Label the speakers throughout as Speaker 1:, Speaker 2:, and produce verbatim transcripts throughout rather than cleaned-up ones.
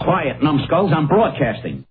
Speaker 1: Quiet, numbskulls. I'm broadcasting.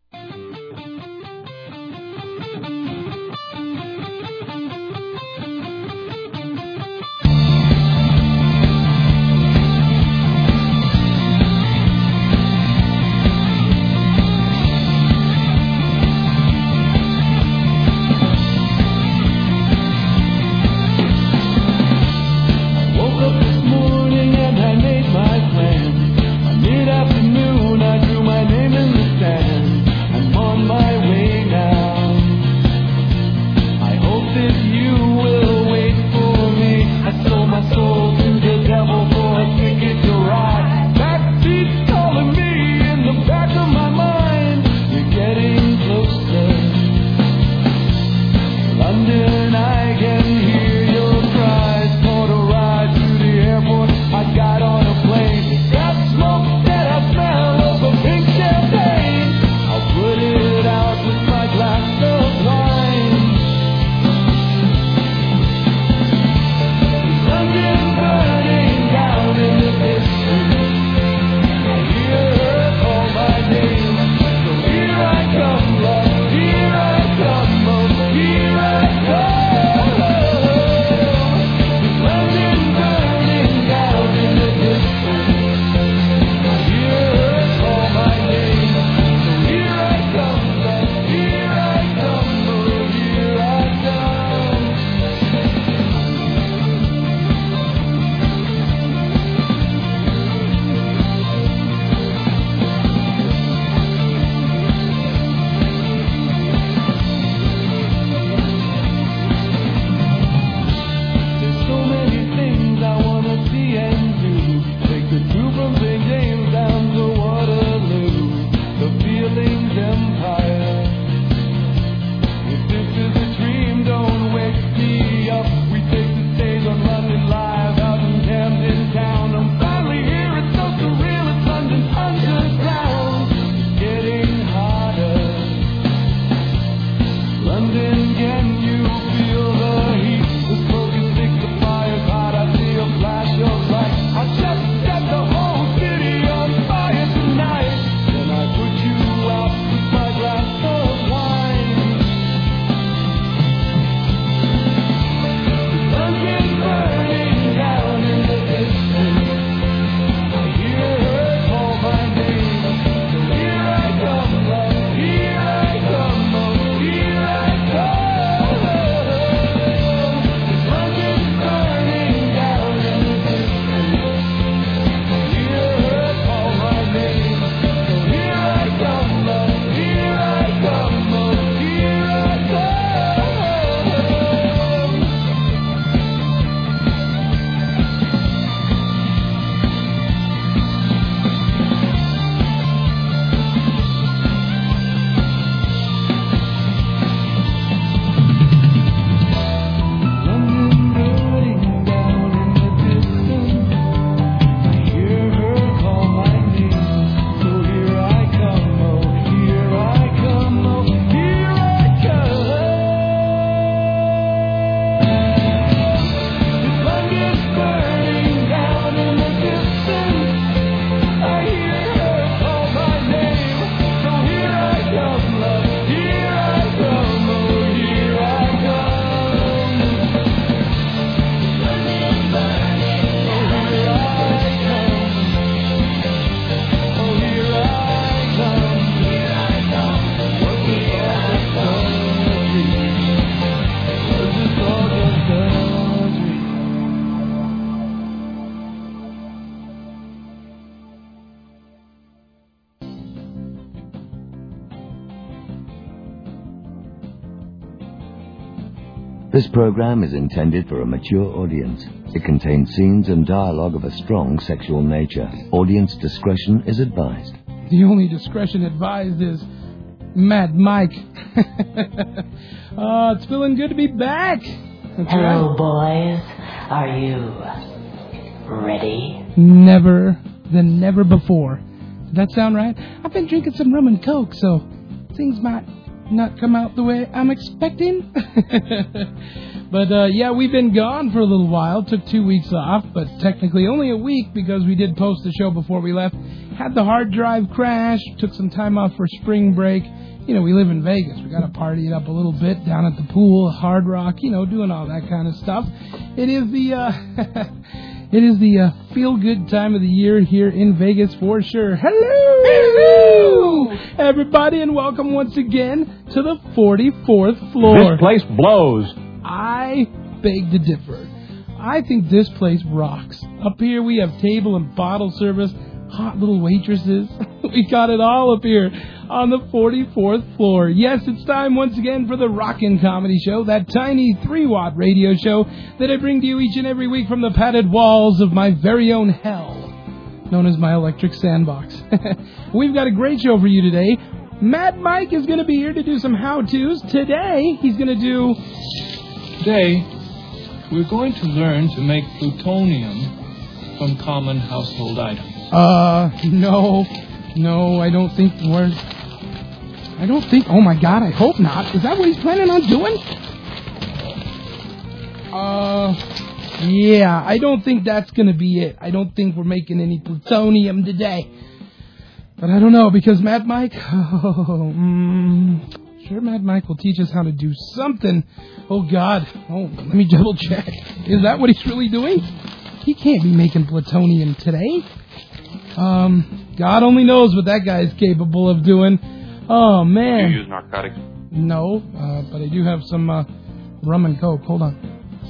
Speaker 2: This program is intended for a mature audience. It contains scenes and dialogue of a strong sexual nature. Audience discretion is advised.
Speaker 3: The only discretion advised is Mad Mike. uh, it's feeling good to be back. That's
Speaker 4: Hello,
Speaker 3: right.
Speaker 4: boys. Are you ready?
Speaker 3: Never than never before. Does that sound right? I've been drinking some rum and coke, so things might not come out the way I'm expecting. But, uh, yeah, we've been gone for a little while. Took two weeks off, but technically only a week because we did post the show before we left. Had the hard drive crash. Took some time off for spring break. You know, we live in Vegas. We got to party it up a little bit down at the pool, Hard Rock, you know, doing all that kind of stuff. It is the, uh, it is the uh, feel-good time of the year here in Vegas for sure. Hello! Hello! Everybody, and welcome once again to the forty-fourth floor.
Speaker 1: This place blows.
Speaker 3: I beg to differ. I think this place rocks. Up here we have table and bottle service, hot little waitresses. We got it all up here on the forty-fourth floor. Yes, it's time once again for the Rockin' Comedy Show, that tiny three-watt radio show that I bring to you each and every week from the padded walls of my very own hell, known as my electric sandbox. We've got a great show for you today. Mad Mike is going to be here to do some how-tos. Today, he's going to do...
Speaker 5: Today, we're going to learn to make plutonium from common household items.
Speaker 3: Uh, no, no, I don't think we're... I don't think... Oh, my God, I hope not. Is that what he's planning on doing? Uh, yeah, I don't think that's going to be it. I don't think we're making any plutonium today. But I don't know, because Mad Mike... Oh, mm, sure, Mad Mike will teach us how to do something. Oh, God. Oh, let me double check. Is that what he's really doing? He can't be making plutonium today. Um, God only knows what that guy is capable of doing. Oh, man.
Speaker 6: Do you use narcotics?
Speaker 3: No, uh, but I do have some uh, rum and coke. Hold on.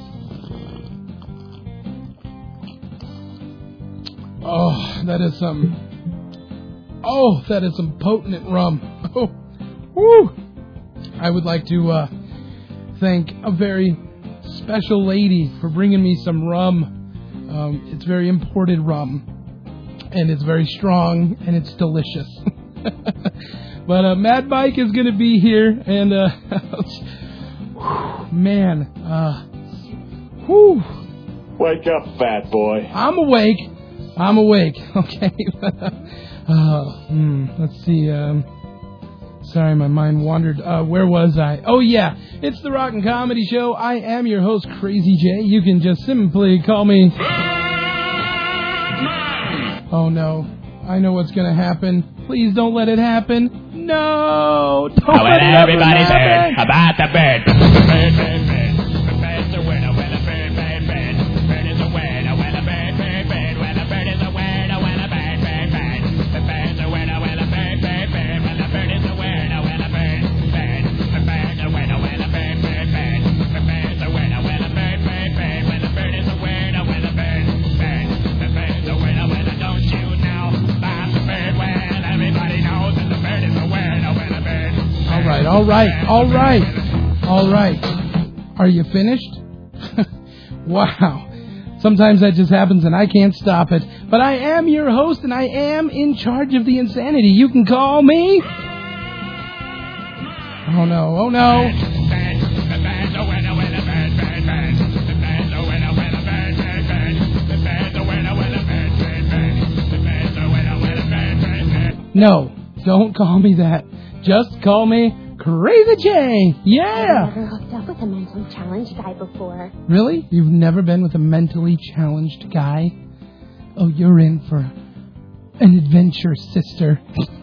Speaker 3: Oh, that is some... Oh, that is some potent rum. Oh, woo! I would like to uh, thank a very special lady for bringing me some rum. Um, it's very imported rum. And it's very strong, and it's delicious. But uh, Mad Mike is going to be here, and, uh, man, uh, whew.
Speaker 6: Wake up, fat boy.
Speaker 3: I'm awake. I'm awake, okay. uh, hmm, let's see, um, sorry, my mind wandered. Uh, where was I? Oh, yeah, it's the Rockin' Comedy Show. I am your host, Crazy J. You can just simply call me... Oh, no. I know what's going to happen. Please don't let it happen. No! Don't
Speaker 7: oh,
Speaker 3: let
Speaker 7: and everybody's heard about the bird. Bird, bird, bird. The bird's a winner when a bird, bird, bird. The bird is a winner when a bird, bird, bird. When a bird is a winner when a bird, bird, bird. The bird's a winner when a bird, bird, bird. When a bird is a winner when a bird, bird. The bird's a winner when a bird, bird, bird. The bird's a winner when a bird, bird, bird. When a bird is a winner when a bird, bird. The bird's a winner when a don't you know about the bird when everybody knows that the bird is a winner when a bird.
Speaker 3: All right, all right, all right, all right. Are you finished? Wow. Sometimes that just happens and I can't stop it. But I am your host and I am in charge of the insanity. You can call me... Oh, no, oh, no. No, don't call me that. Just call me Crazy J. Yeah.
Speaker 8: I've never hooked up with a mentally challenged guy before.
Speaker 3: Really? You've never been with a mentally challenged guy? Oh, you're in for an adventure, sister.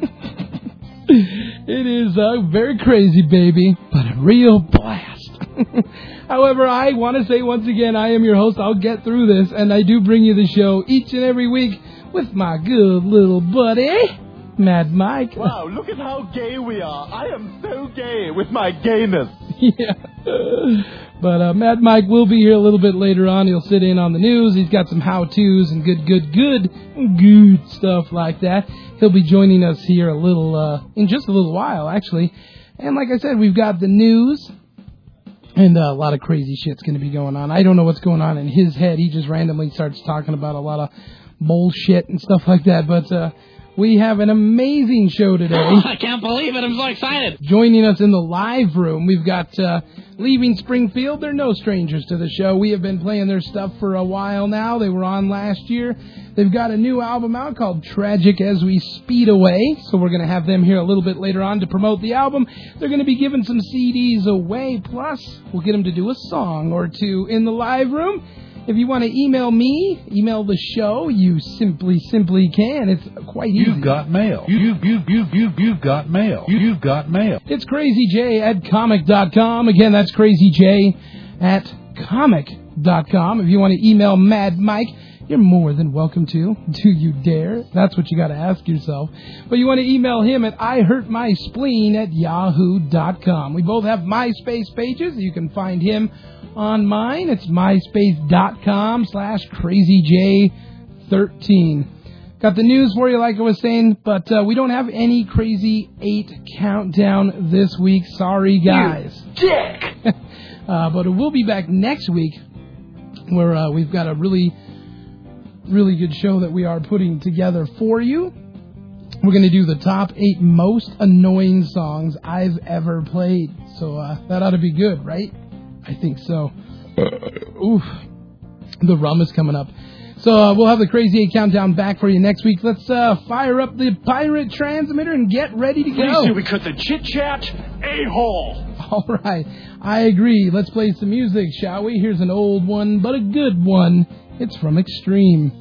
Speaker 3: It is a very crazy, baby, but a real blast. However, I want to say once again, I am your host. I'll get through this, and I do bring you the show each and every week with my good little buddy, Mad Mike.
Speaker 6: Wow, look at how gay we are. I am so gay with my gayness.
Speaker 3: Yeah. But uh, Mad Mike will be here a little bit later on. He'll sit in on the news. He's got some how-tos and good, good, good, good stuff like that. He'll be joining us here a little, uh, in just a little while, actually. And like I said, we've got the news. And uh, a lot of crazy shit's going to be going on. I don't know what's going on in his head. He just randomly starts talking about a lot of bullshit and stuff like that. But... Uh, We have an amazing show today.
Speaker 7: I can't believe it. I'm so excited.
Speaker 3: Joining us in the live room, we've got uh, Leaving Springfield. They're no strangers to the show. We have been playing their stuff for a while now. They were on last year. They've got a new album out called Tragic As We Speed Away. So we're going to have them here a little bit later on to promote the album. They're going to be giving some C Ds away. Plus, we'll get them to do a song or two in the live room. If you want to email me, email the show, you simply, simply can. It's quite easy.
Speaker 5: You've got mail. You, you, you, you, you, you've got mail. You, you've got mail.
Speaker 3: It's crazyj at comic dot com. Again, that's crazyj at comic dot com. If you want to email Mad Mike, you're more than welcome to. Do you dare? That's what you got to ask yourself. But you want to email him at I hurt my spleen at yahoo dot com. We both have MySpace pages. You can find him on mine. It's myspace.com slash crazyj13. Got the news for you, like I was saying, but uh, we don't have any Crazy eight countdown this week. Sorry, guys.
Speaker 7: You dick!
Speaker 3: uh, but we'll be back next week where uh, we've got a really, really good show that we are putting together for you. We're going to do the top eight most annoying songs I've ever played. So uh, that ought to be good, right? I think so. Oof. The rum is coming up. So uh, we'll have the Crazy eight Countdown back for you next week. Let's uh, fire up the pirate transmitter and get ready to go.
Speaker 6: Please do we cut the chit-chat a-hole.
Speaker 3: All right. I agree. Let's play some music, shall we? Here's an old one, but a good one. It's from Extreme.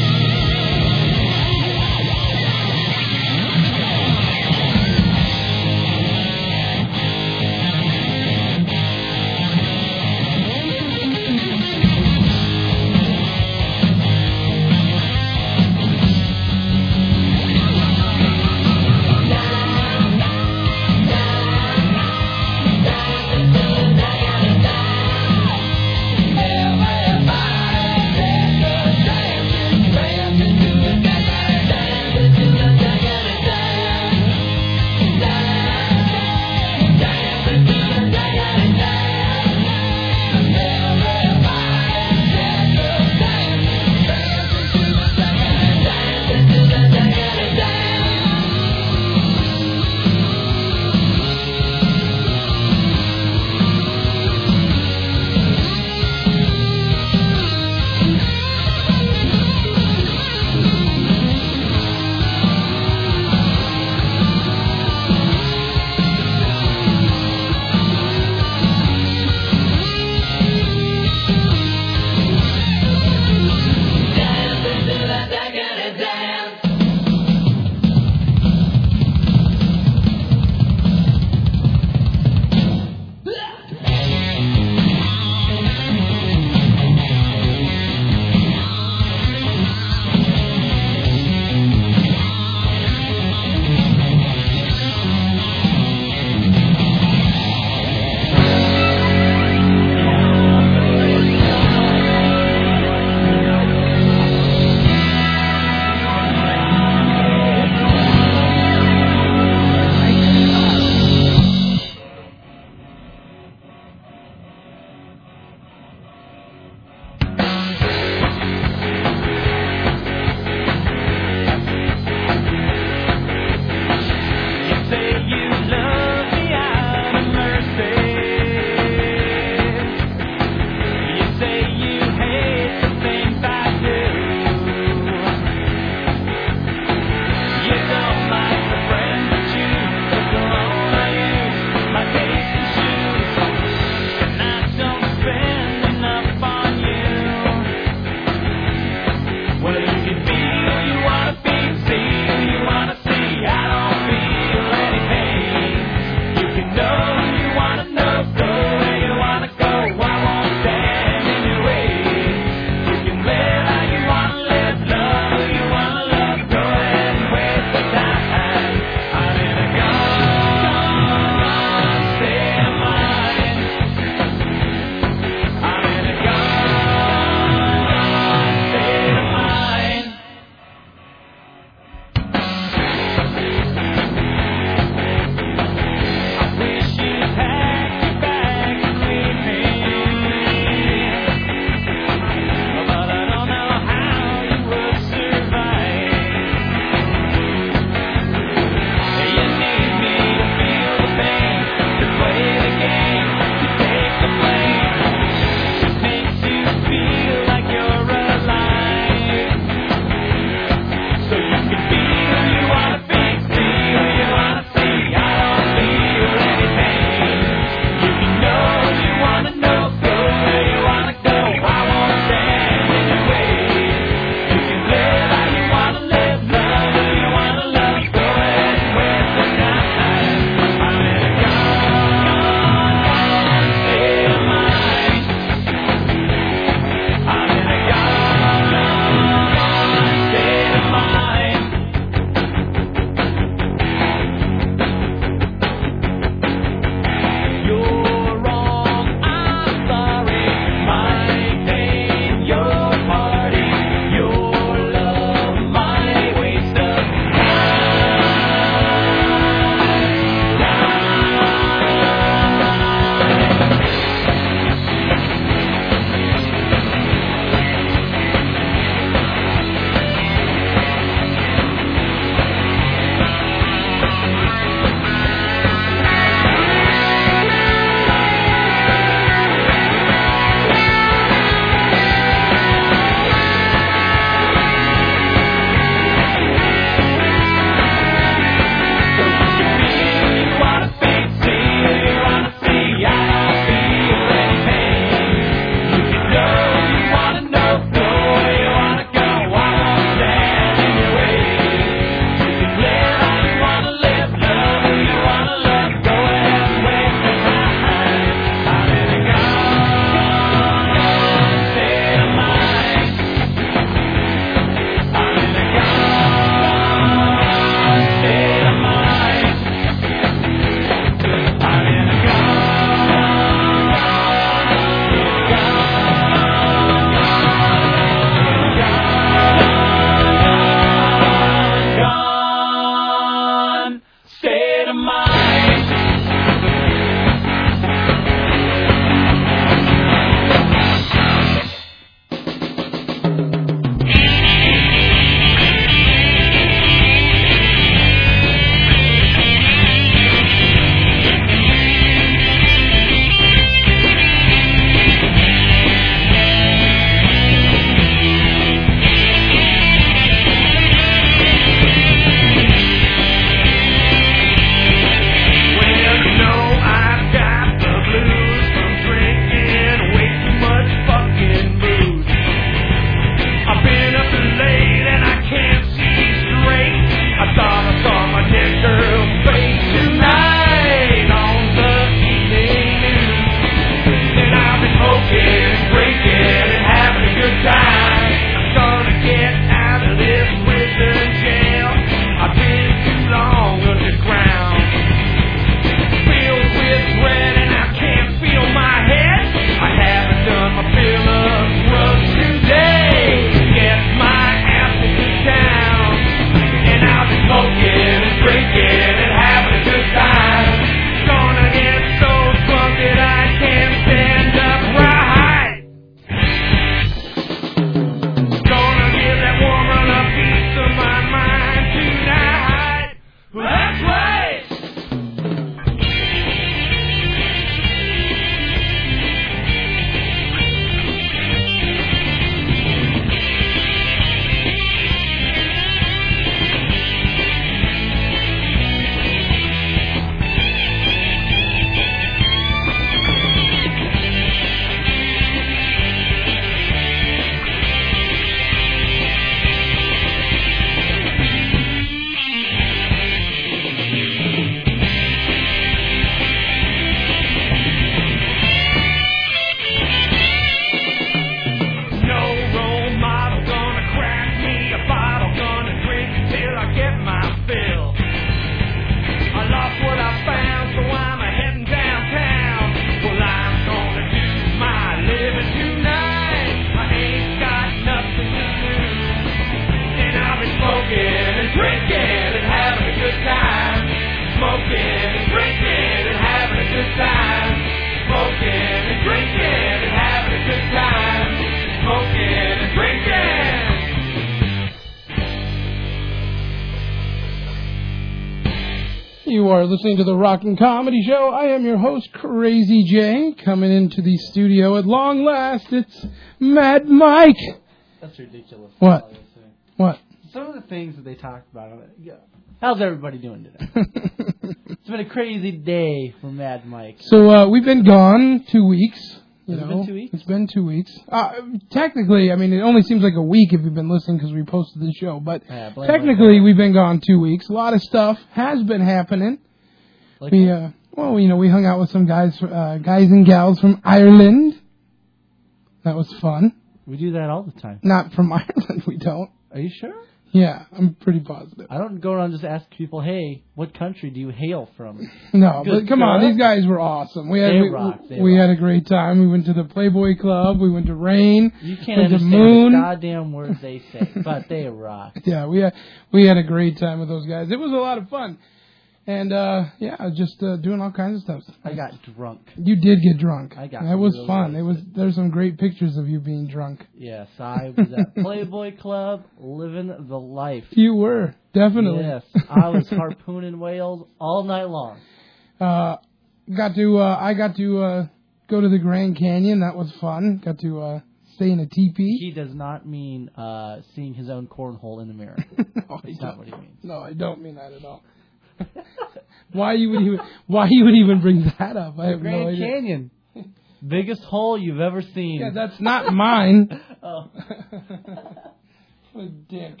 Speaker 3: You are listening to the Rockin' Comedy Show. I am your host, Crazy J, coming into the studio at long last. It's Mad Mike.
Speaker 9: That's ridiculous.
Speaker 3: What? What?
Speaker 9: Some of the things that they talked about. On it. Yeah. How's everybody doing today? It's been a crazy day for Mad Mike.
Speaker 3: So uh, we've been gone two weeks. You
Speaker 9: Has
Speaker 3: know,
Speaker 9: it been two weeks?
Speaker 3: It's been two weeks. Uh, technically, I mean, it only seems like a week if you've been listening because we posted the show. But
Speaker 9: yeah,
Speaker 3: technically, we've been gone two weeks. A lot of stuff has been happening.
Speaker 9: Like
Speaker 3: we, uh, well, you know, we hung out with some guys, uh, guys and gals from Ireland. That was fun.
Speaker 9: We do that all the time.
Speaker 3: Not from Ireland, we don't.
Speaker 9: Are you sure?
Speaker 3: Yeah, I'm pretty positive.
Speaker 9: I don't go around just ask people, hey, what country do you hail from?
Speaker 3: No,
Speaker 9: Good
Speaker 3: but come
Speaker 9: stuff.
Speaker 3: on, these guys were awesome. We had
Speaker 9: They
Speaker 3: we,
Speaker 9: rock, they
Speaker 3: we
Speaker 9: rock.
Speaker 3: had a great time. We went to the Playboy Club. We went to Rain.
Speaker 9: You can't
Speaker 3: went to
Speaker 9: understand
Speaker 3: Moon.
Speaker 9: the goddamn words they say, but they rock.
Speaker 3: Yeah, we had we had a great time with those guys. It was a lot of fun, and uh, yeah, just uh, doing all kinds of stuff.
Speaker 9: I got drunk.
Speaker 3: You did get drunk.
Speaker 9: I got
Speaker 3: That was
Speaker 9: really
Speaker 3: fun. It was
Speaker 9: wasted.
Speaker 3: there's some great pictures of you being drunk.
Speaker 9: Yes, I was at Playboy Club living the life.
Speaker 3: You were definitely.
Speaker 9: Yes, I was harpooning whales all night long.
Speaker 3: Uh, got to uh, I got to uh, go to the Grand Canyon. That was fun. Got to uh, stay in a teepee.
Speaker 9: He does not mean uh, seeing his own cornhole in the mirror.
Speaker 3: No, I
Speaker 9: That's
Speaker 3: don't.
Speaker 9: not what he means.
Speaker 3: No, I don't mean that at all. Why you would even why you would even bring that up? I have
Speaker 9: Grand
Speaker 3: no idea.
Speaker 9: Canyon, biggest hole you've ever seen.
Speaker 3: Yeah, that's not mine.
Speaker 9: Oh.
Speaker 3: What a dick.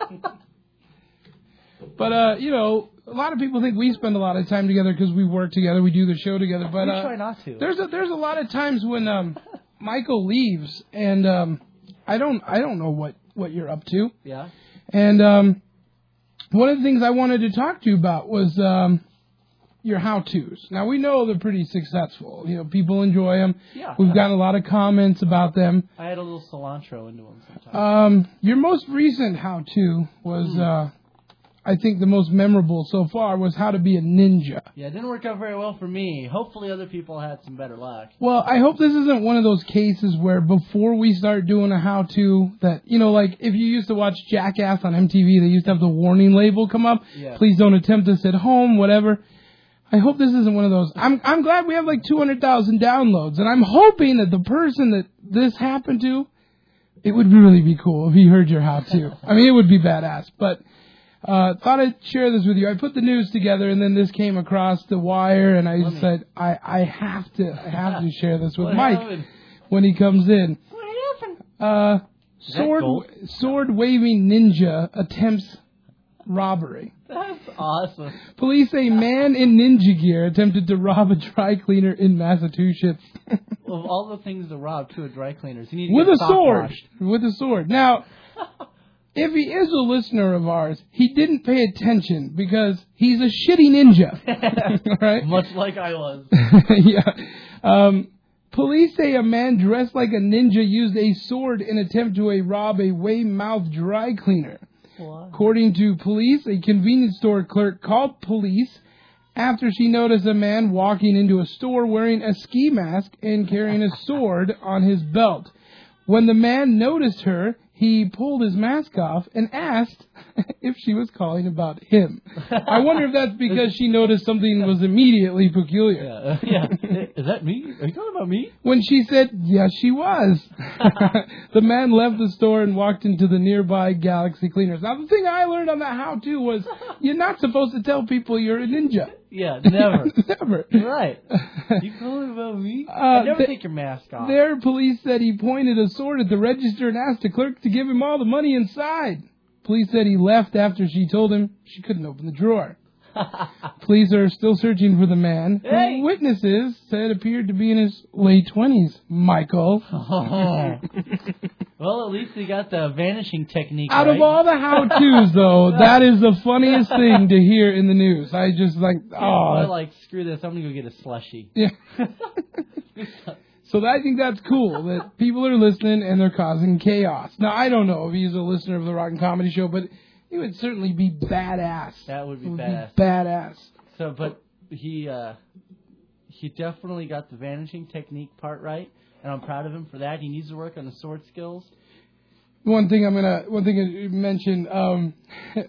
Speaker 3: But uh, you know, a lot of people think we spend a lot of time together because we work together, we do the show together. But
Speaker 9: We
Speaker 3: uh,
Speaker 9: try not to.
Speaker 3: There's a there's a lot of times when um, Michael leaves, and um, I don't I don't know what, what you're up to.
Speaker 9: Yeah.
Speaker 3: And um, one of the things I wanted to talk to you about was um, your how-tos. Now, we know they're pretty successful. You know, people enjoy them.
Speaker 9: Yeah.
Speaker 3: We've gotten a lot of comments about them.
Speaker 9: I had a little cilantro into them sometimes.
Speaker 3: Um, your most recent how-to was, uh, I think the most memorable so far, was how to be a ninja.
Speaker 9: Yeah, it didn't work out very well for me. Hopefully other people had some better luck.
Speaker 3: Well, I hope this isn't one of those cases where before we start doing a how-to that, you know, like if you used to watch Jackass on M T V, they used to have the warning label come up.
Speaker 9: Yeah.
Speaker 3: Please don't attempt this at home, whatever. I hope this isn't one of those. I'm I'm glad we have like two hundred thousand downloads, and I'm hoping that the person that this happened to, it would really be cool if he heard your how-to. I mean, it would be badass, but uh thought I'd share this with you. I put the news together, and then this came across the wire, and I
Speaker 9: Let me-
Speaker 3: said, I, I have to I have to share this with
Speaker 9: What
Speaker 3: Mike
Speaker 9: happened?
Speaker 3: when he comes in.
Speaker 9: What happened?
Speaker 3: Uh,
Speaker 9: Is that
Speaker 3: sword
Speaker 9: gold?
Speaker 3: sword waving ninja attempts robbery.
Speaker 9: That's awesome.
Speaker 3: Police say man in ninja gear attempted to rob a dry cleaner in Massachusetts
Speaker 9: Of all the things to rob to a dry cleaners, you need to
Speaker 3: with
Speaker 9: get
Speaker 3: a
Speaker 9: stop
Speaker 3: sword.
Speaker 9: washed.
Speaker 3: With a sword. Now, if he is a listener of ours, he didn't pay attention because he's a shitty ninja. All right?
Speaker 9: Much like I was.
Speaker 3: Yeah. Um, police say a man dressed like a ninja used a sword in attempt to a rob a Weymouth dry cleaner.
Speaker 9: What?
Speaker 3: According to police, a convenience store clerk called police after she noticed a man walking into a store wearing a ski mask and carrying a sword on his belt. When the man noticed her, he pulled his mask off and asked if she was calling about him. I wonder if that's because she noticed something was immediately peculiar.
Speaker 9: Yeah, yeah. Is that me? Are you talking about me?
Speaker 3: When she said, yes, she was. The man left the store and walked into the nearby Galaxy Cleaners. Now, the thing I learned on that how-to was you're not supposed to tell people you're a ninja.
Speaker 9: Yeah, never.
Speaker 3: Never.
Speaker 9: Right. You calling about me?
Speaker 3: Uh,
Speaker 9: never
Speaker 3: th-
Speaker 9: take your mask off.
Speaker 3: There, police said he pointed a sword at the register and asked the clerk to give him all the money inside. Police said he left after she told him she couldn't open the drawer. Police are still searching for the man, who
Speaker 9: Hey!
Speaker 3: witnesses said appeared to be in his late twenties. Michael.
Speaker 9: Oh. Well, at least he got the vanishing technique
Speaker 3: Out
Speaker 9: right.
Speaker 3: of all the how-tos, though, that is the funniest thing to hear in the news. I just like,
Speaker 9: I
Speaker 3: oh.
Speaker 9: like, screw this, I'm going to go get a slushie.
Speaker 3: Yeah. So I think that's cool that people are listening and they're causing chaos. Now, I don't know if he's a listener of the Rock and Comedy Show, but it would certainly be badass.
Speaker 9: That would be
Speaker 3: It would
Speaker 9: badass.
Speaker 3: Be badass.
Speaker 9: So, but he uh, he definitely got the vanishing technique part right, and I'm proud of him for that. He needs to work on the sword skills.
Speaker 3: One thing I'm gonna, one thing I mention, um,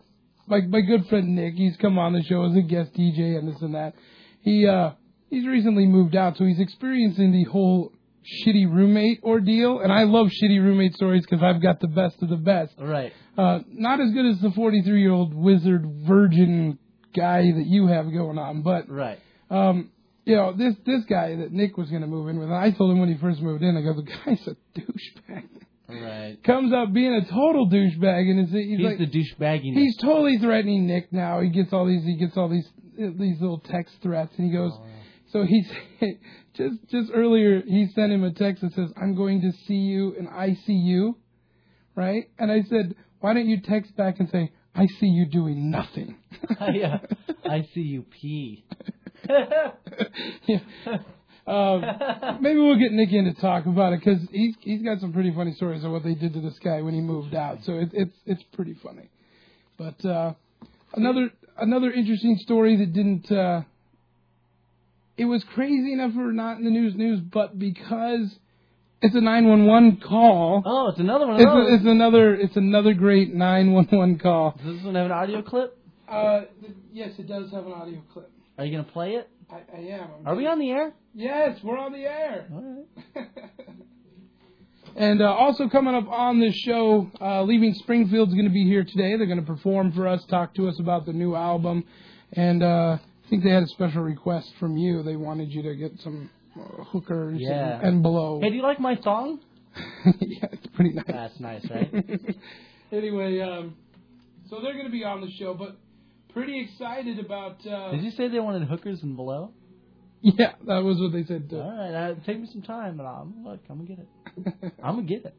Speaker 3: my my good friend Nick. He's come on the show as a guest D J and this and that. He uh he's recently moved out, so he's experiencing the whole shitty roommate ordeal. And I love shitty roommate stories because I've got the best of the best.
Speaker 9: Right.
Speaker 3: Uh, not as good as the forty-three-year-old wizard virgin guy that you have going on, but
Speaker 9: right.
Speaker 3: Um, you know, this this guy that Nick was going to move in with, and I told him when he first moved in, I go, the guy's a douchebag.
Speaker 9: Right.
Speaker 3: Comes out being a total douchebag, and it's, he's,
Speaker 9: he's
Speaker 3: like
Speaker 9: the douchebagginess.
Speaker 3: He's totally threatening Nick now. He gets all these he gets all these these little text threats, and he goes. Oh. So he's just just earlier he sent him a text that says, "I'm going to see you in I C U," right? And I said, "Why don't you text back and say, I see you doing nothing."
Speaker 9: Yeah, I see you pee.
Speaker 3: Yeah. Um, maybe we'll get Nick in to talk about it because he's he's got some pretty funny stories of what they did to this guy when he moved out. So it, it's it's pretty funny. But uh, another another interesting story that didn't. Uh, it was crazy enough for not in the news news, but because it's a nine one one call.
Speaker 9: Oh, it's another one of
Speaker 3: it's,
Speaker 9: those.
Speaker 3: A, it's another it's another great nine one one call.
Speaker 9: Does this one have an audio clip?
Speaker 3: Uh, th- yes, it does have an audio clip.
Speaker 9: Are you going to play it?
Speaker 3: I, I am. I'm
Speaker 9: Are we on the air?
Speaker 3: Yes, we're on the air.
Speaker 9: All right.
Speaker 3: And uh, also coming up on this show, uh, Leaving Springfield's going to be here today. They're going to perform for us, talk to us about the new album. And uh, I think they had a special request from you. They wanted you to get some uh, hookers
Speaker 9: yeah.
Speaker 3: and, and blow.
Speaker 9: Hey, do you like my thong?
Speaker 3: Yeah, it's pretty nice.
Speaker 9: That's nice, right?
Speaker 3: Anyway, um, so they're going to be on the show, but pretty excited about... Uh,
Speaker 9: Did you say they wanted hookers and below?
Speaker 3: Yeah, that was what they said, too.
Speaker 9: All right, uh, take me some time, but I'm, look, I'm going to get it. I'm going to get it.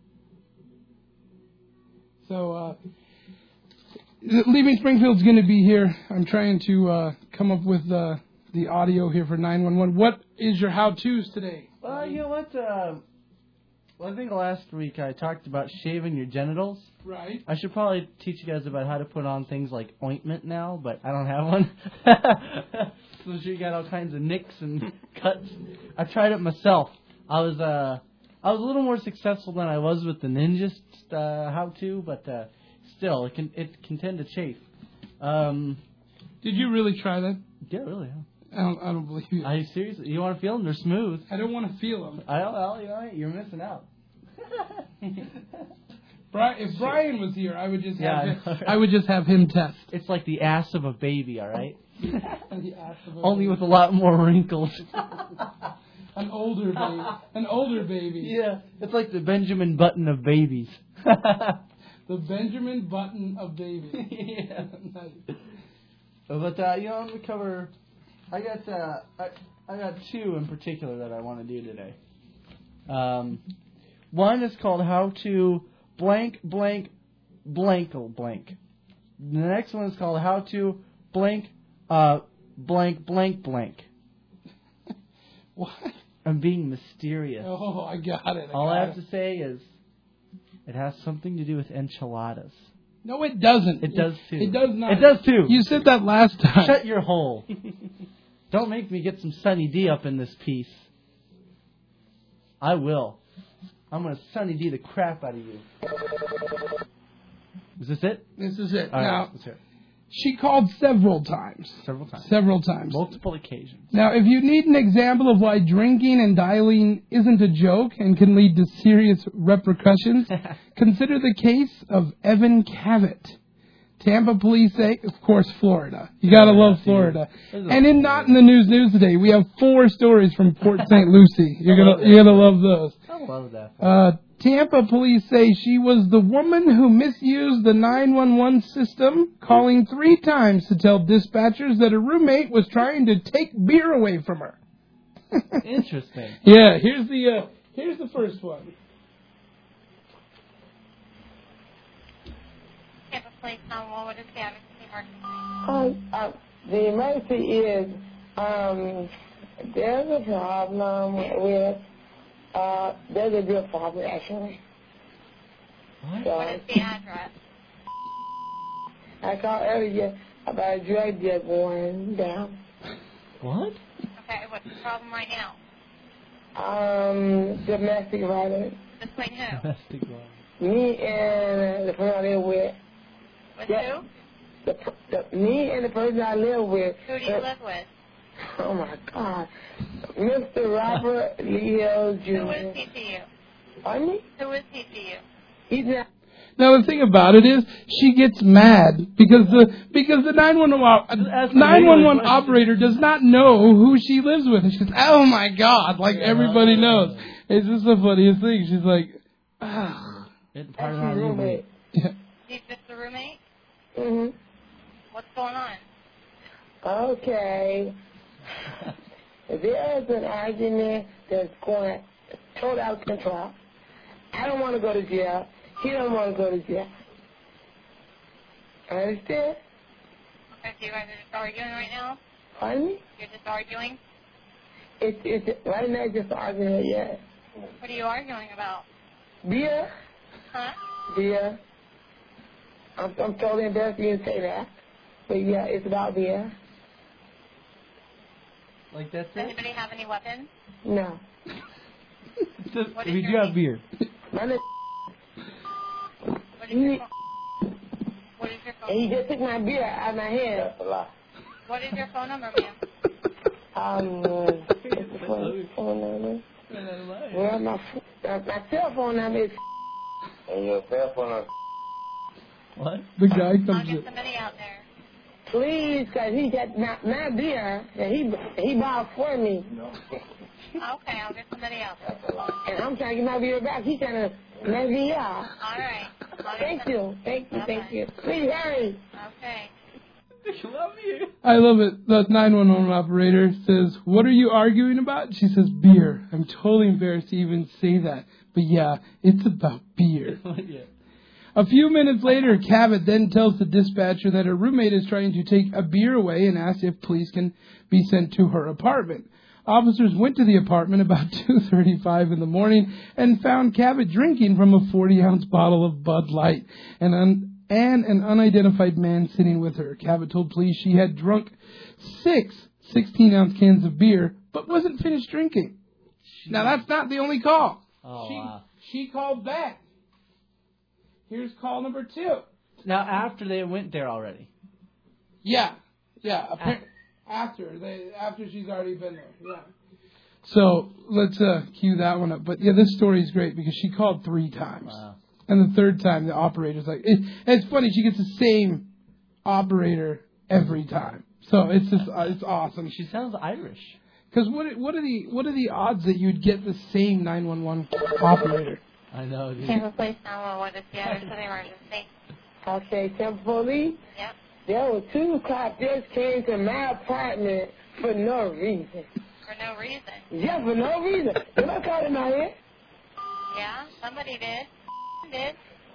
Speaker 3: So, uh, Leaving Springfield's going to be here. I'm trying to uh, come up with uh, the audio here for nine one one. What is your how-tos today?
Speaker 9: Well, you know what? Uh, well, I think last week I talked about shaving your genitals.
Speaker 3: Right.
Speaker 9: I should probably teach you guys about how to put on things like ointment now, but I don't have one. So I'm sure you got all kinds of nicks and cuts. I tried it myself. I was uh, I was a little more successful than I was with the ninja uh, how-to, but uh, still, it can it can tend to chafe. Um,
Speaker 3: Did you really try that?
Speaker 9: Yeah, really. Yeah.
Speaker 3: I don't. I don't believe you.
Speaker 9: Are you serious? You want to feel them? They're smooth.
Speaker 3: I don't want to feel them.
Speaker 9: I don't. Well, you know, you're missing out.
Speaker 3: Brian, if Brian was here, I would just
Speaker 9: yeah,
Speaker 3: have him,
Speaker 9: I, know, right?
Speaker 3: I would just have him test.
Speaker 9: It's like the ass of a baby, all right?
Speaker 3: The ass of a
Speaker 9: Only
Speaker 3: baby.
Speaker 9: with a lot more wrinkles.
Speaker 3: An older baby. An older baby.
Speaker 9: Yeah, it's like the Benjamin Button of babies.
Speaker 3: The Benjamin Button of babies.
Speaker 9: Yeah.
Speaker 3: Nice.
Speaker 9: But uh, you know, I'm gonna cover. I got uh, I, I got two in particular that I want to do today. Um, one is called How to Blank Blank Blankle Blank. The next one is called How to Blank uh Blank Blank Blank.
Speaker 3: What?
Speaker 9: I'm being mysterious.
Speaker 3: Oh, I got it. I
Speaker 9: All
Speaker 3: got
Speaker 9: I have
Speaker 3: it.
Speaker 9: to say is it has something to do with enchiladas.
Speaker 3: No, it doesn't.
Speaker 9: It does too.
Speaker 3: It does not.
Speaker 9: It does too.
Speaker 3: You said that last time.
Speaker 9: Shut your hole. Don't make me get some Sunny D up in this piece. I will. I'm going to Sunny D the crap out of you. Is this it?
Speaker 3: This is it.
Speaker 9: All right,
Speaker 3: now,
Speaker 9: let's hear it.
Speaker 3: she called several times.
Speaker 9: Several times.
Speaker 3: Several times.
Speaker 9: Multiple occasions.
Speaker 3: Now, if you need an example of why drinking and dialing isn't a joke and can lead to serious repercussions, consider the case of Evan Cavett. Tampa police say, of course, Florida. You gotta
Speaker 9: Yeah,
Speaker 3: love
Speaker 9: dude.
Speaker 3: Florida.
Speaker 9: This is
Speaker 3: And in
Speaker 9: weird.
Speaker 3: not in the news news today, we have four stories from Port Saint Lucie. You're
Speaker 9: I love
Speaker 3: gonna you're gonna love those.
Speaker 9: I love that.
Speaker 3: Uh, Tampa police say she was the woman who misused the nine one one system, calling three times to tell dispatchers that her roommate was trying to take beer away from her.
Speaker 9: Interesting.
Speaker 3: Yeah, here's the uh, here's the first one.
Speaker 10: Tampa Police nine one one, what is the emergency?
Speaker 11: Um, uh, the emergency is um, there's a problem with uh, there's a real problem actually.
Speaker 9: What?
Speaker 11: So,
Speaker 10: What is the address?
Speaker 11: I called earlier about a drug deal going down.
Speaker 9: What?
Speaker 10: Okay, what's the problem right now?
Speaker 11: Um, domestic violence.
Speaker 10: Between who?
Speaker 9: Domestic violence.
Speaker 11: Me and the friend I live with.
Speaker 10: With
Speaker 11: Yeah.
Speaker 10: who?
Speaker 11: the, the me and the person I live with.
Speaker 10: Who do you
Speaker 11: uh,
Speaker 10: live with?
Speaker 11: Oh my God, Mister Robert Leo Junior
Speaker 10: Who is he to you?
Speaker 11: Pardon me?
Speaker 10: Who is he to you?
Speaker 11: He's not.
Speaker 3: Now the thing about it is, she gets mad because the because the nine one one operator does not know who she lives with, and she goes, "Oh my God!" Like everybody knows. It's just the funniest thing. She's like, "Ah."
Speaker 9: It's
Speaker 11: That's
Speaker 9: part of
Speaker 11: your
Speaker 9: our
Speaker 11: roommate.
Speaker 3: Yeah.
Speaker 10: He's just a roommate?
Speaker 11: Mhm.
Speaker 10: What's going on?
Speaker 11: Okay. There is an argument that's going totally out of control. I don't want to go to jail. He don't want to go to jail. Understand?
Speaker 10: Okay, so you guys are just arguing right now?
Speaker 11: Pardon me?
Speaker 10: You're just arguing?
Speaker 11: It's it's right now it's just an argument. Yeah.
Speaker 10: What are you arguing about?
Speaker 11: Beer.
Speaker 10: Huh?
Speaker 11: Beer. I'm I'm totally embarrassed for you to say that, but yeah, it's about beer.
Speaker 9: Like that's
Speaker 10: Does
Speaker 9: it?
Speaker 10: anybody have any weapons?
Speaker 11: No.
Speaker 9: Just,
Speaker 10: What is
Speaker 9: we
Speaker 10: your
Speaker 9: do have
Speaker 10: name?
Speaker 9: beer.
Speaker 11: My name.
Speaker 10: What is your phone? What is your phone
Speaker 11: And he
Speaker 10: number?
Speaker 11: just took my beer out of my hand. That's a lie.
Speaker 10: What is your phone number, ma'am?
Speaker 11: Um, uh, what's the phone, phone number? Well, my ph- uh, my cell phone number is. And your cell phone number.
Speaker 9: What?
Speaker 3: The guy
Speaker 10: I'll
Speaker 3: comes
Speaker 10: get
Speaker 3: in.
Speaker 10: somebody out there.
Speaker 11: Please, cause he got my, my beer that he he bought for me,
Speaker 10: Okay, I'll get somebody out there.
Speaker 11: and I'm trying to get my beer back. He's trying to mess me up.
Speaker 10: All right. I'll get
Speaker 11: Thank
Speaker 10: some-
Speaker 11: you, thank you, thank
Speaker 10: Bye-bye.
Speaker 11: you. Please hurry.
Speaker 10: Okay.
Speaker 9: Love you.
Speaker 3: I love it. The nine one one operator says, "What are you arguing about?" She says, "Beer." I'm totally embarrassed to even say that, but yeah, it's about beer.
Speaker 9: Yeah.
Speaker 3: A few minutes later, Cabot then tells the dispatcher that her roommate is trying to take a beer away and asks if police can be sent to her apartment. Officers went to the apartment about two thirty-five in the morning and found Cabot drinking from a forty-ounce bottle of Bud Light and, un- and an unidentified man sitting with her. Cabot told police she had drunk six sixteen-ounce cans of beer but wasn't finished drinking. Now, that's not the only call.
Speaker 9: Oh,
Speaker 3: she,
Speaker 9: wow.
Speaker 3: she called back. Here's call number two.
Speaker 9: Now, after they went there already.
Speaker 3: Yeah, yeah. Appar- after they, after she's already been there. Yeah. So let's uh, cue that one up. But yeah, this story is great because she called three times,
Speaker 9: Wow.
Speaker 3: and the third time the operator's like, it, and it's funny. She gets the same operator every time. So it's just uh, it's awesome.
Speaker 9: She sounds Irish.
Speaker 3: Because what what are the what are the odds that you'd get the same nine one one operator?
Speaker 9: I know, dude.
Speaker 10: Kansas Police nine one one, this is the address of the emergency.
Speaker 11: Okay, Temple Police.
Speaker 10: Yep.
Speaker 11: There were two cops just came to my apartment for no reason.
Speaker 10: For no reason.
Speaker 11: Yeah, for no reason. Did I call him out here?
Speaker 10: Yeah, somebody did. Did.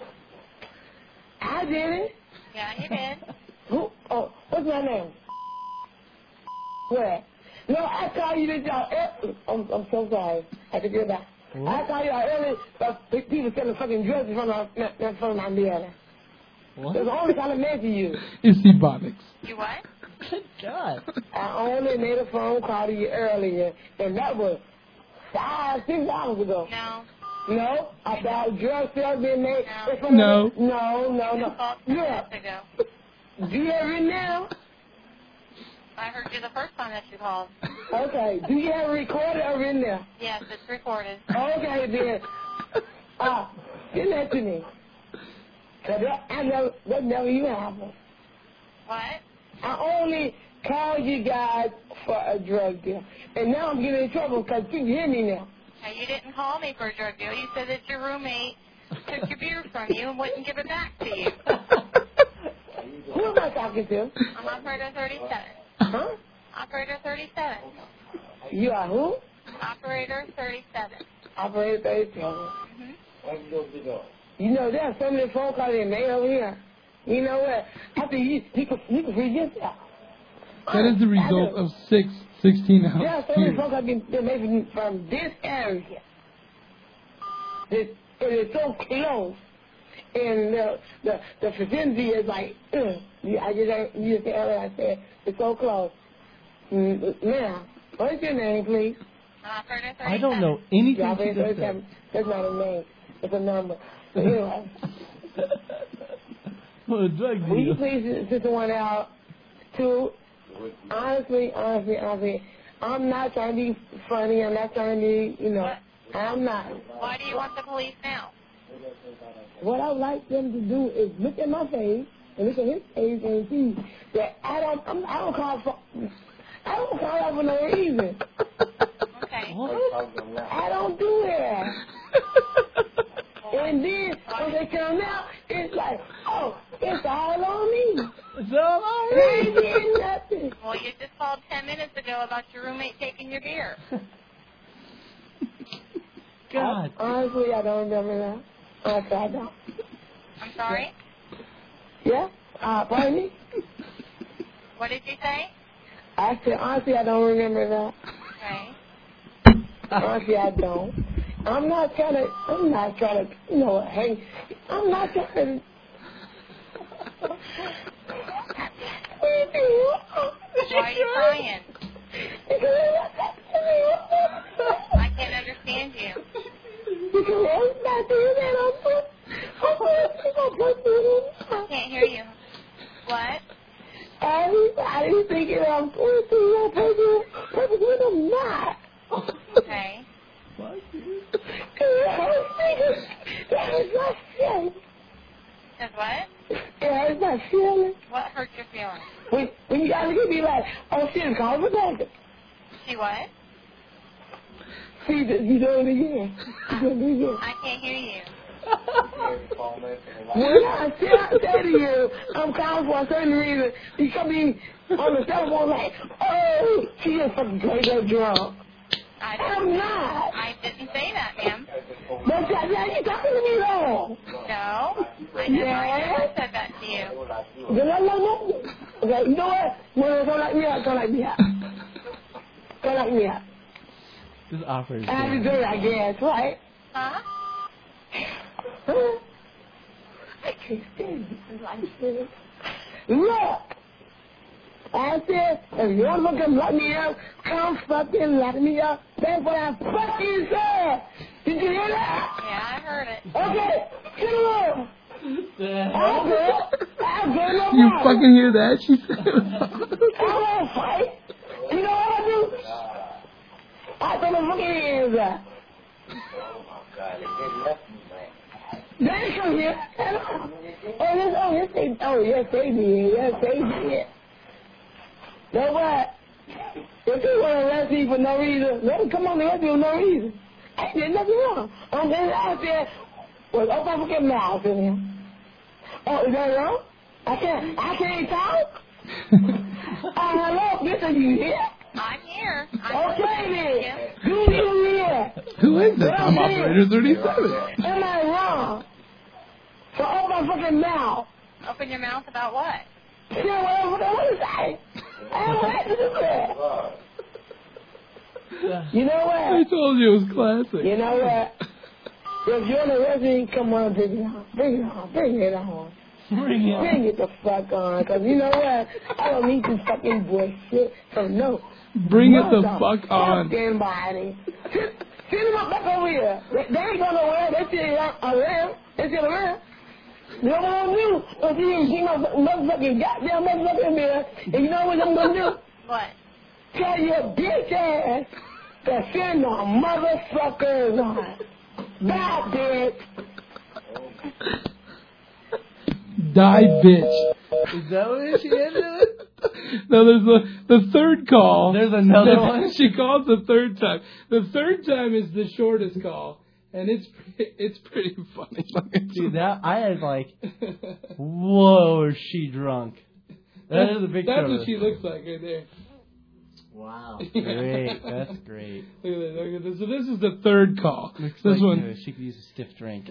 Speaker 11: I did it.
Speaker 10: Yeah, you did.
Speaker 11: Who? Oh, what's my name? Where? No, I called you this out. I'm, I'm so sorry. I have to get back. I called you out early, but people selling fucking drugs in front of my, in front of my building.
Speaker 9: What?
Speaker 11: That's the only time I met you.
Speaker 3: It's Ebonics.
Speaker 10: You what?
Speaker 9: Good God.
Speaker 11: I only made a phone call to you earlier, and that was five, six hours ago.
Speaker 10: No.
Speaker 11: No? About drug sales being made?
Speaker 10: No.
Speaker 11: in front of
Speaker 3: No.
Speaker 11: me? No, no,
Speaker 10: You
Speaker 11: no.
Speaker 10: called ten
Speaker 11: Yeah.
Speaker 10: minutes ago.
Speaker 11: Do you have it now?
Speaker 10: I heard you the first time that you called.
Speaker 11: Okay. Do you have it recorded or in there?
Speaker 10: Yes, it's recorded.
Speaker 11: Okay, then. Uh, give that to me. Cause that, I never, that never even happened.
Speaker 10: What?
Speaker 11: I only called you guys for a drug deal. And now I'm getting in trouble because you hear me now.
Speaker 10: Now, you didn't call me for a drug deal. You said that your roommate took your beer from you and wouldn't give it back to you.
Speaker 11: Who am I talking to?
Speaker 10: I'm operator thirty-seven.
Speaker 11: Huh?
Speaker 10: Operator thirty-seven.
Speaker 11: You are who?
Speaker 10: Operator thirty-seven.
Speaker 11: Operator thirty-seven.
Speaker 10: Mm-hmm.
Speaker 11: You know, there are so many phone calls they made over here. You know what? I think you, you could, you could read yourself.
Speaker 3: That is the result of six sixteen-ounce
Speaker 11: There are so many
Speaker 3: beers.
Speaker 11: phone calls being being made from, from this area. It, it is so close. And the, the, the vicinity is like, ugh. Yeah, I just heard you just earlier I said, it's so close. Mm, now, what's your name, please?
Speaker 10: Operator thirty-seven.
Speaker 9: I don't know anything
Speaker 11: Yeah,
Speaker 9: she just said.
Speaker 11: That's not a name. It's a number. But anyway.
Speaker 9: For a drug
Speaker 11: Will you
Speaker 9: deal.
Speaker 11: please sit the one out? Two, honestly, honestly, honestly, I'm not trying to be funny. I'm not trying to be, you know, I'm not.
Speaker 10: Why do you want the police now?
Speaker 11: What I would like them to do is look at my face and look at his face and see that I don't, I'm, I don't call for, I don't call out for no reason.
Speaker 10: Okay.
Speaker 11: I don't do that. And then when they come out, it's like, oh, it's all on me.
Speaker 9: It's all on
Speaker 11: I ain't
Speaker 9: me.
Speaker 11: did nothing.
Speaker 10: Well, you just called ten minutes ago about your roommate taking your beer.
Speaker 9: God.
Speaker 11: Honestly, I don't remember that. Honestly, I don't.
Speaker 10: I'm sorry?
Speaker 11: Yeah? Uh, pardon me?
Speaker 10: What did you say?
Speaker 11: I said, honestly, I don't remember that.
Speaker 10: Okay.
Speaker 11: Honestly, I don't. I'm not trying to, I'm not trying to, you know, hang, I'm not trying to.
Speaker 10: Why are you crying? I can't understand you. I can't hear you. What?
Speaker 11: Everybody's thinking I'm going to your person, person when I'm not.
Speaker 10: Okay.
Speaker 11: That is my feeling.
Speaker 10: Says what?
Speaker 11: That is my feeling.
Speaker 10: What hurt your feelings?
Speaker 11: When, when you guys look at me like, oh shit, call me back.
Speaker 10: See what?
Speaker 11: See, you doing it again. You doing it again.
Speaker 10: I can't hear you.
Speaker 11: When I say, I say to you, I'm calling for a certain reason, you come in on the telephone like, oh, she just fucking played that drunk.
Speaker 10: I
Speaker 11: I'm not.
Speaker 10: I didn't say that, ma'am.
Speaker 11: But that, that, you talking to me wrong.
Speaker 10: No. I never,
Speaker 11: Yeah.
Speaker 10: I never said that to you.
Speaker 11: No, no, no, no. Okay, you know what? No, don't like me out, don't like me out. Don't like me out.
Speaker 9: This operator.
Speaker 11: I have to do it, I guess, right?
Speaker 10: Huh?
Speaker 11: Huh? I can't stand it. I can't stand it. Look! I said, if you want to fucking lock me up, come fucking lock me up. That's what I fucking said. Did you hear that?
Speaker 10: Yeah, I heard it.
Speaker 11: Okay, get along. I'm good. I'm good, no
Speaker 3: You
Speaker 11: problem.
Speaker 3: fucking hear that? She said.
Speaker 11: I won't fight. You know what I do? I throw my fucking hands up. They come here. Oh, yes, oh, yes, they, oh, yes, they did. Yes, they did. Know what? If you want to arrest me for no reason, let them come on and arrest me for no reason. I ain't did nothing wrong. I'm just out there with open my fucking mouth in here. Oh, is that wrong? I can't, I can't talk? Oh, hello, listen, you here?
Speaker 10: I'm here. I'm
Speaker 11: Okay, then. You you here?
Speaker 3: Who is this? I'm
Speaker 11: Okay.
Speaker 3: operator thirty-seven.
Speaker 11: Am I wrong? So open my fucking mouth.
Speaker 10: Open your mouth about what?
Speaker 11: You know what I want to say? I don't have to do that. You know
Speaker 3: I
Speaker 11: what?
Speaker 3: told you it was classic.
Speaker 11: You know what? If you're in the resident, come on, bring it on. Bring it on. Bring it on.
Speaker 9: Bring it.
Speaker 11: Bring it the fuck on. Because you know what? I don't need this fucking bullshit. So no.
Speaker 3: Bring it the
Speaker 11: Mother
Speaker 3: fuck on.
Speaker 11: fucking body. Send them up back over here. They, they ain't going nowhere. They still around. They still around. You know what I'm going to do? I'm going to get my motherfucking goddamn motherfucking bill. And you know what I'm going to do?
Speaker 10: What?
Speaker 11: Tell your bitch ass to send the motherfuckers on. Bye, bitch.
Speaker 3: Die, bitch.
Speaker 9: Is that what she ended it?
Speaker 3: No, there's the the third call.
Speaker 9: There's another one?
Speaker 3: She calls the third time. The third time is the shortest call, and it's it's pretty funny.
Speaker 9: Dude, that I had like, whoa, is she drunk? That is a big
Speaker 3: That's
Speaker 9: cover.
Speaker 3: what she looks like right there.
Speaker 9: Wow, great. That's great.
Speaker 3: Look at this. Look at this. So this is the third call.
Speaker 9: Looks
Speaker 3: this
Speaker 9: like
Speaker 3: one.
Speaker 9: uh, she could use a stiff drink.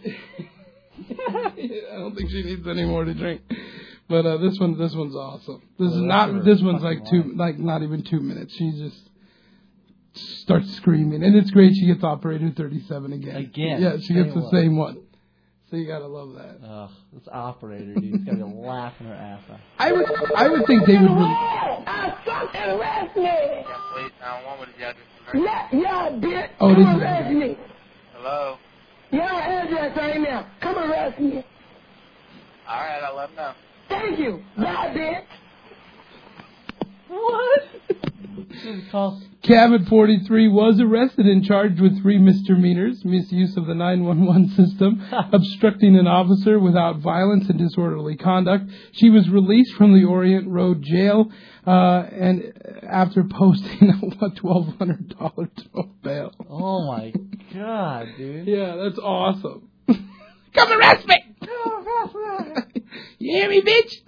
Speaker 3: I don't think she needs any more to drink. But uh, this one, this one's awesome. This
Speaker 9: Well,
Speaker 3: is
Speaker 9: that's
Speaker 3: not.
Speaker 9: her
Speaker 3: This one's
Speaker 9: fucking
Speaker 3: like two,
Speaker 9: life.
Speaker 3: like not even two minutes. She just starts screaming, and it's great. She gets operator thirty-seven again.
Speaker 9: Again.
Speaker 3: Yeah, she gets
Speaker 9: Same
Speaker 3: the
Speaker 9: one.
Speaker 3: same one. So you gotta love that.
Speaker 9: Ugh, this operator, dude, is gonna be laughing her ass off.
Speaker 3: I would, I would think they would really.
Speaker 11: I fucking arrest me.
Speaker 12: Please, nine one one, what is the address?
Speaker 11: Yeah, yeah, bitch.
Speaker 3: Oh,
Speaker 11: Come
Speaker 3: this is-
Speaker 11: arrest me.
Speaker 12: Hello?
Speaker 11: Yeah, address right now. Come arrest me.
Speaker 12: Alright, I'll let them know.
Speaker 11: Thank you. Bye, bitch.
Speaker 9: What?
Speaker 3: Cabot forty-three was arrested and charged with three misdemeanors: misuse of the nine one one system, obstructing an officer without violence, and disorderly conduct. She was released from the Orient Road jail uh, and after posting a twelve hundred dollars bail.
Speaker 9: Oh my god, dude.
Speaker 3: Yeah, that's awesome. Come arrest me! You hear me, bitch?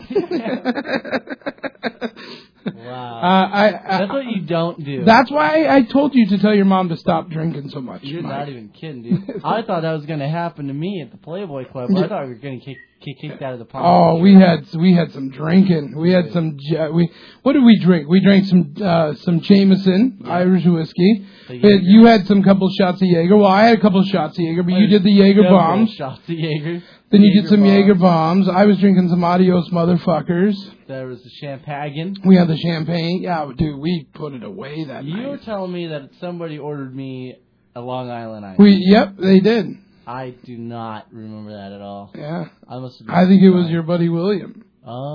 Speaker 9: Wow.
Speaker 3: Uh, I, I,
Speaker 9: that's what you don't do.
Speaker 3: That's why I told you to tell your mom to stop drinking so much.
Speaker 9: You're
Speaker 3: Mike.
Speaker 9: not even kidding, dude. I thought that was going to happen to me at the Playboy Club. I thought we were going to get kicked out of the party.
Speaker 3: Oh, we had we had some drinking. We had some. We what did we drink? We drank some uh, some Jameson, yeah. Irish whiskey. You had some couple shots of Jaeger. Well, I had a couple shots of Jaeger, but you did the Jaeger bombs.
Speaker 9: Shots of Jaeger.
Speaker 3: Then you
Speaker 9: Jaeger
Speaker 3: did some
Speaker 9: bombs.
Speaker 3: Jaeger bombs. I was drinking some Adios motherfuckers.
Speaker 9: There was the champagne.
Speaker 3: We had the champagne. Yeah, dude, we put it away that
Speaker 9: you
Speaker 3: night.
Speaker 9: You were telling me that somebody ordered me a Long Island Ice.
Speaker 3: We yep, they did.
Speaker 9: I do not remember that at all.
Speaker 3: Yeah.
Speaker 9: I must have been
Speaker 3: I think it was your buddy William.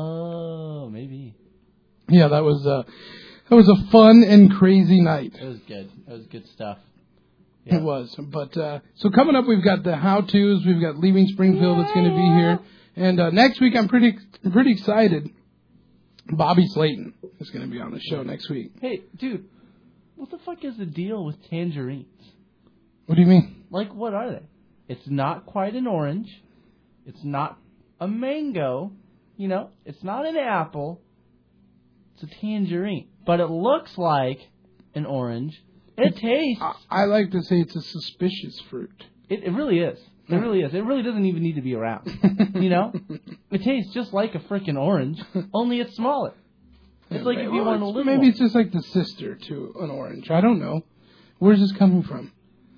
Speaker 9: Oh, maybe.
Speaker 3: Yeah, that was uh that was a fun and crazy night.
Speaker 9: It was good. It was good stuff.
Speaker 3: Yeah. It was. But uh so coming up we've got the how-tos, we've got Leaving Springfield that's going to be here. And uh next week I'm pretty pretty excited. Bobby Slayton is going to be on the show next week.
Speaker 9: Hey, dude, what the fuck is the deal with tangerines?
Speaker 3: What do you mean?
Speaker 9: Like, what are they? It's not quite an orange. It's not a mango. You know, it's not an apple. It's a tangerine. But it looks like an orange. It tastes...
Speaker 3: I, I like to say it's a suspicious fruit.
Speaker 9: It, it really is. It really is. It really doesn't even need to be around. You know? It tastes just like a freaking orange, only it's smaller. It's like if you want a little...
Speaker 3: Maybe
Speaker 9: more.
Speaker 3: It's just like the sister to an orange. I don't know. Where's this coming from?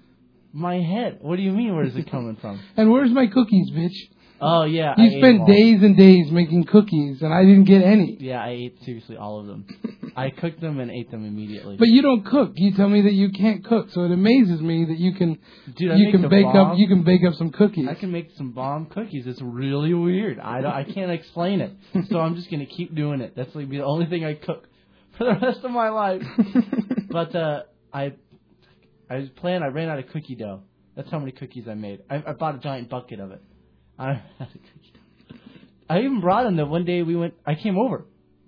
Speaker 9: My head. What do you mean, where's it coming from?
Speaker 3: And where's my cookies, bitch?
Speaker 9: Oh, yeah.
Speaker 3: You
Speaker 9: I
Speaker 3: spent days and days making cookies, and I didn't get any.
Speaker 9: Yeah, I ate seriously all of them. I cooked them and ate them immediately.
Speaker 3: But you don't cook. You tell me that you can't cook, so it amazes me that you can.
Speaker 9: Dude, I
Speaker 3: you
Speaker 9: make
Speaker 3: can
Speaker 9: the
Speaker 3: bake
Speaker 9: bomb.
Speaker 3: up. You can bake up some cookies.
Speaker 9: I can make some bomb cookies. It's really weird. I don't, I can't explain it. So I'm just gonna keep doing it. That's like the only thing I cook for the rest of my life. But uh, I, I was planning. I ran out of cookie dough. That's how many cookies I made. I, I bought a giant bucket of it. I ran out of cookie dough. I even brought them. The one day we went. I came over.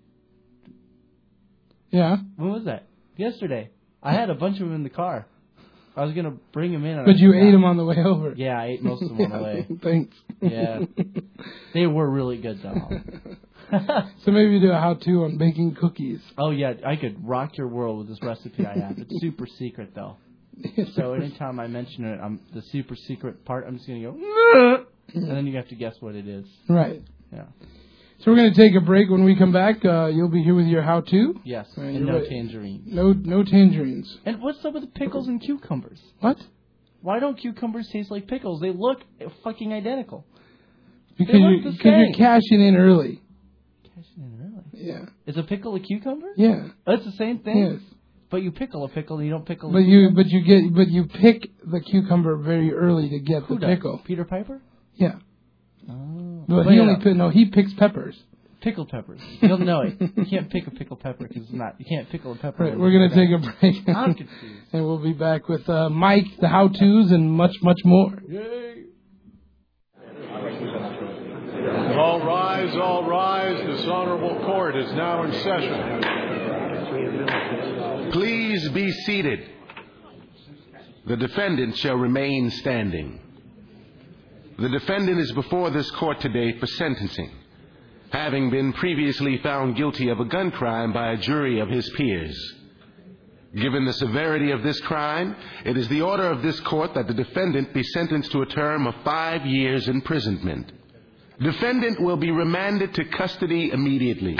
Speaker 3: Yeah.
Speaker 9: When was that? Yesterday. I had a bunch of them in the car. I was gonna bring them in.
Speaker 3: But you ate them on the way over.
Speaker 9: Yeah, I ate most of them yeah, on the way.
Speaker 3: Thanks.
Speaker 9: Yeah. They were really good, though.
Speaker 3: So maybe do a how-to on baking cookies.
Speaker 9: Oh, yeah. I could rock your world with this recipe I have. It's super secret, though. So anytime I mention it, I'm the super secret part, I'm just going to go, and then you have to guess what it is.
Speaker 3: Right.
Speaker 9: Yeah.
Speaker 3: So we're going to take a break. When we come back, uh, you'll be here with your how-to.
Speaker 9: Yes, and, and no right. tangerines.
Speaker 3: No no tangerines.
Speaker 9: And what's up with the pickles and cucumbers?
Speaker 3: What?
Speaker 9: Why don't cucumbers taste like pickles? They look fucking identical.
Speaker 3: Because you're, cause you're cashing in early.
Speaker 9: Cashing in early?
Speaker 3: Yeah.
Speaker 9: Is a pickle a cucumber?
Speaker 3: Yeah.
Speaker 9: Oh, it's the same thing?
Speaker 3: Yes.
Speaker 9: But you pickle a pickle and you don't pickle a
Speaker 3: But
Speaker 9: cucumber?
Speaker 3: you but you get but you pick the cucumber very early to get
Speaker 9: Who
Speaker 3: the
Speaker 9: does?
Speaker 3: pickle.
Speaker 9: Peter Piper?
Speaker 3: Yeah.
Speaker 9: Oh.
Speaker 3: But,
Speaker 9: but
Speaker 3: he
Speaker 9: yeah.
Speaker 3: only pick, no he picks peppers.
Speaker 9: Pickled peppers. You don't know it. You can't pick a pickled pepper because it's not. You can't pickle a pepper.
Speaker 3: Right, we're going to take a break.
Speaker 9: I'm confused.
Speaker 3: And we'll be back with uh, Mike, the how-tos, and much, much more.
Speaker 9: Yay.
Speaker 13: All rise, all rise. This honorable court is now in session.
Speaker 14: Please be seated. The defendant shall remain standing. The defendant is before this court today for sentencing, having been previously found guilty of a gun crime by a jury of his peers. Given the severity of this crime, it is the order of this court that the defendant be sentenced to a term of five years imprisonment. Defendant will be remanded to custody immediately.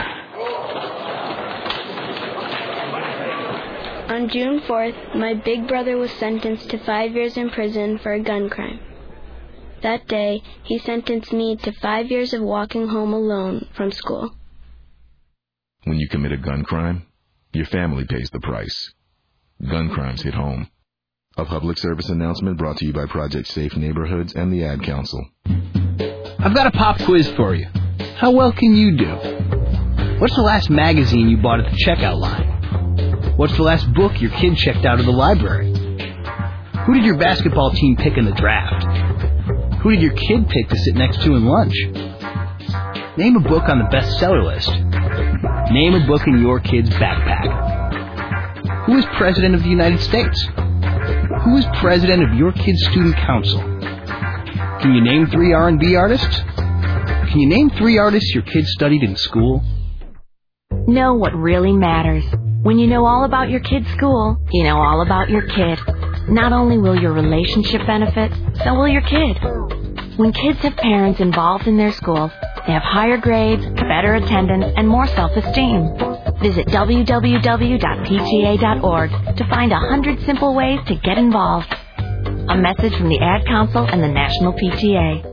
Speaker 15: On June fourth, my big brother was sentenced to five years in prison for a gun crime. That day, he sentenced me to five years of walking home alone from school.
Speaker 16: When you commit a gun crime, your family pays the price. Gun crimes hit home. A public service announcement brought to you by Project Safe Neighborhoods and the Ad Council.
Speaker 17: I've got a pop quiz for you. How well can you do? What's the last magazine you bought at the checkout line? What's the last book your kid checked out of the library? Who did your basketball team pick in the draft? Who did your kid pick to sit next to in lunch? Name a book on the bestseller list. Name a book in your kid's backpack. Who is President of the United States? Who is President of your kid's student council? Can you name three R and B artists? Can you name three artists your kid studied in school?
Speaker 18: Know what really matters. When you know all about your kid's school, you know all about your kid. Not only will your relationship benefit, so will your kid. When kids have parents involved in their schools, they have higher grades, better attendance, and more self-esteem. Visit w w w dot p t a dot org to find one hundred simple ways to get involved. A message from the Ad Council and the National P T A.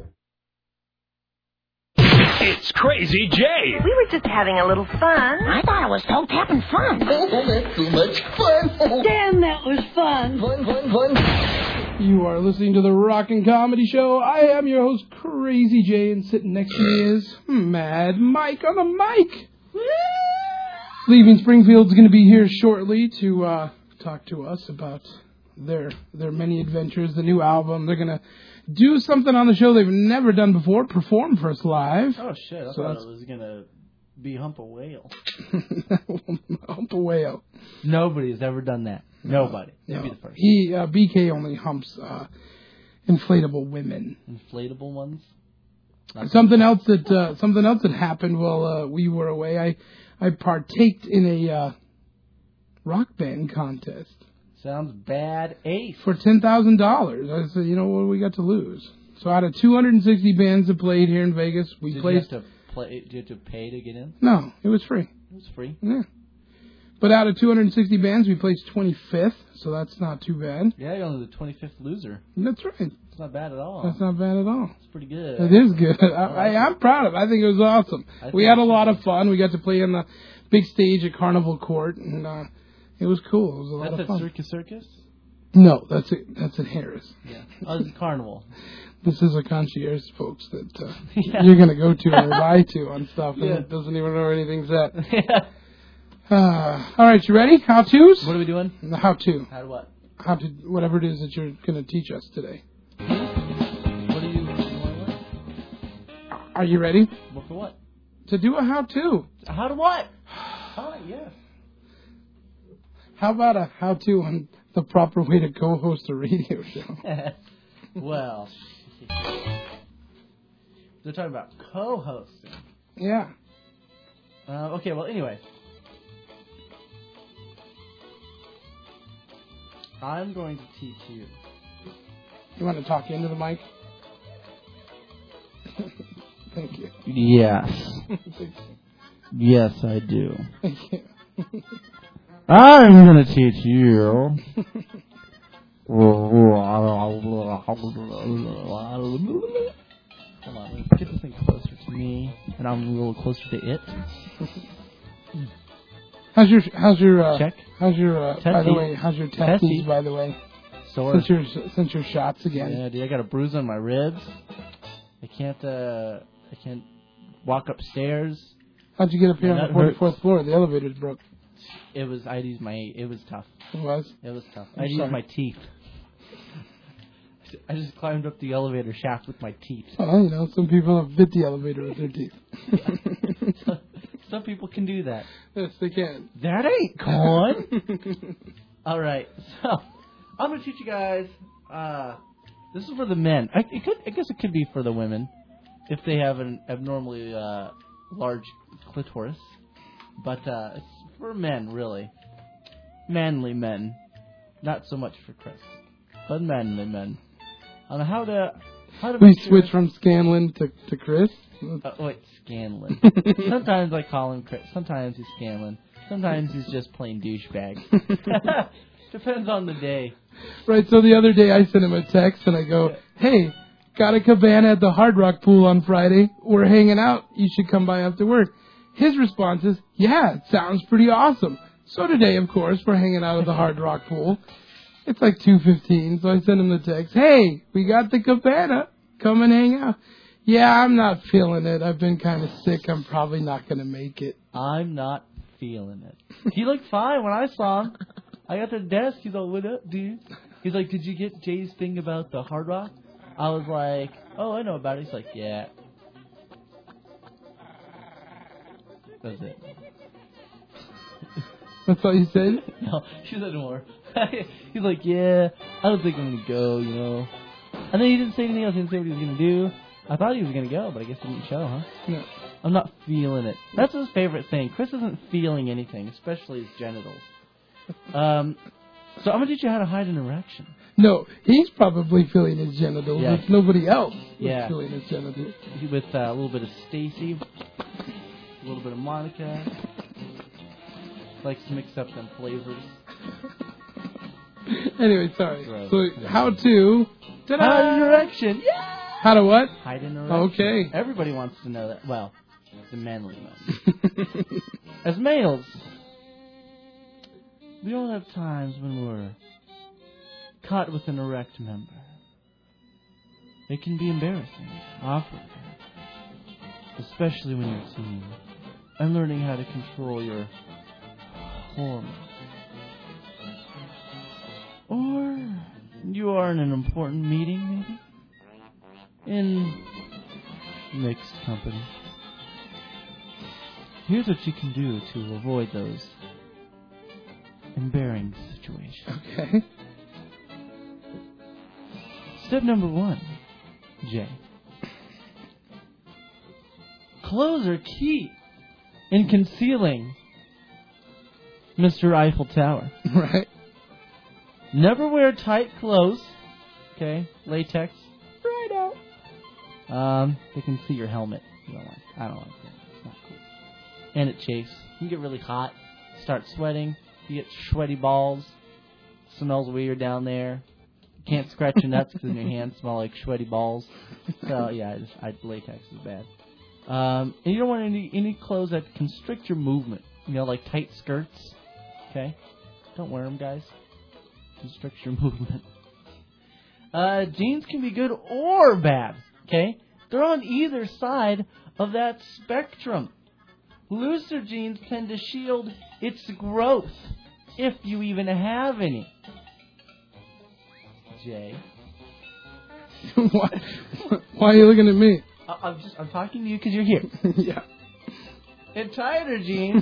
Speaker 7: It's Crazy Jay.
Speaker 19: We were just having a little fun.
Speaker 20: I thought it was toe tapping fun.
Speaker 21: Oh, that's too much fun.
Speaker 19: Damn, that was fun.
Speaker 21: Fun, fun, fun.
Speaker 3: You are listening to the Rockin' Comedy Show. I am your host, Crazy Jay, and sitting next to me is Mad Mike on the mic. Leaving Springfield's going to be here shortly to uh, talk to us about their their many adventures, the new album. They're going to do something on the show they've never done before, perform for us live.
Speaker 9: Oh, shit. I
Speaker 3: So
Speaker 9: thought
Speaker 3: that's-
Speaker 9: it was going to be Hump a Whale.
Speaker 3: Hump a whale.
Speaker 9: Nobody's ever done that. Nobody. You'd
Speaker 3: No.
Speaker 9: be the first.
Speaker 3: He uh, B K only humps uh, inflatable women.
Speaker 9: Inflatable ones? Not
Speaker 3: Something else that uh, something else that happened while uh, we were away. I I partaked in a uh, rock band contest
Speaker 9: Sounds bad. Ace.
Speaker 3: for ten thousand dollars. I said, you know what, we got to lose. So out of two hundred sixty bands that played here in Vegas, we
Speaker 9: Did
Speaker 3: placed.
Speaker 9: you have to play? Did you have to pay to get in?
Speaker 3: No, it was free.
Speaker 9: It was free.
Speaker 3: Yeah. But out of two hundred sixty bands, we placed twenty-fifth, so that's not too bad.
Speaker 9: Yeah, you're only the twenty-fifth loser.
Speaker 3: That's right.
Speaker 9: It's not bad at all.
Speaker 3: That's not bad at all.
Speaker 9: It's pretty good.
Speaker 3: It is good. I, I, I'm proud of it. I think it was awesome.
Speaker 9: I
Speaker 3: We
Speaker 9: think
Speaker 3: had a
Speaker 9: so.
Speaker 3: lot of fun. We got to play on the big stage at Carnival Court, and uh, it was cool. It was a lot
Speaker 9: That's
Speaker 3: of
Speaker 9: at
Speaker 3: fun.
Speaker 9: Circus Circus?
Speaker 3: No, that's it. That's at Harris.
Speaker 9: Yeah. Oh, it's Carnival.
Speaker 3: This is a concierge, folks, that uh,
Speaker 9: Yeah.
Speaker 3: you're going to go to or buy to on stuff, and
Speaker 9: Yeah.
Speaker 3: it doesn't even know where anything's at.
Speaker 9: Yeah.
Speaker 3: Uh, all right, you ready? How-tos?
Speaker 9: What are we doing?
Speaker 3: The how-to.
Speaker 9: How to what?
Speaker 3: How to, whatever it is that you're going to teach us today.
Speaker 9: What are you... What?
Speaker 3: Are you ready?
Speaker 9: What for what?
Speaker 3: To do a how-to.
Speaker 9: How to what? Fine, yes.
Speaker 3: How about a how-to on the proper way to co-host a radio show?
Speaker 9: Well, they're talking about co-hosting.
Speaker 3: Yeah.
Speaker 9: Uh, okay, well, anyway. I'm going to teach you.
Speaker 3: You want to talk into the mic? Thank you.
Speaker 9: Yes.
Speaker 3: Thank you.
Speaker 9: Yes, I do.
Speaker 3: Thank you.
Speaker 9: I'm going to teach you. Hold on, let me get this thing closer to me, and I'm a little closer to it.
Speaker 3: How's your how's your uh,
Speaker 9: Check.
Speaker 3: how's your uh, by the
Speaker 9: Testy.
Speaker 3: way how's your
Speaker 9: Testy.
Speaker 3: testes by the way
Speaker 9: Sore.
Speaker 3: since your since your shots again?
Speaker 9: Yeah, dude, I got a bruise on my ribs. I can't, uh, I can't walk upstairs.
Speaker 3: How'd you get up here
Speaker 9: Yeah,
Speaker 3: on
Speaker 9: that
Speaker 3: the forty-fourth floor? The elevator's broke.
Speaker 9: It was, I'd use my, it was tough.
Speaker 3: It was.
Speaker 9: It was tough.
Speaker 3: I'm
Speaker 9: I'd use
Speaker 3: sorry.
Speaker 9: my teeth. I just climbed up the elevator shaft with my teeth.
Speaker 3: Well, you know, some people have bit the elevator with their teeth.
Speaker 9: So, some people can do that.
Speaker 3: Yes, they can.
Speaker 9: That ain't corn. All right, so I'm gonna teach you guys. Uh, this is for the men. I, it could, I guess it could be for the women if they have an abnormally uh, large clitoris, but uh, it's for men, really, manly men. Not so much for Chris, but manly men. On how to how to
Speaker 3: We
Speaker 9: make sure-
Speaker 3: switch from Scanlon to to Chris.
Speaker 9: Uh, wait, Scanlon. Sometimes I call him Chris. Sometimes he's Scanlon. Sometimes he's just plain douchebag. Depends on the day.
Speaker 3: Right. So the other day I sent him a text and I go, "Hey, got a cabana at the Hard Rock Pool on Friday. We're hanging out. You should come by after work." His response is, "Yeah, it sounds pretty awesome." So today, of course, we're hanging out at the Hard Rock Pool. It's like two fifteen, so I sent him the text, "Hey, we got the cabana. Come and hang out." Yeah, I'm not feeling it. I've been kind of sick. I'm probably not going to make it.
Speaker 9: I'm not feeling it. He looked fine when I saw him. I got to the desk. He's like, what up, dude? He's like, did you get Jay's thing about the Hard Rock? I was like, oh, I know about it. He's like, yeah. That's it.
Speaker 3: That's all you said?
Speaker 9: No, she said more. He's like, yeah, I don't think I'm going to go, you know. And then he didn't say anything else. He didn't say what he was going to do. I thought he was going to go, but I guess he didn't show, huh?
Speaker 3: No.
Speaker 9: I'm not feeling it. That's his favorite thing. Chris isn't feeling anything, especially his genitals. Um, so I'm going to teach you how to hide an erection.
Speaker 3: No, he's probably feeling his genitals
Speaker 9: Yeah.
Speaker 3: if nobody else
Speaker 9: Yeah.
Speaker 3: is feeling his genitals.
Speaker 9: With uh, a little bit of Stacy, a little bit of Monica. Likes to mix up them flavors.
Speaker 3: Anyway, sorry.
Speaker 9: Gross.
Speaker 3: So, how to... Ta-da!
Speaker 9: Hide an erection. Yeah!
Speaker 3: How to what?
Speaker 9: Hide an erection.
Speaker 3: Okay.
Speaker 9: Everybody wants to know that. Well, the manly ones. As males, we all have times when we're caught with an erect member. It can be embarrassing, awkward, especially when you're a teen and learning how to control your hormones. Or you are in an important meeting, maybe? In mixed company. Here's what you can do to avoid those embarrassing situations.
Speaker 3: Okay.
Speaker 9: Step number one, Jay. Clothes are key in concealing Mister Eiffel Tower.
Speaker 3: Right.
Speaker 9: Never wear tight clothes. Okay, latex. Right out. Um, they can see your helmet. You don't like. I don't like that. It's not cool. And it chafes. You can get really hot. Start sweating. You get sweaty balls. Smells weird down there. You can't scratch your nuts because your hands smell like sweaty balls. So yeah, I just, I, latex is bad. Um, and you don't want any any clothes that constrict your movement. You know, like tight skirts. Okay, don't wear them, guys. Constrict your movement. Uh, jeans can be good or bad. Okay, they're on either side of that spectrum. Looser jeans tend to shield its growth, if you even have any. Jay,
Speaker 3: why, why are you looking at me?
Speaker 9: I, I'm just I'm talking to you because you're here.
Speaker 3: Yeah.
Speaker 9: And tighter jeans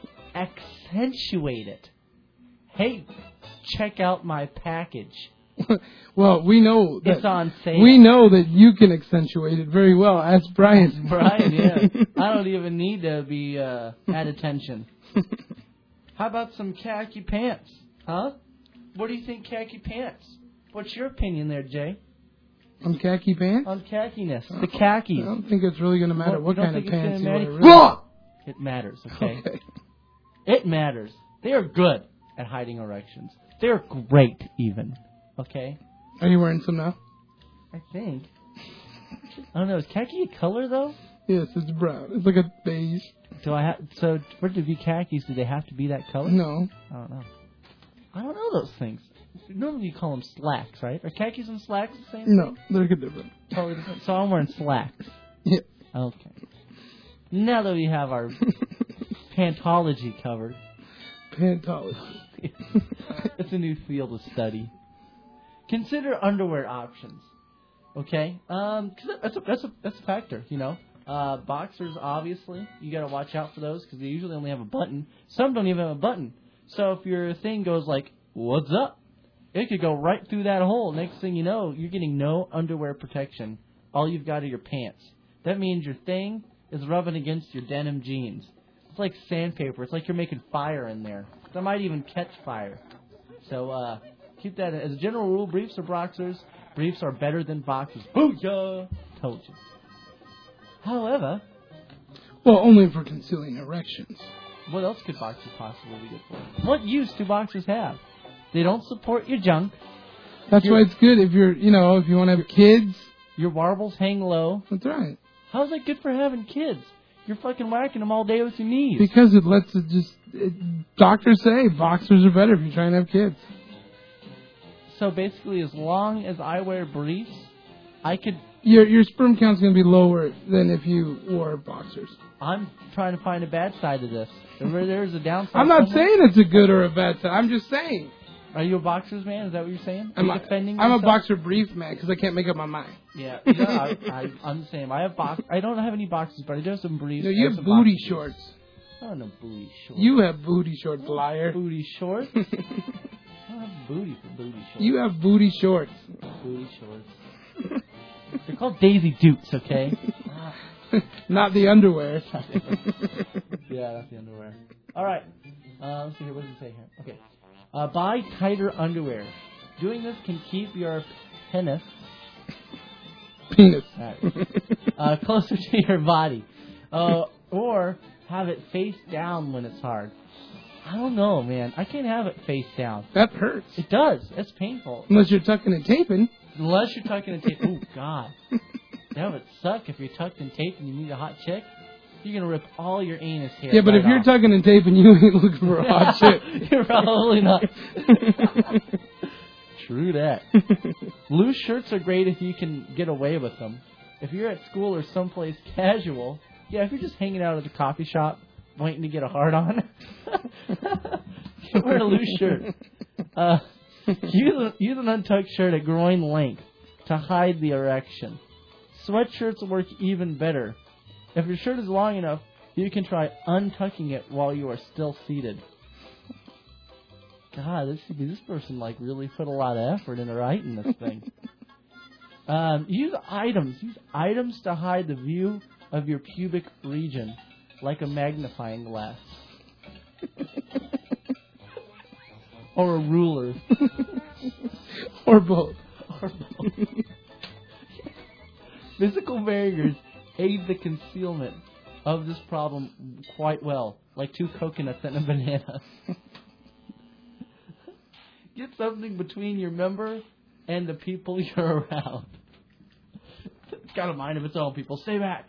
Speaker 9: accentuate it. Hey, check out my package.
Speaker 3: Well, we know that
Speaker 9: It's on sale.
Speaker 3: We know that you can accentuate it very well. Ask Brian.
Speaker 9: Brian, yeah. I don't even need to be uh, at attention. How about some khaki pants? Huh? What do you think khaki pants? What's your opinion there, Jay?
Speaker 3: On khaki pants?
Speaker 9: On khaki-ness. The khakis.
Speaker 3: I don't think it's really going to matter what,
Speaker 9: What, you
Speaker 3: kind
Speaker 9: don't
Speaker 3: of
Speaker 9: think
Speaker 3: pants
Speaker 9: it's
Speaker 3: you
Speaker 9: gonna
Speaker 3: wear.
Speaker 9: matter?
Speaker 3: Really.
Speaker 9: It matters, okay?
Speaker 3: Okay.
Speaker 9: It matters. They are good at hiding erections. They're great, even. Okay?
Speaker 3: Are you wearing some now?
Speaker 9: I think. I don't know. Is khaki a color, though?
Speaker 3: Yes, it's brown. It's like a beige.
Speaker 9: Do I have so for it to be khakis? Do they have to be that color?
Speaker 3: No.
Speaker 9: I don't know. I don't know those things. Normally you call them slacks, right? Are khakis and slacks the same?
Speaker 3: No, they're different.
Speaker 9: Totally different. So I'm wearing slacks.
Speaker 3: Yeah.
Speaker 9: Okay. Now that we have our pantology covered,
Speaker 3: Pantology.
Speaker 9: it's a new field of study. Consider underwear options. Okay, um, 'cause that's a that's a that's a factor, you know. Uh, boxers, obviously, you got to watch out for those because they usually only have a button. Some don't even have a button. So if your thing goes like, "What's up?" it could go right through that hole. Next thing you know, you're getting no underwear protection. All you've got are your pants. That means your thing is rubbing against your denim jeans. It's like sandpaper. It's like you're making fire in there. That might even catch fire. So uh, keep that as a general rule. Briefs or boxers. Briefs are better than boxers. Booyah! Told you. However,
Speaker 3: well, only for concealing erections.
Speaker 9: What else could boxers possibly be good for? What use do boxers have? They don't support your junk.
Speaker 3: That's
Speaker 9: your,
Speaker 3: why it's good if you're, you know, if you want to have kids.
Speaker 9: Your warbles hang low.
Speaker 3: That's right.
Speaker 9: How's that good for having kids? You're fucking whacking them all day with your knees.
Speaker 3: Because it lets it just... It, doctors say boxers are better if you're trying to have kids.
Speaker 9: So basically, as long as I wear briefs, I could
Speaker 3: your your sperm count's going to be lower than if you wore boxers.
Speaker 9: I'm trying to find a bad side of this. If there's a downside.
Speaker 3: I'm not
Speaker 9: somewhere.
Speaker 3: saying it's a good or a bad side. I'm just saying.
Speaker 9: Are you a boxers man? Is that what you're saying? Are
Speaker 3: I'm,
Speaker 9: you
Speaker 3: a,
Speaker 9: defending
Speaker 3: I'm a
Speaker 9: yourself?
Speaker 3: boxer brief man because I can't make up my mind.
Speaker 9: Yeah, no, I, I, I'm the same. I have box. I don't have any boxes, but I do have some briefs.
Speaker 3: No, you
Speaker 9: I
Speaker 3: have
Speaker 9: some
Speaker 3: booty
Speaker 9: boxers.
Speaker 3: shorts.
Speaker 9: I don't know booty shorts.
Speaker 3: You have booty shorts, liar.
Speaker 9: Booty shorts? I don't have booty for booty shorts.
Speaker 3: You have booty shorts.
Speaker 9: Booty shorts. They're called Daisy Dukes, okay?
Speaker 3: Not the underwear.
Speaker 9: Yeah, that's the underwear. All right. Uh, let's see here. What does it say here? Okay. Uh, buy tighter underwear. Doing this can keep your penis
Speaker 3: penis
Speaker 9: right. uh, closer to your body, uh, or have it face down when it's hard. I don't know, man. I can't have it face down.
Speaker 3: That hurts.
Speaker 9: It does. It's painful.
Speaker 3: Unless you're tucking and taping.
Speaker 9: Unless you're tucking and taping. Oh God, that would suck if you're tucked and taped and you meet a hot chick. You're gonna rip all your anus hair.
Speaker 3: Yeah, but
Speaker 9: right
Speaker 3: if you're
Speaker 9: off.
Speaker 3: tucking and taping, you ain't looking for a hot chick.
Speaker 9: You're probably not. True that. Loose shirts are great if you can get away with them. If you're at school or someplace casual, yeah, if you're just hanging out at the coffee shop waiting to get a hard on, you wear a loose shirt. Uh, use, a, use an untucked shirt at groin length to hide the erection. Sweatshirts work even better. If your shirt is long enough, you can try untucking it while you are still seated. God, this this person like really put a lot of effort into writing this thing. um, use items. Use items to hide the view of your pubic region, like a magnifying glass or a ruler,
Speaker 3: or both.
Speaker 9: Or both. Physical barriers aid the concealment of this problem quite well, like two coconuts and a banana. Get something between your member and the people you're around. It's got a mind of its own, people. Stay back.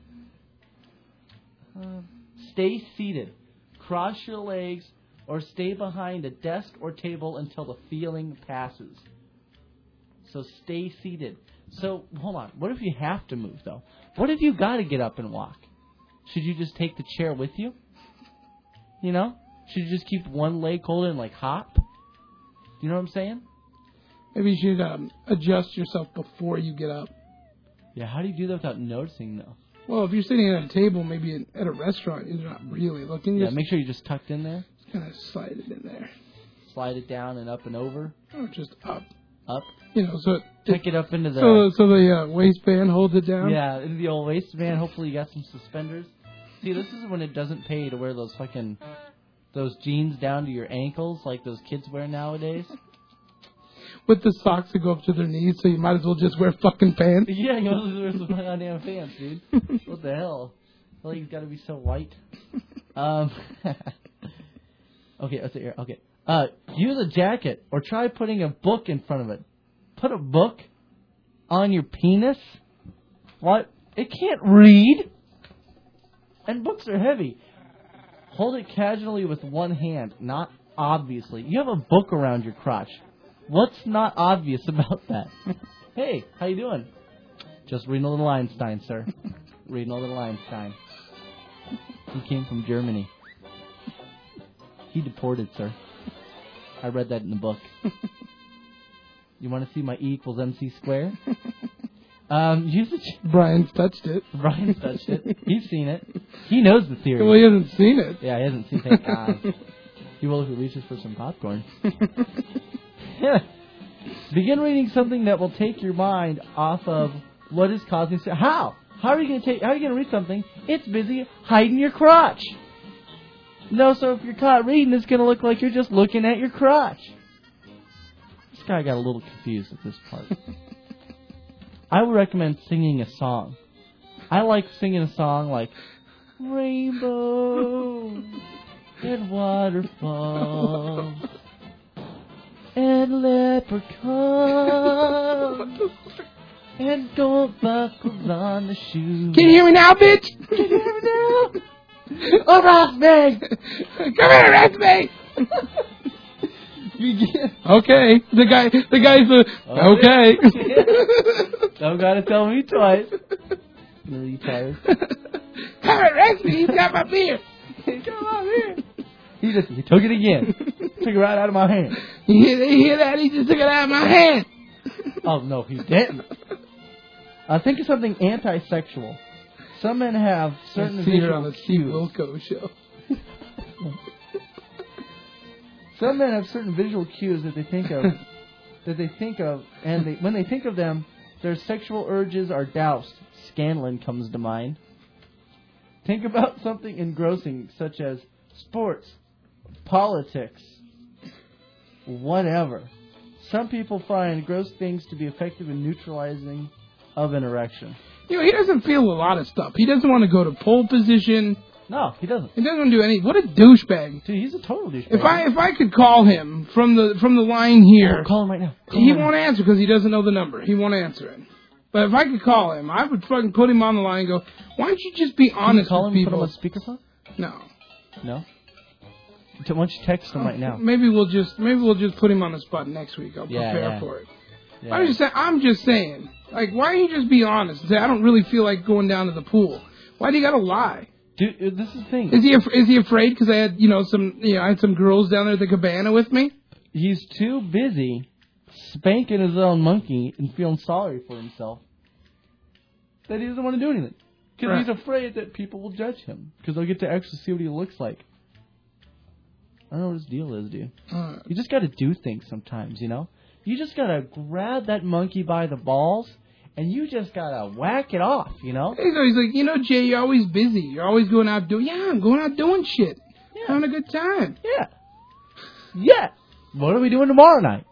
Speaker 9: Uh, stay seated. Cross your legs or stay behind a desk or table until the feeling passes. So stay seated. So, hold on. What if you have to move, though? What if you got to get up and walk? Should you just take the chair with you? You know? Should you just keep one leg holding and, like, hop? You know what I'm saying?
Speaker 3: Maybe you should um, adjust yourself before you get up.
Speaker 9: Yeah, how do you do that without noticing, though?
Speaker 3: Well, if you're sitting at a table, maybe in, at a restaurant, you're not really looking.
Speaker 9: Yeah,
Speaker 3: just
Speaker 9: make sure you're just tucked in there.
Speaker 3: Just kind of slide it in there.
Speaker 9: Slide it down and up and over.
Speaker 3: Or just up.
Speaker 9: Up.
Speaker 3: You know, so...
Speaker 9: Tuck it up into the...
Speaker 3: So, so the uh, waistband holds it down?
Speaker 9: Yeah, in the old waistband. Hopefully you got some suspenders. See, this is when it doesn't pay to wear those fucking... Those jeans down to your ankles like those kids wear nowadays.
Speaker 3: With the socks that go up to their knees, so you might as well just wear fucking pants.
Speaker 9: Yeah, you might as well wear some goddamn pants, dude. What the hell? The leg's got to be so white. Um. Okay, let's see here. Okay. Uh, use a jacket or try putting a book in front of it. Put a book on your penis? What? It can't read. And books are heavy. Hold it casually with one hand, not obviously. You have a book around your crotch. What's not obvious about that? Hey, how you doing? Just reading a little Einstein, sir. Reading a little Einstein. He came from Germany. He deported, sir. I read that in the book. You want to see my E equals M C squared? Um, use the ch-
Speaker 3: Brian's touched it.
Speaker 9: Brian's touched it. He's seen it. He knows the theory.
Speaker 3: Well, he hasn't seen it.
Speaker 9: Yeah, he hasn't seen it. Thank God. He will if he reaches for some popcorn. Begin reading something that will take your mind off of what is causing... How? How are you going to take? How are you going to read something? It's busy hiding your crotch. No, so if you're caught reading, it's going to look like you're just looking at your crotch. This guy got a little confused at this part. I would recommend singing a song. I like singing a song like Rainbow and Waterfalls and Leprechaun and gold buckles on the shoes.
Speaker 3: Can you hear me now, bitch?
Speaker 9: Can you hear me now? Oh, Rossman!
Speaker 3: Come here, Rossman! Okay, the guy, the guy's the okay.
Speaker 9: Don't gotta tell me twice. Really tired.
Speaker 3: Hey, Rexy, he's got my beer.
Speaker 9: He got my beer. He just he took it again. Took it right out of my hand.
Speaker 3: You hear, you hear that? He just took it out of my hand.
Speaker 9: Oh, no, he didn't. I think of something anti-sexual. Some men have certain
Speaker 3: Let's see her
Speaker 9: visual
Speaker 3: on the Steve
Speaker 9: cues.
Speaker 3: Wilco show.
Speaker 9: Some men have certain visual cues that they think of, that they think of, and they, when they think of them, their sexual urges are doused. Scanlon comes to mind. Think about something engrossing, such as sports, politics, whatever. Some people find gross things to be effective in neutralizing of an erection.
Speaker 3: You know, he doesn't feel a lot of stuff. He doesn't want to go to pole position.
Speaker 9: No, he doesn't.
Speaker 3: He doesn't want to do any. What a douchebag!
Speaker 9: Dude, he's a total douchebag.
Speaker 3: If I if I could call him from the from the line here,
Speaker 9: oh, call him right now. Call
Speaker 3: he
Speaker 9: him
Speaker 3: won't
Speaker 9: right
Speaker 3: answer because he doesn't know the number. He won't answer it. But if I could call him, I would fucking put him on the line and go, "Why don't you just be
Speaker 9: Can
Speaker 3: honest
Speaker 9: you call
Speaker 3: with
Speaker 9: him
Speaker 3: people?"
Speaker 9: and put him on speakerphone?
Speaker 3: No.
Speaker 9: No. Why don't you text him right now?
Speaker 3: Maybe we'll just maybe we'll just put him on the spot next week. I'll
Speaker 9: Yeah,
Speaker 3: prepare
Speaker 9: yeah.
Speaker 3: for it.
Speaker 9: Yeah.
Speaker 3: I'm just saying. I'm just saying. Like, why don't you just be honest and say, "I don't really feel like going down to the pool"? Why do you gotta lie?
Speaker 9: Dude, this is the thing.
Speaker 3: Is he af- is he afraid because I had you know some you know I had some girls down there at the cabana with me?
Speaker 9: He's too busy spanking his own monkey and feeling sorry for himself that he doesn't want to do anything. Because
Speaker 3: Right.
Speaker 9: he's afraid that people will judge him. Because they'll get to actually see what he looks like. I don't know what his deal is, dude.
Speaker 3: Uh,
Speaker 9: You just got to do things sometimes, you know? You just got to grab that monkey by the balls and you just got to whack it off, you know?
Speaker 3: He's always like, you know, Jay, you're always busy. You're always going out doing. Yeah, I'm going out doing shit.
Speaker 9: Yeah.
Speaker 3: Having a good time.
Speaker 9: Yeah. Yeah. What are we doing tomorrow night?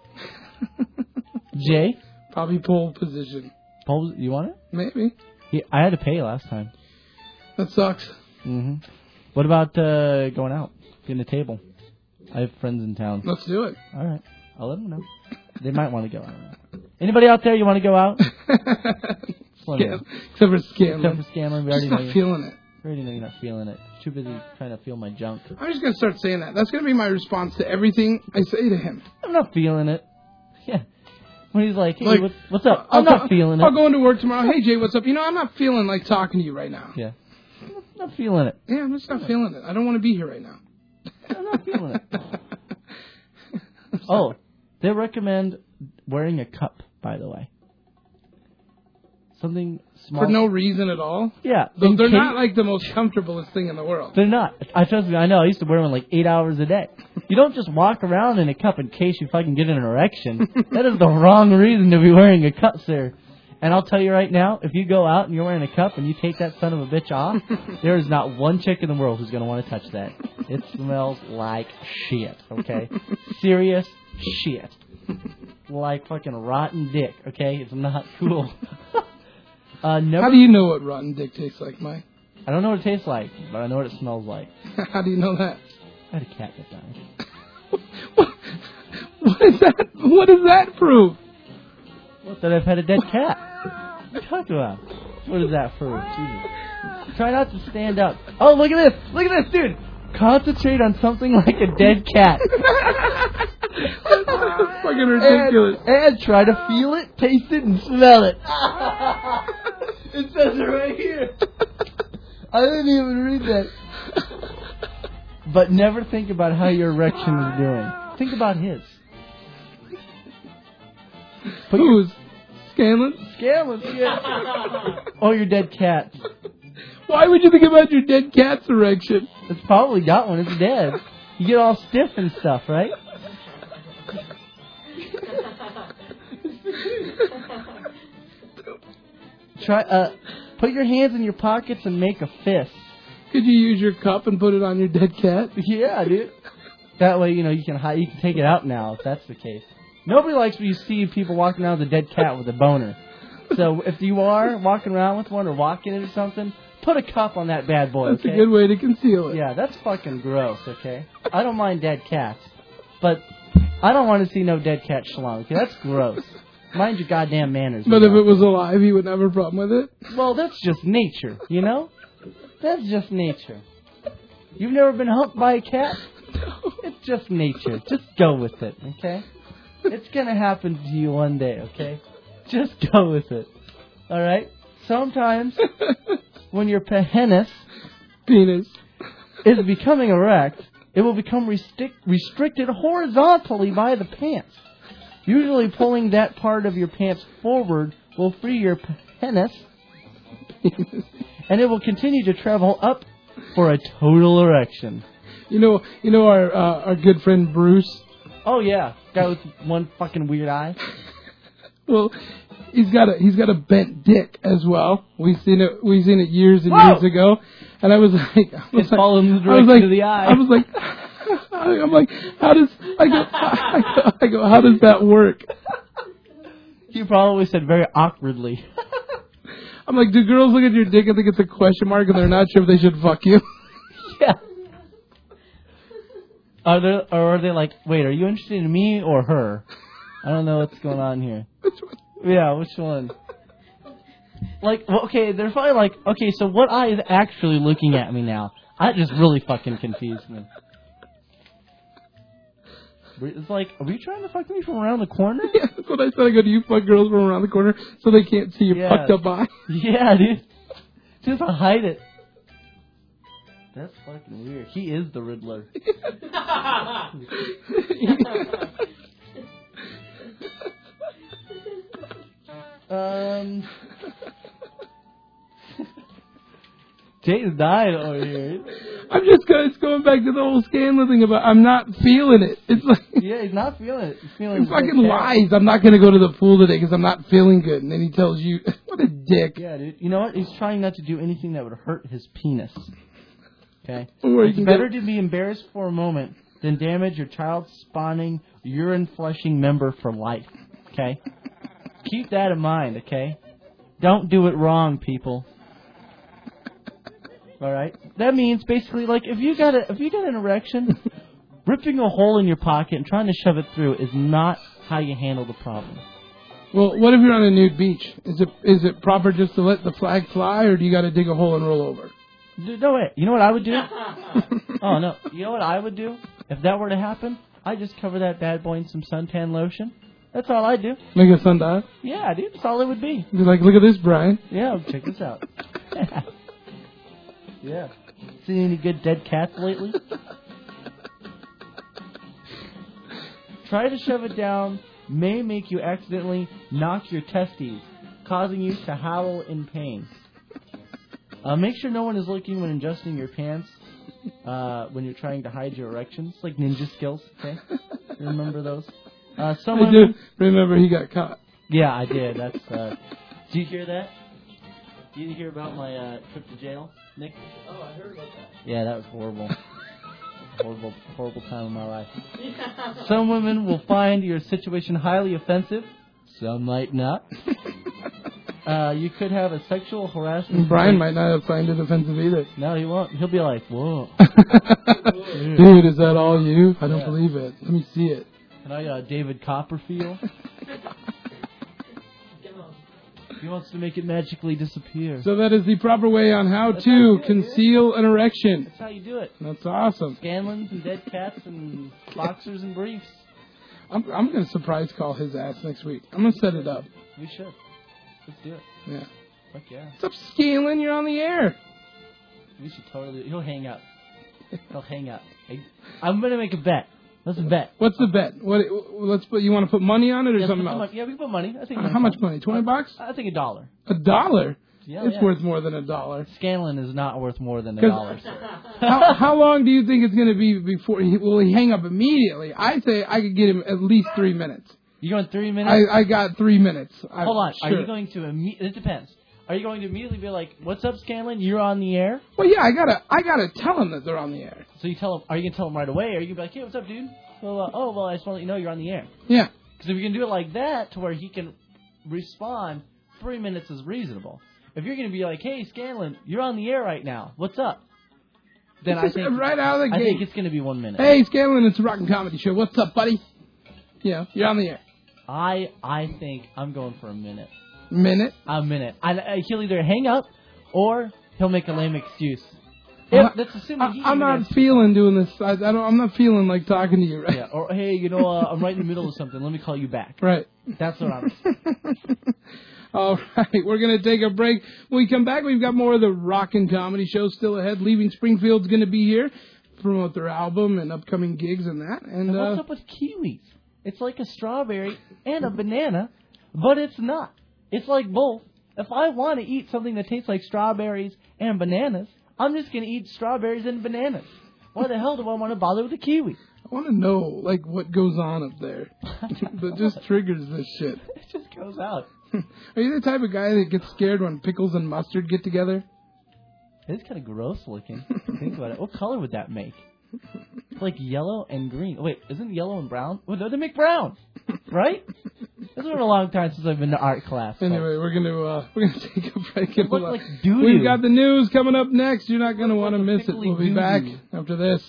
Speaker 9: Jay?
Speaker 3: Probably pole position.
Speaker 9: Pole, you want it?
Speaker 3: Maybe.
Speaker 9: Yeah, I had to pay last time.
Speaker 3: That sucks.
Speaker 9: hmm What about uh, going out? Getting a table? I have friends in town.
Speaker 3: Let's do it.
Speaker 9: All right. I'll let them know. They might want to go out. Anybody out there, you want to go out?
Speaker 3: Scam- Except for Scanlon.
Speaker 9: Except for Scanlon. We already
Speaker 3: Just
Speaker 9: know
Speaker 3: not
Speaker 9: you-
Speaker 3: feeling it.
Speaker 9: We already know you're not feeling it. Too busy trying to feel my junk.
Speaker 3: I'm just going to start saying that. That's going to be my response to everything I say to him.
Speaker 9: I'm not feeling it. Yeah. When he's like, hey,
Speaker 3: Like,
Speaker 9: what's, what's up?
Speaker 3: I'll
Speaker 9: I'm not
Speaker 3: go-
Speaker 9: feeling it.
Speaker 3: I'll go into work tomorrow. Hey, Jay, what's up? You know, I'm not feeling like talking to you right now.
Speaker 9: Yeah. I'm not feeling it.
Speaker 3: Yeah, I'm just not feeling it. I don't want to be here right now.
Speaker 9: I'm not feeling it. Oh, they recommend wearing a cup, by the way. Something small.
Speaker 3: For no reason at all?
Speaker 9: Yeah.
Speaker 3: They're,
Speaker 9: in
Speaker 3: they're
Speaker 9: case-
Speaker 3: not like the most comfortablest thing in the world.
Speaker 9: They're not. I trust me, I know. I used to wear one like eight hours a day. You don't just walk around in a cup in case you fucking get an erection. That is the wrong reason to be wearing a cup, sir. And I'll tell you right now, if you go out and you're wearing a cup and you take that son of a bitch off, there is not one chick in the world who's going to want to touch that. It smells like shit, okay? Serious shit. Like fucking rotten dick, okay? It's not cool. uh, never,
Speaker 3: How do you know what rotten dick tastes like, Mike?
Speaker 9: I don't know what it tastes like, but I know what it smells like.
Speaker 3: How do you know that?
Speaker 9: I had a cat that died.
Speaker 3: What is that? What does that prove?
Speaker 9: What, that I've had a dead cat? What are you talking about? What does that prove? Jesus. Try not to stand up. Oh, look at this! Look at this, dude! Concentrate on something like a dead cat.
Speaker 3: That's fucking ridiculous.
Speaker 9: And, and try to feel it, taste it, and smell it. It says it right here. I didn't even read that. But never think about how your erection is doing. Think about his. Put
Speaker 3: Who's? Scanlon?
Speaker 9: Scanlon, yeah. Oh, your dead cat.
Speaker 3: Why would you think about your dead cat's erection?
Speaker 9: It's probably got one. It's dead. You get all stiff and stuff, right? Try. Uh, put your hands in your pockets and make a fist.
Speaker 3: Could you use your cup and put it on your dead cat?
Speaker 9: Yeah, dude. That way, you know, you can hi- you can take it out now if that's the case. Nobody likes when you see people walking around with a dead cat with a boner. So if you are walking around with one or walking it or something, put a cup on that bad boy,
Speaker 3: That's
Speaker 9: okay?
Speaker 3: a good way to conceal it.
Speaker 9: Yeah, that's fucking gross, okay? I don't mind dead cats, but I don't want to see no dead cat schlong, okay? That's gross. Mind your goddamn manners.
Speaker 3: But if
Speaker 9: you know?
Speaker 3: it was alive, he wouldn't have a problem with it.
Speaker 9: Well, that's just nature, you know? That's just nature. You've never been humped by a cat?
Speaker 3: No.
Speaker 9: It's just nature. Just go with it, okay? It's gonna happen to you one day, okay? Just go with it. All right. Sometimes when your penis
Speaker 3: penis
Speaker 9: is becoming erect, it will become restric- restricted horizontally by the pants. Usually pulling that part of your pants forward will free your penis, and it will continue to travel up for a total erection.
Speaker 3: You know, you know our uh, our good friend Bruce.
Speaker 9: Oh yeah, guy with one fucking weird eye.
Speaker 3: Well, he's got a he's got a bent dick as well. We've seen it we've seen it years and
Speaker 9: Whoa!
Speaker 3: years ago. And I was like, I was
Speaker 9: It's
Speaker 3: like,
Speaker 9: following the
Speaker 3: I was
Speaker 9: direction
Speaker 3: like,
Speaker 9: of the eye.
Speaker 3: I was like, I'm like, how does I go, I go? I go, how does that work?
Speaker 9: You probably said very awkwardly.
Speaker 3: I'm like, do girls look at your dick and think it's a question mark and they're not sure if they should fuck you?
Speaker 9: Yeah. Are they, or are they like, wait, are you interested in me or her? I don't know what's going on here.
Speaker 3: Which one?
Speaker 9: Yeah, which one? Like, well, okay, they're probably like, okay, so what eye is actually looking at me now? That just really fucking confused me. It's like, are you trying to fuck me from around the corner?
Speaker 3: Yeah, that's what I said. I go, do you fuck girls from around the corner so they can't see your
Speaker 9: Yeah.
Speaker 3: fucked up eye?
Speaker 9: Yeah, dude. Just to hide it. That's fucking weird. He is the Riddler. um, Jay's dying over here.
Speaker 3: I'm just guys going back to the whole Scanlon thing about I'm not feeling it. It's like
Speaker 9: Yeah, he's not feeling it. He's feeling
Speaker 3: he fucking
Speaker 9: okay.
Speaker 3: lies. I'm not going to go to the pool today because I'm not feeling good. And then he tells you, what a dick.
Speaker 9: Yeah, dude. You know what? He's trying not to do anything that would hurt his penis. Okay?
Speaker 3: Or you
Speaker 9: It's
Speaker 3: can
Speaker 9: better
Speaker 3: get-
Speaker 9: to be embarrassed for a moment than damage your child's spawning, urine-flushing member for life. Okay? Keep that in mind, okay? Don't do it wrong, people. All right? That means basically, like, if you got a, if you got an erection, ripping a hole in your pocket and trying to shove it through is not how you handle the problem.
Speaker 3: Well, what if you're on a nude beach? Is it is it proper just to let the flag fly, or do you got to dig a hole and roll over?
Speaker 9: Dude, no way. You know what I would do? Oh, no. You know what I would do? If that were to happen, I'd just cover that bad boy in some suntan lotion. That's all I'd do.
Speaker 3: Make a sundial?
Speaker 9: Yeah, dude. That's all it would be.
Speaker 3: Be like, look at this, Brian.
Speaker 9: Yeah, check this out. Yeah. Seen any good dead cats lately? Try to shove it down may make you accidentally knock your testes, causing you to howl in pain. Uh, make sure no one is looking when adjusting your pants uh, when you're trying to hide your erections, like ninja skills, okay? Remember those? Uh, some
Speaker 3: I
Speaker 9: women-
Speaker 3: do remember he got caught.
Speaker 9: Yeah, I did. That's. Uh, did you hear that? Did you hear about my uh, trip to jail, Nick?
Speaker 2: Oh, I heard about that.
Speaker 9: Yeah, that was horrible. horrible, horrible time of my life. Some women will find your situation highly offensive. Some might not. Uh, you could have a sexual harassment.
Speaker 3: Brian might not have find it offensive either.
Speaker 9: No, he won't. He'll be like, whoa.
Speaker 3: Dude, is that all you? I don't
Speaker 9: Yeah.
Speaker 3: believe it. Let me see it.
Speaker 9: And I got David Copperfield. He wants to make it magically disappear.
Speaker 3: So that is the proper way on how
Speaker 9: That's
Speaker 3: to
Speaker 9: how you do it,
Speaker 3: conceal an erection.
Speaker 9: That's how you do it.
Speaker 3: That's awesome.
Speaker 9: Scanlons and dead cats and boxers and briefs.
Speaker 3: I'm I'm gonna surprise call his ass next week. I'm gonna set it up.
Speaker 9: We should. Let's do it.
Speaker 3: Yeah.
Speaker 9: Fuck yeah.
Speaker 3: What's up, Scanlon? You're on the air.
Speaker 9: We should totally. He'll hang up. He'll hang up. I, I'm gonna make a bet. Let's bet.
Speaker 3: What's the bet? What? Let's put. You want to put money on it or
Speaker 9: Yeah,
Speaker 3: something
Speaker 9: put some
Speaker 3: else?
Speaker 9: mon- yeah, we put money. I think.
Speaker 3: How much money? Twenty bucks?
Speaker 9: I think a dollar.
Speaker 3: A dollar?
Speaker 9: Yeah,
Speaker 3: it's
Speaker 9: yeah.
Speaker 3: worth more than a dollar.
Speaker 9: Scanlon is not worth more than a
Speaker 3: 'Cause-
Speaker 9: dollar.
Speaker 3: how, how long do you think it's going to be before he will he hang up immediately? I say I could get him at least three minutes.
Speaker 9: You going three minutes?
Speaker 3: I, I got three minutes. I,
Speaker 9: Hold on.
Speaker 3: Sure.
Speaker 9: Are you going to? Imme- it depends. Are you going to immediately be like, "What's up, Scanlon? You're on the air."
Speaker 3: Well, yeah, I gotta I gotta tell him that they're on the air.
Speaker 9: So you tell him. Are you gonna tell him right away? Or are you gonna be like, "Hey, what's up, dude?" Well, uh, oh, well, I just want to let you know you're on the air.
Speaker 3: Yeah.
Speaker 9: Because if you can do it like that, to where he can respond, three minutes is reasonable. If you're going to be like, "Hey, Scanlon, you're on the air right now. What's up?" Then I
Speaker 3: Just
Speaker 9: think
Speaker 3: right out of the
Speaker 9: I
Speaker 3: gate.
Speaker 9: think it's going to be one minute.
Speaker 3: Hey, Scanlon, it's a Rockin' Comedy Show. What's up, buddy? Yeah, you're on the air.
Speaker 9: I I think I'm going for a minute.
Speaker 3: Minute?
Speaker 9: A minute. I, I, he'll either hang up or he'll make a lame excuse.
Speaker 3: I'm
Speaker 9: If,
Speaker 3: not-
Speaker 9: that's assuming
Speaker 3: I,
Speaker 9: he
Speaker 3: I'm
Speaker 9: even
Speaker 3: not
Speaker 9: answers.
Speaker 3: feeling doing this. I, I don't. I'm not feeling like talking to you, right?
Speaker 9: Yeah. Or hey, you know, uh, I'm right in the middle of something. Let me call you back.
Speaker 3: Right.
Speaker 9: That's what I'm.
Speaker 3: All right, we're going to take a break. When we come back, we've got more of the Rockin' Comedy Show still ahead. Leaving Springfield's going to be here to promote their album and upcoming gigs and that. And,
Speaker 9: and what's
Speaker 3: uh,
Speaker 9: up with kiwis? It's like a strawberry and a banana, but it's not. It's like both. If I want to eat something that tastes like strawberries and bananas, I'm just going to eat strawberries and bananas. Why the hell do I want to bother with a kiwi?
Speaker 3: I want to know, like, what goes on up there that just triggers this shit.
Speaker 9: It just goes out.
Speaker 3: Are you the type of guy that gets scared when pickles and mustard get together?
Speaker 9: It's kind of gross looking. Think about it. What color would that make? It's like yellow and green. Wait, isn't yellow and brown? Well, they make brown, right? It's been a long time since I've been to art class. So.
Speaker 3: Anyway, we're gonna uh, we're gonna take a break.
Speaker 9: It looks like doo-doo.
Speaker 3: We've got the news coming up next. You're not gonna want to miss it. We'll be
Speaker 9: doo-doo.
Speaker 3: back after this.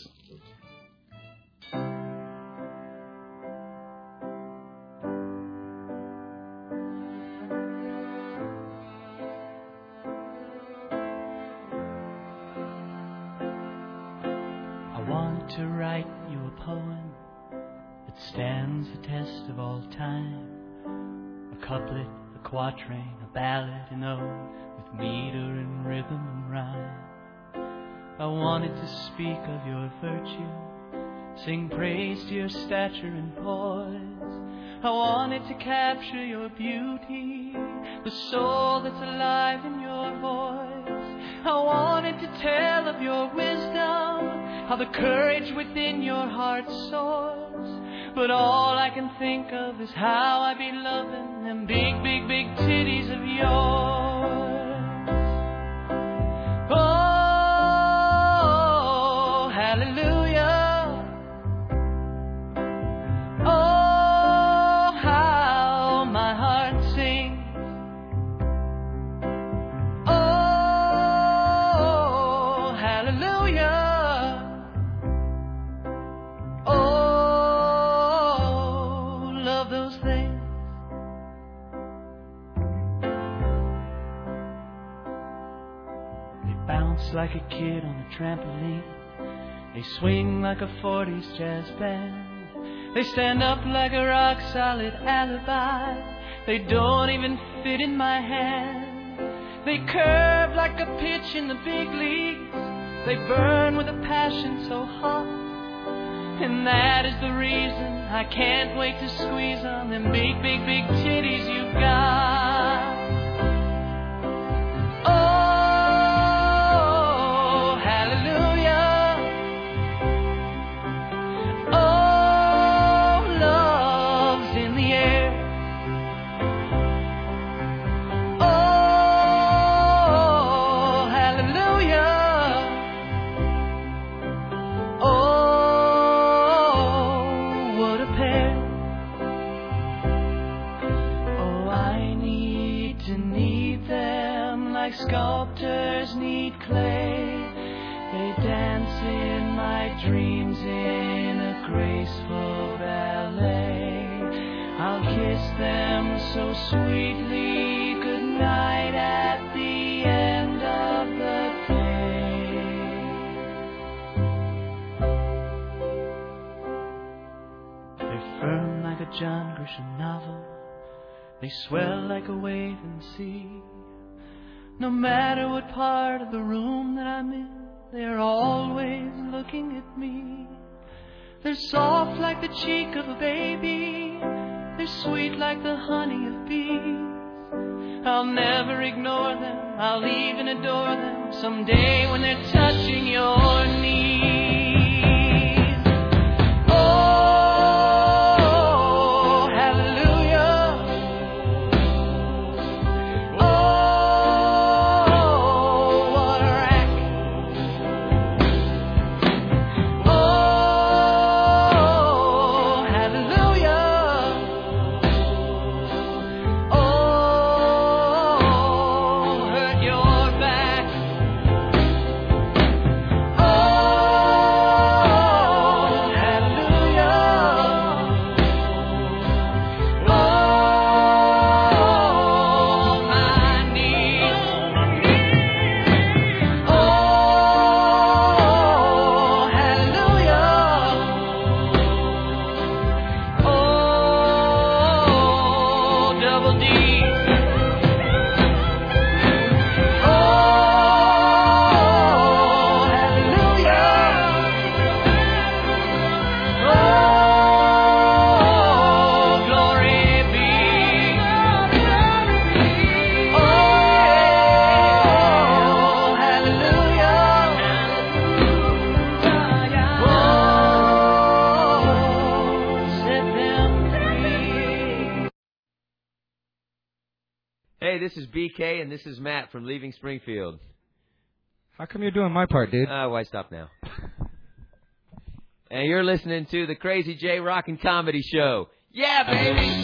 Speaker 2: To write you a poem that stands the test of all time. A couplet, a quatrain, a ballad, an ode with meter and rhythm and rhyme. I wanted to speak of your virtue, sing praise to your stature and poise. I wanted to capture your beauty, the soul that's alive in your voice. I wanted to tell of your wisdom, how the courage within your heart soars. But all I can think of is how I be loving them big, big, big titties of yours. Oh, hallelujah. Oh, how my heart sings. Oh, hallelujah. Like a kid on a trampoline, they swing like a forties jazz band. They stand up like a rock solid alibi. They don't even fit in my hand. They curve like a pitch in the big leagues. They burn with a passion so hot, and that is the reason I can't wait to squeeze on them big, big, big titties you got. Oh, sculptors need clay. They dance in my dreams in a graceful ballet. I'll kiss them so sweetly goodnight at the end of the day. They're firm like a John Grisham novel. They swell like a wave in the sea. No matter what part of the room that I'm in, they're always looking at me. They're soft like the cheek of a baby. They're sweet like the honey of bees. I'll never ignore them. I'll even adore them someday when they're touching your knees. Oh, oh,
Speaker 4: Hey, this is B K, and this is Matt from Leaving Springfield.
Speaker 22: How come you're doing my part, dude?
Speaker 4: Ah, uh, why stop now? And you're listening to the Crazy J Rockin' Comedy Show. Yeah, baby!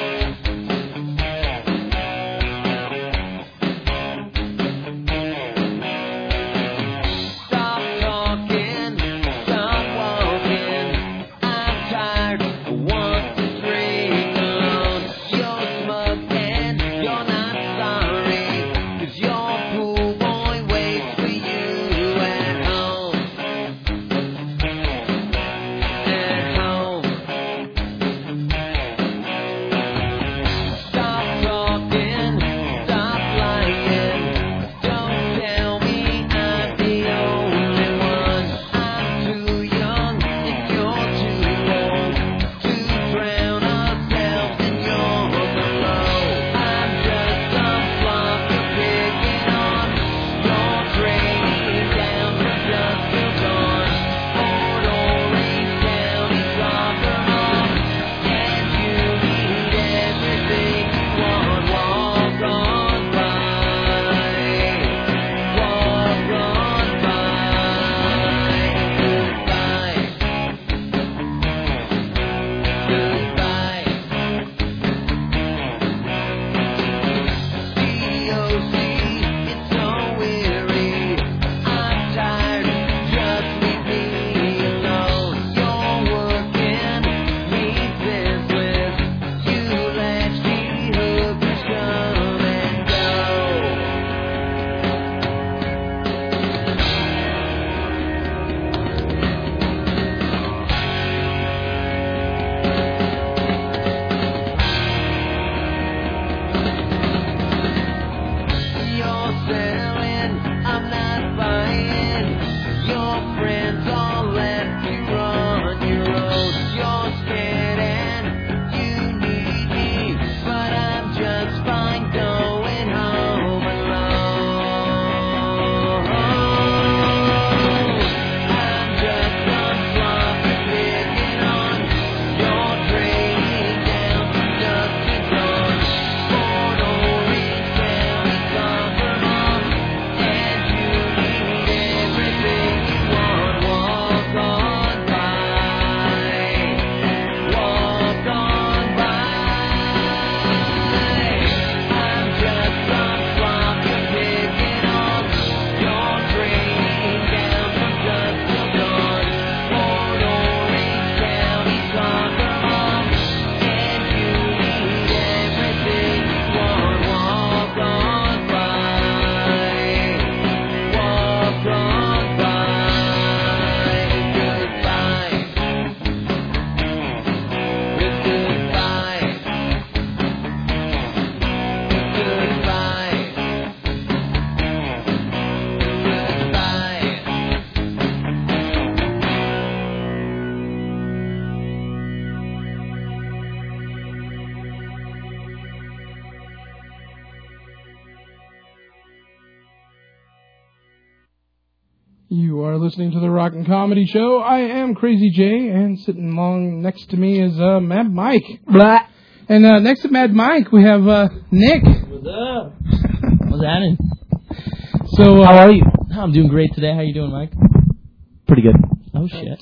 Speaker 3: You are listening to the Rockin' Comedy Show. I am Crazy J, and sitting along next to me is uh, Mad Mike. Blah. And uh, next to Mad Mike, we have uh, Nick.
Speaker 23: What's up? What's happening?
Speaker 3: So, uh,
Speaker 23: how are you? I'm doing great today. How you doing, Mike?
Speaker 24: Pretty good.
Speaker 23: Oh shit!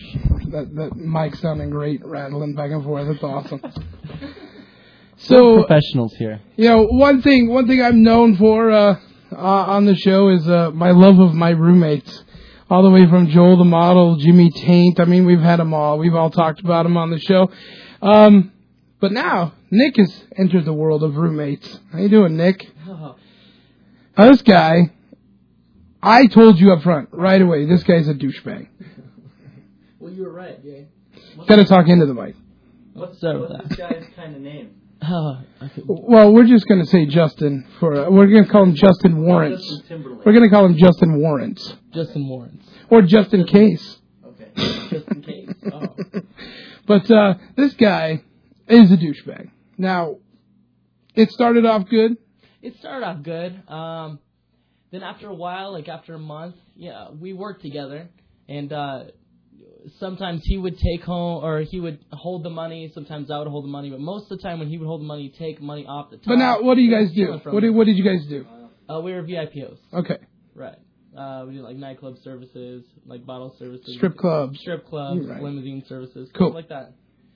Speaker 3: That that mic sounding great, rattling back and forth. That's awesome. So
Speaker 23: We're professionals here.
Speaker 3: You know, one thing, one thing I'm known for. Uh, Uh, on the show is uh, my love of my roommates, all the way from Joel the Model, Jimmy Taint. I mean, we've had them all. We've all talked about them on the show. Um, but now, Nick has entered the world of roommates. How you doing, Nick?
Speaker 23: Oh.
Speaker 3: Now, this guy, I told you up front, right away, this guy's a douchebag.
Speaker 23: Well, you were right, Jay.
Speaker 3: Got to talk into the mic.
Speaker 23: What's up with
Speaker 25: What's this guy's kind of name?
Speaker 23: Oh, okay.
Speaker 3: Well, we're just going to say Justin for. Uh, we're going to call him Justin Warrants.
Speaker 25: Justin
Speaker 3: We're going to call him Justin Warrants.
Speaker 23: Justin Warrants.
Speaker 3: Or just in case.
Speaker 23: Okay. Just in case. Oh.
Speaker 3: But uh, this guy is a douchebag. Now, it started off good.
Speaker 23: It started off good. Um, then after a while, like after a month, yeah, we worked together, and uh, sometimes he would take home, or he would hold the money. Sometimes I would hold the money, but most of the time when he would hold the money, he'd take money off the top.
Speaker 3: But now, what do you guys do? What did, what did you guys do?
Speaker 23: Uh, we were V I P Os.
Speaker 3: Okay.
Speaker 23: Right. Uh, we do like nightclub services, like bottle services.
Speaker 3: Strip clubs.
Speaker 23: Strip clubs,
Speaker 3: Right.
Speaker 23: limousine services,
Speaker 3: Cool.
Speaker 23: stuff like that.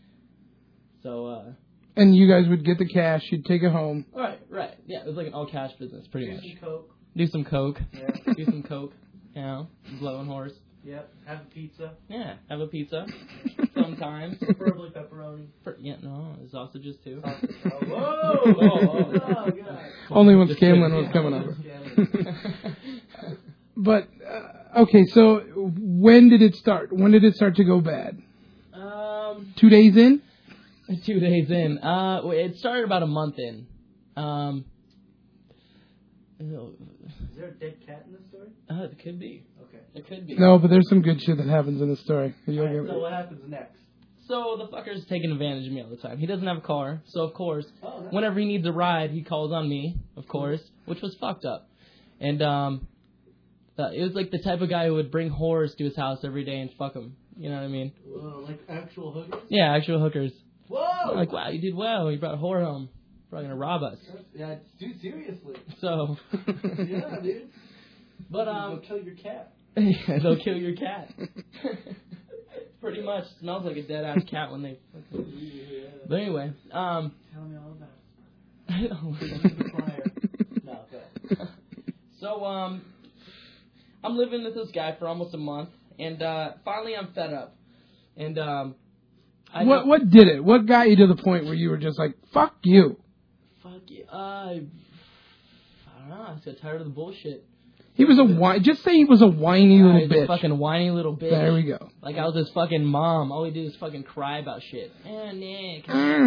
Speaker 23: So, uh...
Speaker 3: And you guys would get the cash, you'd take it home.
Speaker 23: Right, right. Yeah, it was like an all-cash business, pretty
Speaker 9: Do
Speaker 23: much.
Speaker 9: some coke.
Speaker 23: Do some coke.
Speaker 9: Yeah.
Speaker 23: Do some coke. You know, blowing horse.
Speaker 9: Yep. Have a pizza.
Speaker 23: Yeah, have a pizza. Sometimes.
Speaker 9: Preferably pepperoni.
Speaker 23: For, yeah, no, sausages too.
Speaker 9: Sausage. Oh, whoa! oh, oh, God.
Speaker 3: Only when
Speaker 23: Just
Speaker 3: Scanlon
Speaker 23: kidding.
Speaker 3: was coming over. But, uh, okay, so when did it start? When did it start to go bad?
Speaker 23: Um,
Speaker 3: Two days in?
Speaker 23: two days in. Uh, it started about a month in. Um,
Speaker 9: Is there a dead cat in this story?
Speaker 23: uh, it could be.
Speaker 9: Okay.
Speaker 23: It could be.
Speaker 3: No, but there's some good shit that happens in the story. Are you
Speaker 9: All right,
Speaker 3: okay?
Speaker 9: so what happens next?
Speaker 23: So the fucker's taking advantage of me all the time. He doesn't have a car, so of course,
Speaker 9: Oh, nice.
Speaker 23: whenever he needs a ride, he calls on me, of course, which was fucked up. And um, uh, it was like the type of guy who would bring whores to his house every day and fuck them. You know what I mean?
Speaker 9: Whoa, like actual hookers?
Speaker 23: Yeah, actual hookers.
Speaker 9: Whoa!
Speaker 23: Like, wow, you did well. You brought a whore home. Probably gonna rob us.
Speaker 9: Yeah, dude, seriously.
Speaker 23: So.
Speaker 9: Yeah, dude.
Speaker 23: But um.
Speaker 9: They'll kill your cat.
Speaker 23: Yeah, they'll kill your cat. Pretty much smells like a dead ass cat when they.
Speaker 9: Yeah.
Speaker 23: But anyway, um.
Speaker 9: Tell me all about
Speaker 23: I
Speaker 9: it.
Speaker 23: don't
Speaker 9: No, okay.
Speaker 23: So um, I'm living with this guy for almost a month, and uh, finally I'm fed up. And um, I
Speaker 3: What what did it? What got you to the point where you were just like, fuck you?
Speaker 23: Fuck you. Uh, I don't know. I just got tired of the bullshit.
Speaker 3: He was a whiny. Just say he was a whiny
Speaker 23: Uh,
Speaker 3: little
Speaker 23: he's a
Speaker 3: bitch.
Speaker 23: fucking whiny little bitch.
Speaker 3: There we go.
Speaker 23: Like I was his fucking mom. All he did is fucking cry about shit. Eh, Nick.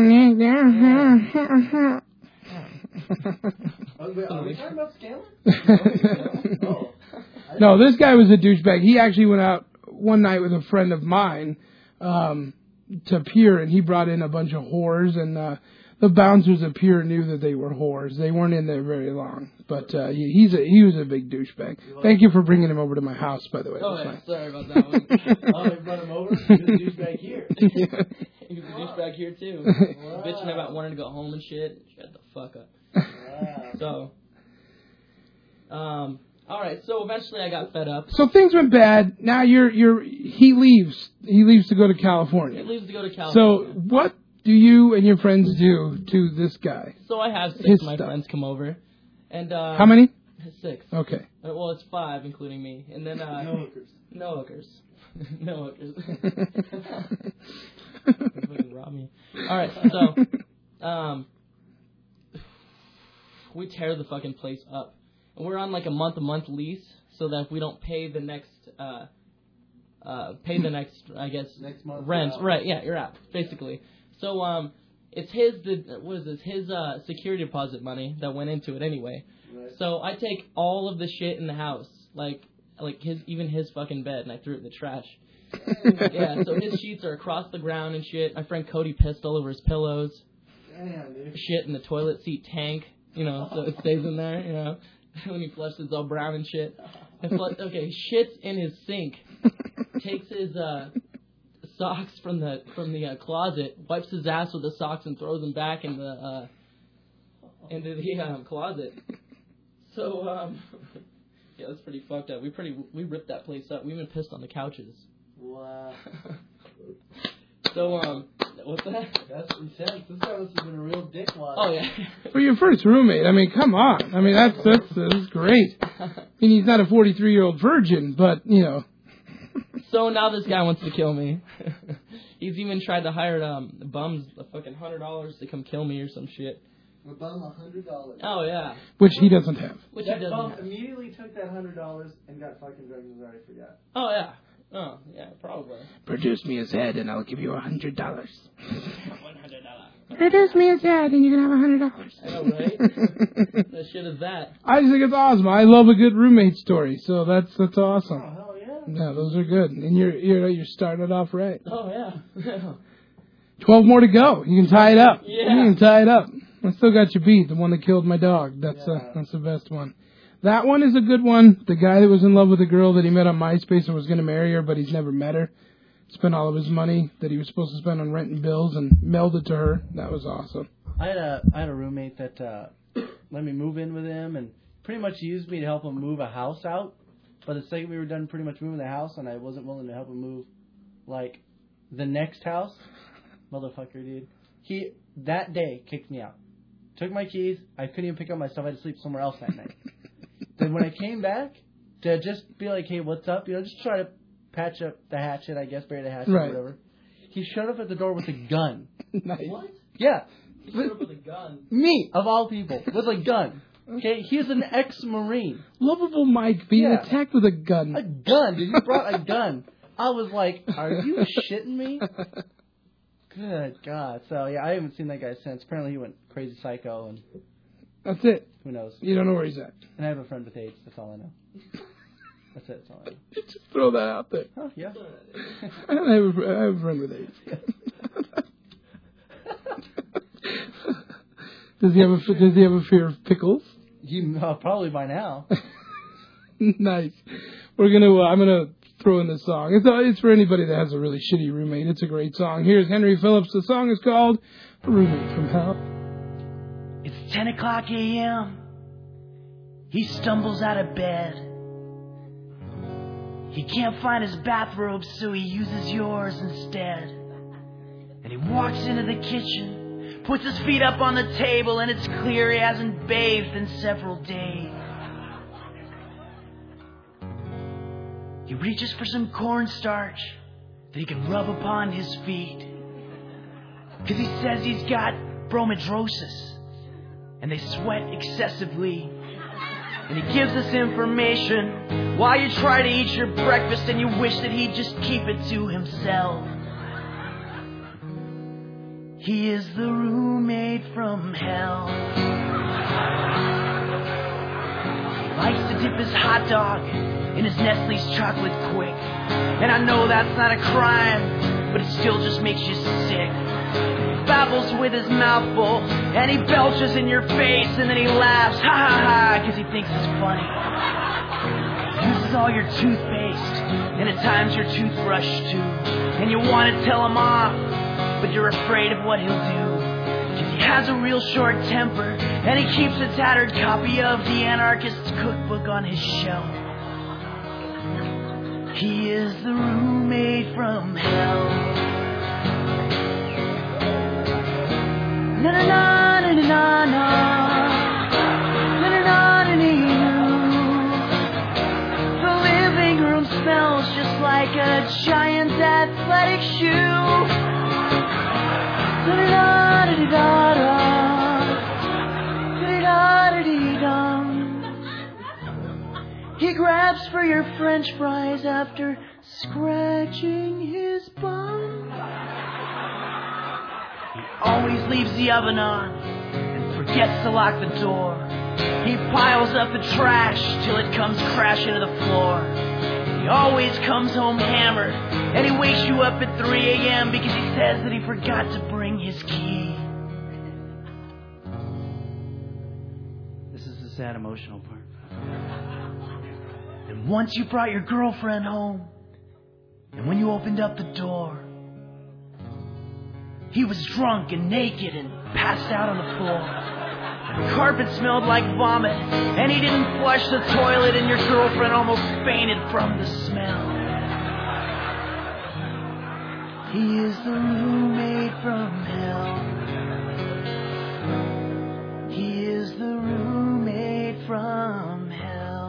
Speaker 9: Oh, wait, are we talking about Scanlon? Oh.
Speaker 3: No, this guy was a douchebag. He actually went out one night with a friend of mine um, to Pier, and he brought in a bunch of whores, and uh, the bouncers at Pier knew that they were whores. They weren't in there very long, but uh, he, he's a, he was a big douchebag. Thank you for bringing him over to my house, by the way.
Speaker 23: Oh,
Speaker 3: That's
Speaker 23: yeah,
Speaker 3: fine.
Speaker 23: sorry about that one.
Speaker 9: Oh, they brought him over? He was a douchebag here.
Speaker 3: Yeah.
Speaker 23: He was a douchebag here too.
Speaker 9: Wow.
Speaker 23: Bitching about wanting to go home and shit. Shut the fuck up.
Speaker 9: Wow.
Speaker 23: So, um, all right. So eventually, I got fed up.
Speaker 3: So things went bad. Now you're you're he leaves. He leaves to go to
Speaker 23: He
Speaker 3: California.
Speaker 23: leaves to go to
Speaker 3: So
Speaker 23: California.
Speaker 3: what do you and your friends do to this guy?
Speaker 23: So, I have six
Speaker 3: His
Speaker 23: of my
Speaker 3: stuff.
Speaker 23: friends come over, and uh,
Speaker 3: How many?
Speaker 23: Six.
Speaker 3: Okay.
Speaker 23: Uh, well, it's five, including me, and then uh,
Speaker 9: No hookers.
Speaker 23: no hookers, no hookers. Fucking rob me. All right, so um, we tear the fucking place up, and we're on like a month a month lease, so that if we don't pay the next uh, uh, pay the next, I guess,
Speaker 9: Next month,
Speaker 23: rent,
Speaker 9: you're out.
Speaker 23: right? Yeah, you're out, basically. So um, it's his the what is this? His uh security deposit money that went into it anyway.
Speaker 9: Right.
Speaker 23: So I take all of the shit in the house, like like his even his fucking bed, and I threw it in the trash. Yeah, so his sheets are across the ground and shit. My friend Cody pissed all over his pillows.
Speaker 9: Damn, dude.
Speaker 23: Shit in the toilet seat tank, you know, so it stays in there, you know. When he flushes, it's all brown and shit. And flush, okay, shits in his sink. Takes his uh, socks from the from the uh, closet, wipes his ass with the socks, and throws them back in the uh, into the um, closet. So um, yeah, that's pretty fucked up. We pretty we ripped that place up. We even pissed on the couches.
Speaker 9: Wow.
Speaker 23: So um, what's that?
Speaker 9: That's intense. This guy must have been a real dickwad.
Speaker 23: Oh yeah.
Speaker 3: For your first roommate, I mean, come on. I mean, that's that's that's great. I mean, he's not a forty-three-year-old virgin, but you know.
Speaker 23: So now this guy wants to kill me. He's even tried to hire um bums a fucking hundred dollars to come kill me or some shit.
Speaker 9: A bum a hundred dollars.
Speaker 23: Oh yeah.
Speaker 3: Which he doesn't have.
Speaker 23: Which
Speaker 9: That
Speaker 23: he doesn't
Speaker 9: bum
Speaker 23: have.
Speaker 9: immediately took that hundred dollars and got fucking drugs and already forgot.
Speaker 23: Oh yeah. Oh yeah, probably.
Speaker 3: Produce me his head, and I'll give you a hundred dollars.
Speaker 23: One hundred dollars.
Speaker 3: Produce me his head, and you can have a hundred dollars.
Speaker 23: I know, right? The shit is that.
Speaker 3: I just think it's awesome. I love a good roommate story, so that's that's awesome.
Speaker 9: Oh hell yeah.
Speaker 3: Yeah, those are good, and you're you're you're starting it off right.
Speaker 23: Oh yeah.
Speaker 3: Twelve more to go. You can tie it up.
Speaker 23: Yeah.
Speaker 3: You can tie it up. I still got you beat. The one that killed my dog. That's
Speaker 9: Yeah.
Speaker 3: uh, that's the best one. That one is a good one. The guy that was in love with the girl that he met on MySpace and was going to marry her, but he's never met her. spent all of his money that he was supposed to spend on rent and bills and mailed it to her. That was awesome.
Speaker 9: I had a I had a roommate that uh, let me move in with him and pretty much used me to help him move a house out. But the second we were done pretty much moving the house and I wasn't willing to help him move, like, the next house, motherfucker, dude, he, that day, kicked me out. Took my keys. I couldn't even pick up my stuff. I had to sleep somewhere else that night. Then when I came back, to just be like, hey, what's up? You know, just try to patch up the hatchet, I guess, bury the hatchet
Speaker 3: right.
Speaker 9: or whatever. He showed up at the door with a gun.
Speaker 3: Nice.
Speaker 23: What?
Speaker 9: Yeah.
Speaker 23: He showed up with a gun.
Speaker 9: Me, of all people, with a gun. Okay, he's an ex-Marine.
Speaker 3: Lovable Mike being
Speaker 9: Yeah.
Speaker 3: attacked with a gun.
Speaker 9: A gun, dude. He brought a gun. I was like, are you shitting me? Good God. So, yeah, I haven't seen that guy since. Apparently he went crazy psycho, and
Speaker 3: That's it.
Speaker 9: who knows.
Speaker 3: You don't know where he's at.
Speaker 9: And I have a friend with AIDS. That's all I know. That's it. That's all I know.
Speaker 3: Just throw that out there.
Speaker 9: Oh, yeah.
Speaker 3: I have a, fr- I have a friend with AIDS. Does he have a f- Does he have a fear of pickles?
Speaker 9: You uh, probably by now.
Speaker 3: Nice. We're gonna. Uh, I'm gonna throw in this song. It's uh, it's for anybody that has a really shitty roommate. It's a great song. Here's Henry Phillips. The song is called "Roommate from Hell."
Speaker 2: It's ten o'clock a.m. He stumbles out of bed. He can't find his bathrobe, so he uses yours instead. And he walks into the kitchen, puts his feet up on the table, and it's clear he hasn't bathed in several days. He reaches for some cornstarch that he can rub upon his feet, because he says he's got bromidrosis, and they sweat excessively. And he gives us information while you try to eat your breakfast and you wish that he'd just keep it to himself. He is the roommate from hell. He likes to dip his hot dog in his Nestle's chocolate quick. And I know that's not a crime, but it still just makes you sick. He babbles with his mouth full, and he belches in your face, and then he laughs, ha ha ha, because he thinks it's funny. He uses all your toothpaste, and at times your toothbrush too. And you want to tell him off, but you're afraid of what he'll do. Because he has a real short temper, and he keeps a tattered copy of the Anarchist's cookbook on his shelf. He is the roommate from hell. Na na na na na na na na na na na. The living room smells just like a giant athletic shoe. Da da da da da da da da da. He grabs for your French fries after scratching his bum. Always leaves the oven on and forgets to lock the door. He piles up the trash till it comes crashing to the floor. He always comes home hammered, and he wakes you up at three a.m. because he says that he forgot to bring his key. This is the sad emotional part. And once you brought your girlfriend home, and when you opened up the door, he was drunk and naked and passed out on the floor. The carpet smelled like vomit, and he didn't flush the toilet, and your girlfriend almost fainted from the smell. He is the roommate from hell. He is the roommate from hell.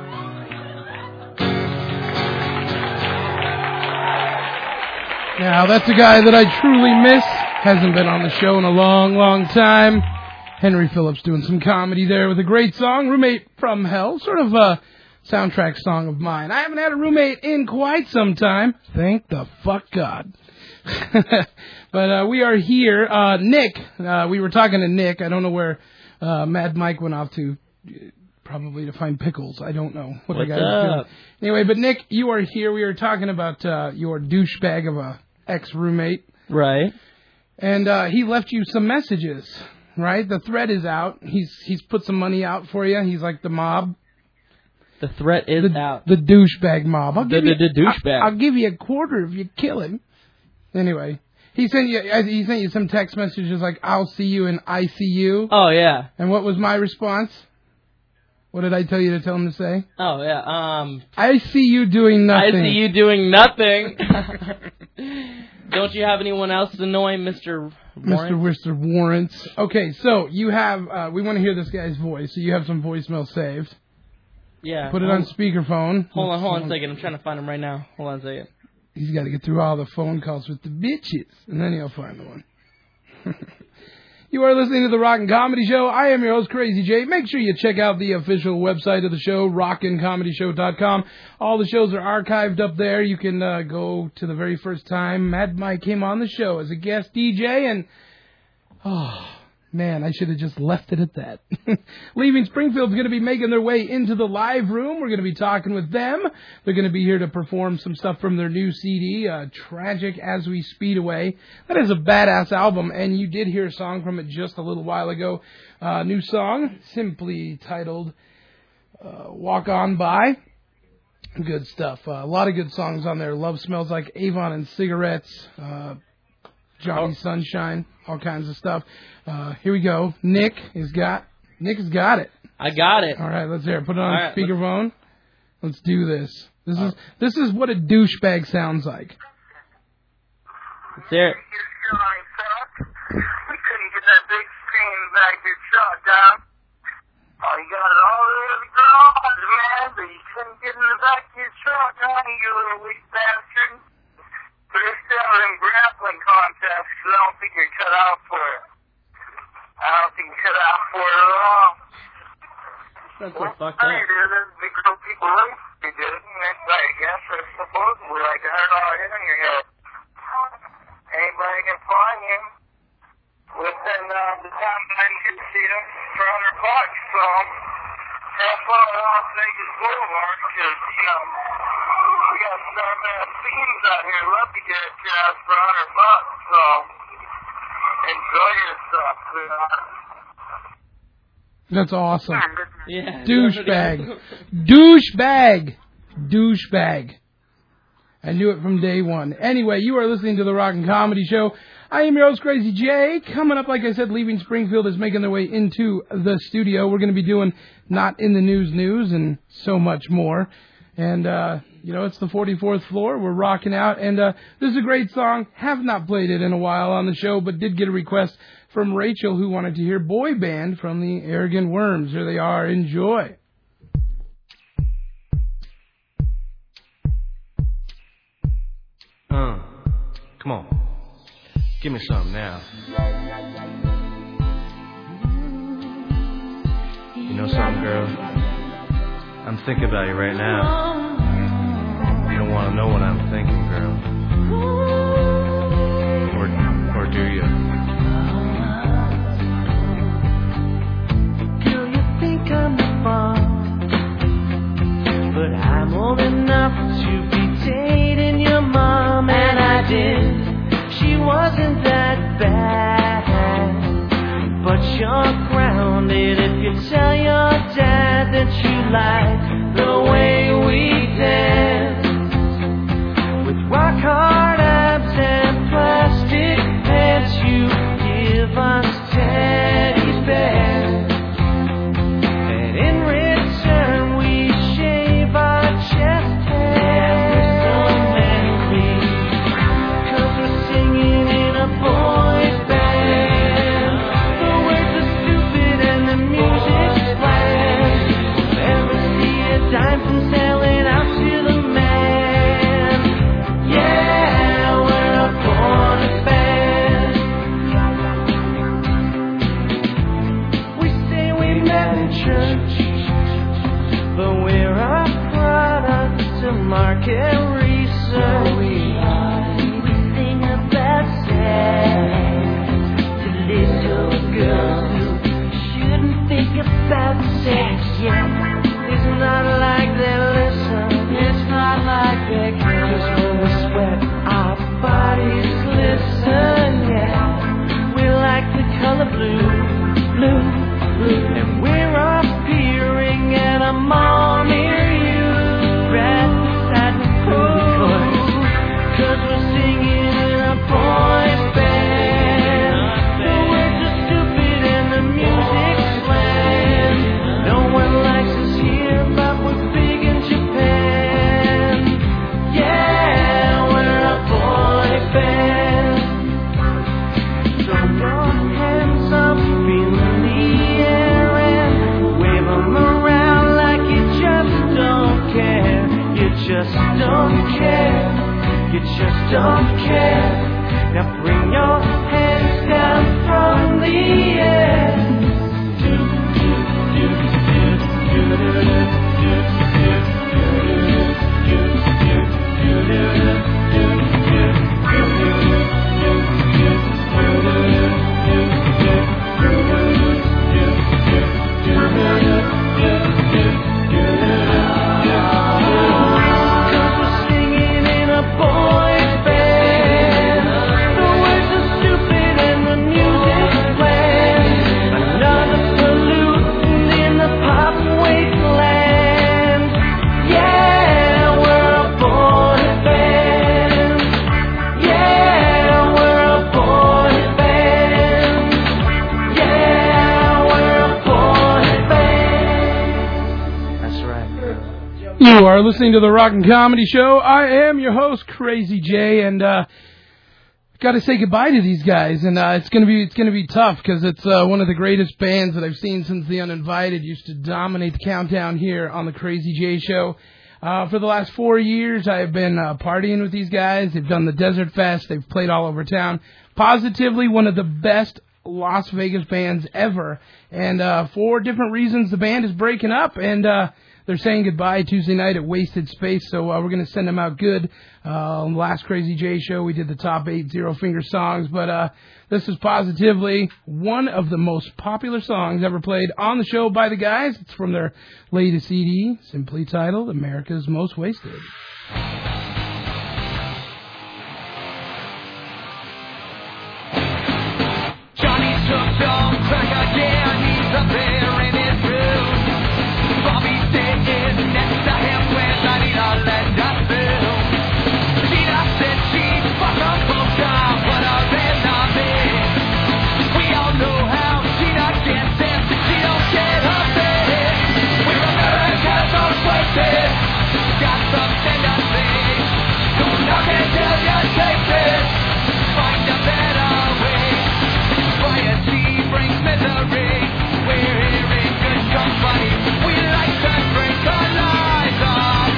Speaker 3: Now, that's a guy that I truly miss. Hasn't been on the show in a long, long time. Henry Phillips doing some comedy there with a great song, Roommate from Hell. Sort of a soundtrack song of mine. I haven't had a roommate in quite some time. Thank the fuck God. But uh, we are here. Uh, Nick, uh, we were talking to Nick. I don't know where uh, Mad Mike went off to. Probably to find pickles. I don't know what
Speaker 23: What's
Speaker 3: the guy was doing.
Speaker 23: up?
Speaker 3: Anyway, but Nick, you are here. We were talking about uh, your douchebag of a ex-roommate.
Speaker 23: Right.
Speaker 3: And uh, he left you some messages, right? The thread is out. He's he's put some money out for you. He's like the mob.
Speaker 23: The threat is
Speaker 3: the,
Speaker 23: out.
Speaker 3: The douchebag mob. I'll give
Speaker 23: the,
Speaker 3: you
Speaker 23: the, the douchebag.
Speaker 3: I'll, I'll give you a quarter if you kill him. Anyway, he sent you. He sent you some text messages like, "I'll see you in I C U."
Speaker 23: Oh yeah.
Speaker 3: And what was my response? What did I tell you to tell him to say?
Speaker 23: Oh yeah. Um.
Speaker 3: I see you doing nothing.
Speaker 23: I see you doing nothing. Don't you have anyone else annoying, Mister
Speaker 3: Mister Mister Warrants? Okay, so you have. Uh, we want to hear this guy's voice. So you have some voicemail saved.
Speaker 23: Yeah.
Speaker 3: Put it on speakerphone.
Speaker 23: Hold on, hold on a second. I'm trying to find him right now. Hold on a second.
Speaker 3: He's got to get through all the phone calls with the bitches, and then he'll find the one. You are listening to the Rockin' Comedy Show. I am your host, Crazy J. Make sure you check out the official website of the show, rockin comedy show dot com. All the shows are archived up there. You can uh, go to the very first time Mad Mike came on the show as a guest D J, and oh, man, I should have just left it at that. Leaving Springfield's going to be making their way into the live room. We're going to be talking with them. They're going to be here to perform some stuff from their new C D, uh, Tragic As We Speed Away. That is a badass album, and you did hear a song from it just a little while ago. Uh, new song, simply titled uh, Walk On By. Good stuff. Uh, a lot of good songs on there. Love Smells Like Avon and Cigarettes. Uh, Johnny oh. Sunshine, all kinds of stuff. Uh, here we go. Nick has got Nick has got it.
Speaker 23: I got it.
Speaker 3: All right, let's hear it. Put it on
Speaker 23: right,
Speaker 3: speakerphone. Let's... let's do this. This
Speaker 23: oh.
Speaker 3: is this is what a douchebag sounds like.
Speaker 23: Let's hear it.
Speaker 12: We couldn't get that big screen back here shot down. Oh, you got it all the way to the garage, man, but you couldn't get in the back of your truck, huh, you little weak bastard. But it's still in grappling contests, so I don't think you're cut out for it. I don't think you're cut out for it at all.
Speaker 23: That's so fucked up.
Speaker 12: I did it. Big group of people race you did it, and that's like, I guess it's supposedly like a hundred dollar hit on your head. Anybody can find you within uh, the time that you can see them for a hundred bucks, so have fun on Las Vegas Boulevard, because, you know, we got some uh, fiends out here love to get it to us for a hundred bucks, so enjoy yourself, sweetheart.
Speaker 3: That's awesome.
Speaker 23: Yeah.
Speaker 3: Douchebag. Douchebag. Douchebag. I knew it from day one. Anyway, you are listening to the Rockin' Comedy Show. I am your host, Crazy J. Coming up, like I said, Leaving Springfield is making their way into the studio. We're going to be doing Not in the News News and so much more. And, uh, you know, it's the forty-fourth floor. We're rocking out. And uh, this is a great song. Have not played it in a while on the show, but did get a request from Rachel who wanted to hear Boy Band from the Arrogant Worms. Here they are. Enjoy.
Speaker 1: Uh, come on. Give me something now. You know something, girl? I'm thinking about you right now. You don't want to know what I'm thinking, girl. Or, or do you?
Speaker 5: Girl, you think I'm fun, but I'm old enough to be dating your mom, and I did. She wasn't that bad, but you're grounded if you tell your dad that you like the way we dance, with rock hard abs and plastic pants. You give us teddy bears, and in return we shave our chest hair. Boy band, the words are stupid and the music's bland. Never see a dime from selling out to the man. Yeah, we're a born band. We say we met in church, but we're a product of market research. We sing about to little girls who shouldn't think about sex yet. It's not like they listen, it's not like they care. Just when we sweat, our bodies glisten, yeah. We like the color blue, blue, blue. And we're appearing at a mall near you. you just don't care. Now bring your hands down from the air. Do, do, do, do, do, do, do, do, do, do, do, do,
Speaker 3: You are listening to the Rockin' Comedy Show. I am your host, Crazy J, and uh, got to say goodbye to these guys. And uh, it's gonna be it's gonna be tough because it's uh, one of the greatest bands that I've seen since The Uninvited. Used to dominate the countdown here on the Crazy J Show. Uh, for the last four years, I've been uh, partying with these guys. They've done the Desert Fest. They've played all over town. Positively one of the best Las Vegas bands ever. And uh, for different reasons, the band is breaking up, and uh, they're saying goodbye Tuesday night at Wasted Space, so uh, we're going to send them out good. Uh, last Crazy J Show, we did the top eight Zero Finger songs, but uh, this is positively one of the most popular songs ever played on the show by the guys. It's from their latest C D, simply titled America's Most Wasted.
Speaker 5: Johnny took some crack again, he's up there in his room. Bobby's sitting next to him with I need a lend us through. Gina said she'd fuck up both down, but I ran not in. We all know how Gina gets it, she don't get her bed. We're America's most wasted, got something to say. Don't knock it till you taste it, find a better way. Variety brings misery, we're here in good company. We like to drink our lives off.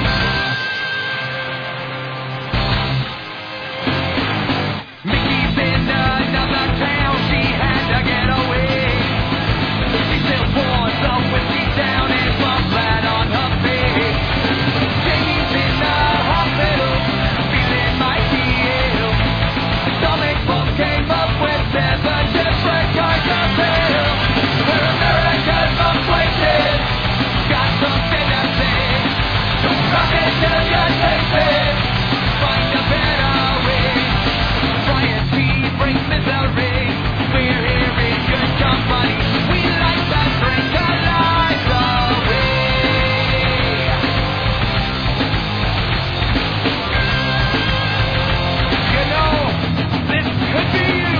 Speaker 5: Mickey's in another town, she had to get away. She still pours some whiskey down and bumps flat on her face. Jamie's in the hospital, feeling mighty ill. Stomach bump came up with seven different kinds of pills. We're America's most wasted, got something to say. Don't knock it till you taste it, find a better way. Variety brings misery, we're here in good company. We like to drink our lives away. You know, this could be you.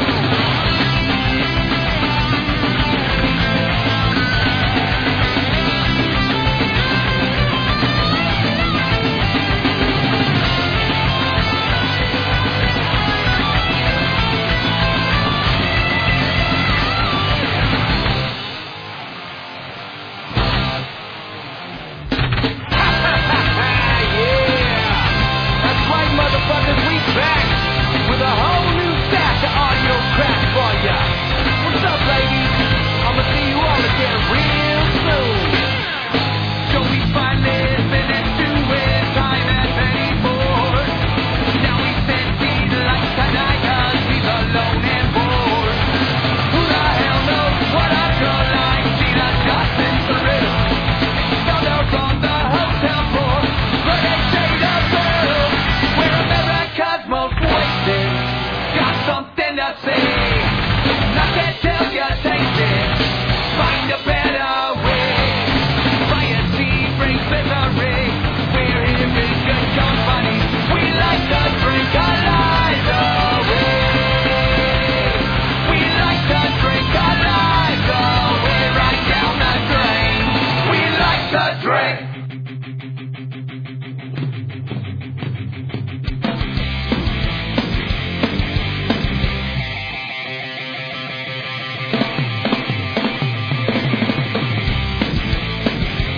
Speaker 5: That's right, motherfuckers, we back with a whole new stack of audio crap for ya. What's up, ladies? I'ma see you all again real soon. Joey's finally finished doing time at Pennyboard. Now he says he'd like tonight 'cause he's alone and bored. Who the hell knows what a girl like Gina Justin thrill? Photos on the hotel floor, but they say the girl. We're America's most wasted, got something to say. Don't knock it till you taste it, find a better way. Variety brings misery, we're here in good company. We like to drink our lives away. We like to drink our lives away, right down the drain. We like to drink.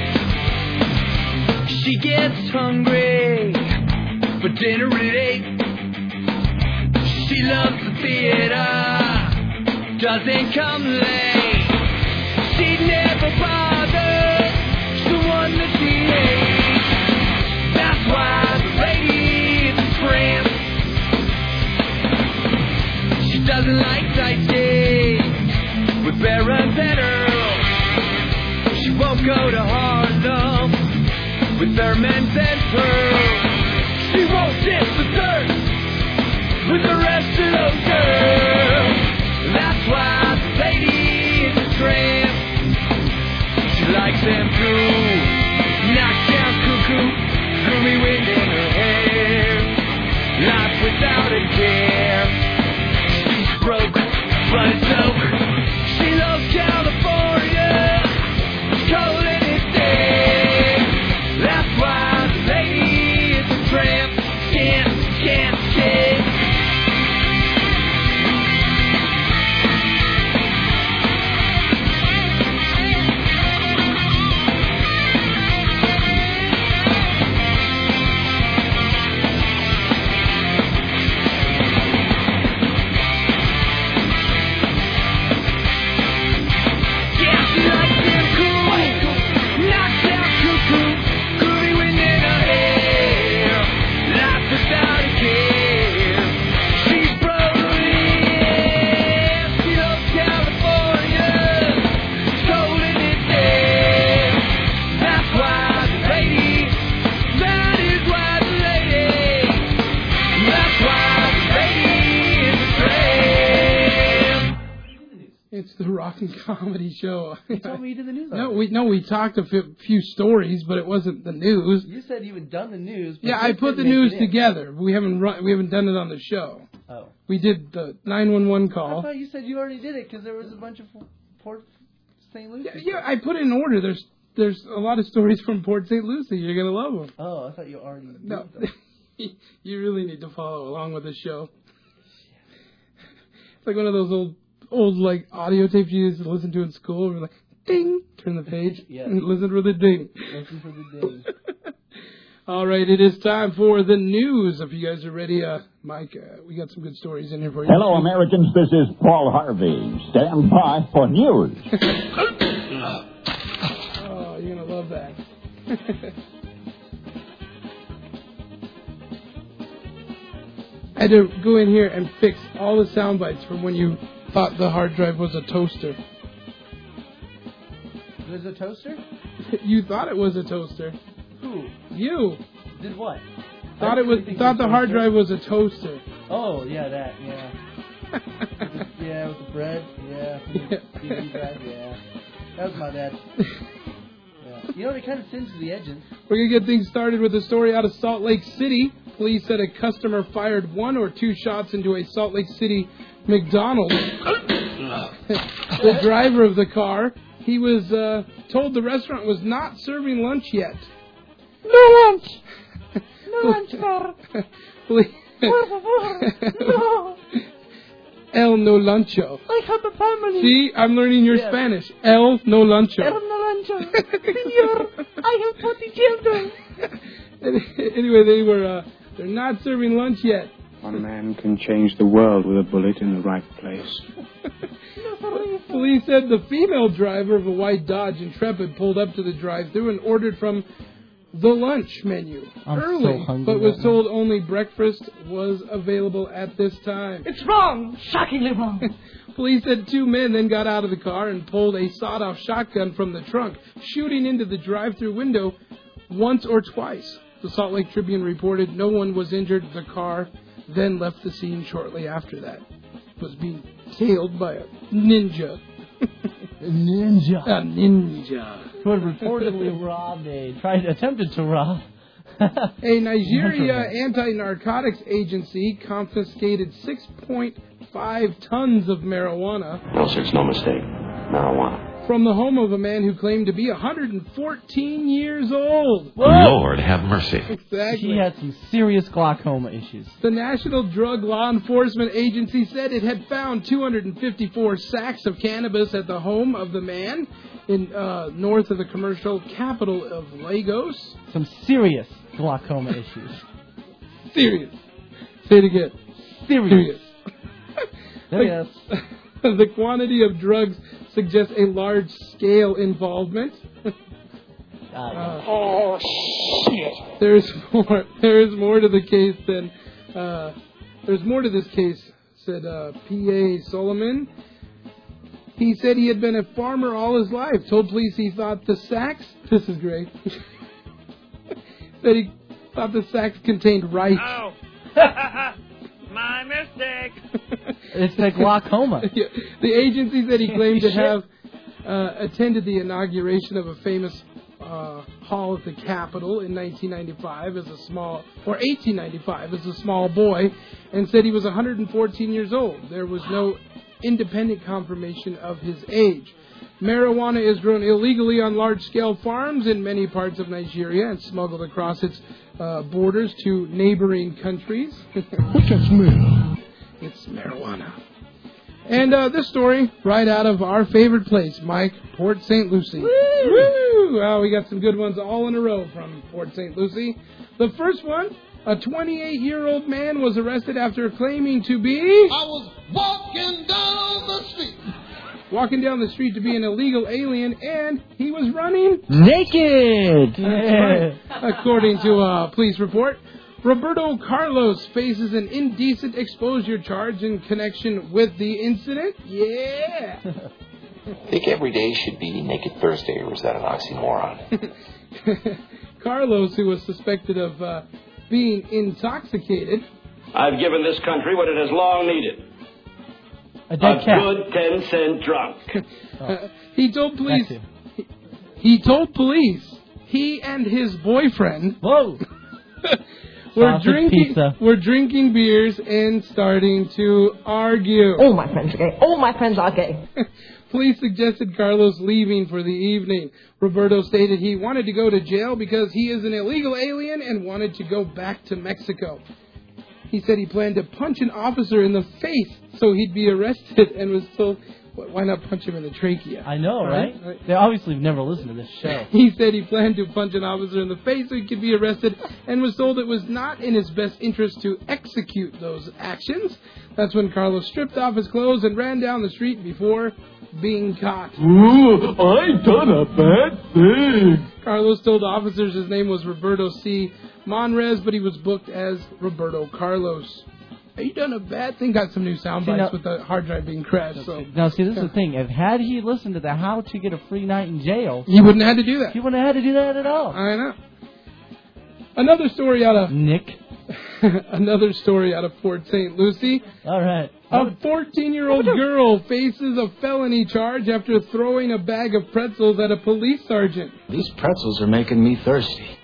Speaker 5: She gets hungry for dinner at eight. loves the theater, doesn't come late. She'd never bother someone that she hates. That's why the lady is a tramp. She doesn't like sightseeing with Baron Penner. She won't go to Harlem with Thurmans and Pearls. She won't dip the dirt with the rest of those girls. That's why the lady is a tramp. She likes them too. Knockdown cuckoo, gloomy wind in her hair. Life without a care. She's broke, but it's oak. She loves California. It's cold and it's dead. That's why the lady is a tramp. Can't, can't, can't.
Speaker 3: It's the Rock and Comedy Show.
Speaker 9: You told me you did the news.
Speaker 3: No, we no, we talked a f- few stories, but it wasn't the news.
Speaker 9: You said you had done the news. But
Speaker 3: Yeah, I
Speaker 9: you
Speaker 3: put the
Speaker 9: didn't
Speaker 3: news
Speaker 9: make it in.
Speaker 3: together. We haven't run, we haven't done it on the show.
Speaker 9: Oh.
Speaker 3: We did the nine one one
Speaker 9: I
Speaker 3: call.
Speaker 9: thought you said you already did it because there was a bunch of Port Saint Lucie.
Speaker 3: Yeah, yeah, I put it in order. There's there's a lot of stories from Port Saint Lucie. You're gonna love them.
Speaker 9: Oh, I thought you already did
Speaker 3: No,
Speaker 9: them.
Speaker 3: you really need to follow along with the show. It's like one of those old old like audio tapes you used to listen to in school. We're like, ding, turn the page,
Speaker 9: Yes.
Speaker 3: and listen for the ding.
Speaker 9: Listen for the ding.
Speaker 3: All right, it is time for the news. If you guys are ready, uh, Mike, uh, we got some good stories in here for you.
Speaker 6: Hello, Americans. This is Paul Harvey. Stand by for news.
Speaker 3: Oh, you're gonna love that. I had to go in here and fix all the sound bites from when you thought the hard drive was a toaster.
Speaker 9: There's a toaster?
Speaker 3: You thought it was a toaster.
Speaker 9: Who?
Speaker 3: You
Speaker 9: Did what?
Speaker 3: thought
Speaker 9: I
Speaker 3: it was
Speaker 9: didn't think
Speaker 3: thought
Speaker 9: it
Speaker 3: the
Speaker 9: was
Speaker 3: hard
Speaker 9: toaster.
Speaker 3: drive was a toaster.
Speaker 9: Oh, yeah, that, yeah. With the- yeah, with the bread, yeah. From the D V D drive, yeah. That was my bad. Yeah. You know, they kind of thin to the edges.
Speaker 3: We're going to get things started with a story out of Salt Lake City. Police said a customer fired one or two shots into a Salt Lake City McDonald's. The driver of the car, he was uh, told the restaurant was not serving lunch yet.
Speaker 5: No lunch. No lunch, sir.
Speaker 3: Police-
Speaker 5: Por favor. No.
Speaker 3: El no luncho.
Speaker 5: I have a family.
Speaker 3: See, I'm learning your
Speaker 5: Yes.
Speaker 3: Spanish. El no luncho.
Speaker 5: El no luncho. Senor, I have forty children.
Speaker 3: Anyway, they were uh, they're not serving lunch yet.
Speaker 8: One man can change the world with a bullet in the right place.
Speaker 3: Police said the female driver of a white Dodge Intrepid pulled up to the drive-thru and ordered from the lunch menu
Speaker 9: I'm so
Speaker 3: early,
Speaker 9: hungry
Speaker 3: but was
Speaker 9: right
Speaker 3: told only breakfast was available at this time.
Speaker 5: It's wrong. Shockingly wrong.
Speaker 3: Police said two men then got out of the car and pulled a sawed-off shotgun from the trunk, shooting into the drive-thru window once or twice. The Salt Lake Tribune reported no one was injured. The car then left the scene shortly after that. It was being tailed by a ninja.
Speaker 9: A ninja.
Speaker 3: A ninja.
Speaker 9: Who had reportedly robbed a, tried, attempted to rob.
Speaker 3: A Nigeria anti-narcotics agency confiscated six point five tons of marijuana
Speaker 10: No, sir, it's no mistake. Marijuana.
Speaker 3: from the home of a man who claimed to be one hundred fourteen years old.
Speaker 10: Lord have mercy.
Speaker 3: Exactly.
Speaker 9: He had some serious glaucoma issues.
Speaker 3: The National Drug Law Enforcement Agency said it had found two hundred fifty-four sacks of cannabis at the home of the man in uh, north of the commercial capital of Lagos.
Speaker 9: Some serious glaucoma issues.
Speaker 3: Serious. Say it again.
Speaker 9: Serious. Yes.
Speaker 3: The quantity of drugs suggests a large-scale involvement. Uh,
Speaker 21: Oh, shit.
Speaker 3: There's more. There is more to the case than. Uh, there's more to this case," said uh, P A Solomon. He said he had been a farmer all his life. Told police he thought the sacks. This is great. Said he thought the sacks contained rice.
Speaker 7: Oh. My mistake.
Speaker 9: It's like glaucoma.
Speaker 3: Yeah. The agency said he claimed to
Speaker 9: Shit.
Speaker 3: have uh, attended the inauguration of a famous uh, hall at the Capitol in nineteen ninety-five as a small, or eighteen ninety-five as a small boy, and said he was one hundred fourteen years old. There was no independent confirmation of his age. Marijuana is grown illegally on large-scale farms in many parts of Nigeria and smuggled across its uh, borders to neighboring countries.
Speaker 21: What's that smell?
Speaker 3: It's marijuana. And uh, this story, right out of our favorite place, Mike, Port Saint Lucie. Woo! Woo! Well, we got some good ones all in a row from Port Saint Lucie. The first one, a twenty-eight-year-old man was arrested after claiming to be...
Speaker 21: I was walking down the street.
Speaker 3: Walking down the street to be an illegal alien, and he was running...
Speaker 9: Naked!
Speaker 3: That's right. According to a police report, Roberto Carlos faces an indecent exposure charge in connection with the incident. Yeah!
Speaker 10: I think every day should be Naked Thursday, or is that an oxymoron?
Speaker 3: Carlos, who was suspected of uh, being intoxicated...
Speaker 11: I've given this country what it has long needed.
Speaker 9: A dead
Speaker 11: a
Speaker 9: cat.
Speaker 11: good ten-cent drunk.
Speaker 3: uh, he told police... He, he told police he and his boyfriend...
Speaker 9: Whoa!
Speaker 3: We're
Speaker 9: Sausage
Speaker 3: drinking,
Speaker 9: pizza.
Speaker 3: we're drinking beers and starting to argue.
Speaker 19: All my friends are gay. All my friends are gay.
Speaker 3: Police suggested Carlos leaving for the evening. Roberto stated he wanted to go to jail because he is an illegal alien and wanted to go back to Mexico. He said he planned to punch an officer in the face so he'd be arrested and was told, why not punch him in the trachea?
Speaker 9: I know, right?
Speaker 3: Right? right.
Speaker 9: They obviously have never listened to this show.
Speaker 3: He said he planned to punch an officer in the face so he could be arrested and was told it was not in his best interest to execute those actions. That's when Carlos stripped off his clothes and ran down the street before being caught.
Speaker 21: Ooh, I done a bad thing.
Speaker 3: Carlos told officers his name was Roberto C. Monrez, but he was booked as Roberto Carlos. He done a bad thing. Got some new sound
Speaker 9: See,
Speaker 3: bites
Speaker 9: now-
Speaker 3: with the hard drive being crashed. So
Speaker 9: Now, see, this is the thing. If had he listened to the How to Get a Free Night in Jail,
Speaker 3: he wouldn't have had to do that.
Speaker 9: he wouldn't have had to do that at all.
Speaker 3: I know. Another story out of
Speaker 9: Nick.
Speaker 3: Another story out of Port Saint Lucie.
Speaker 9: All right.
Speaker 3: A fourteen-year-old girl faces a felony charge after throwing a bag of pretzels at a police sergeant.
Speaker 13: These pretzels are making me thirsty.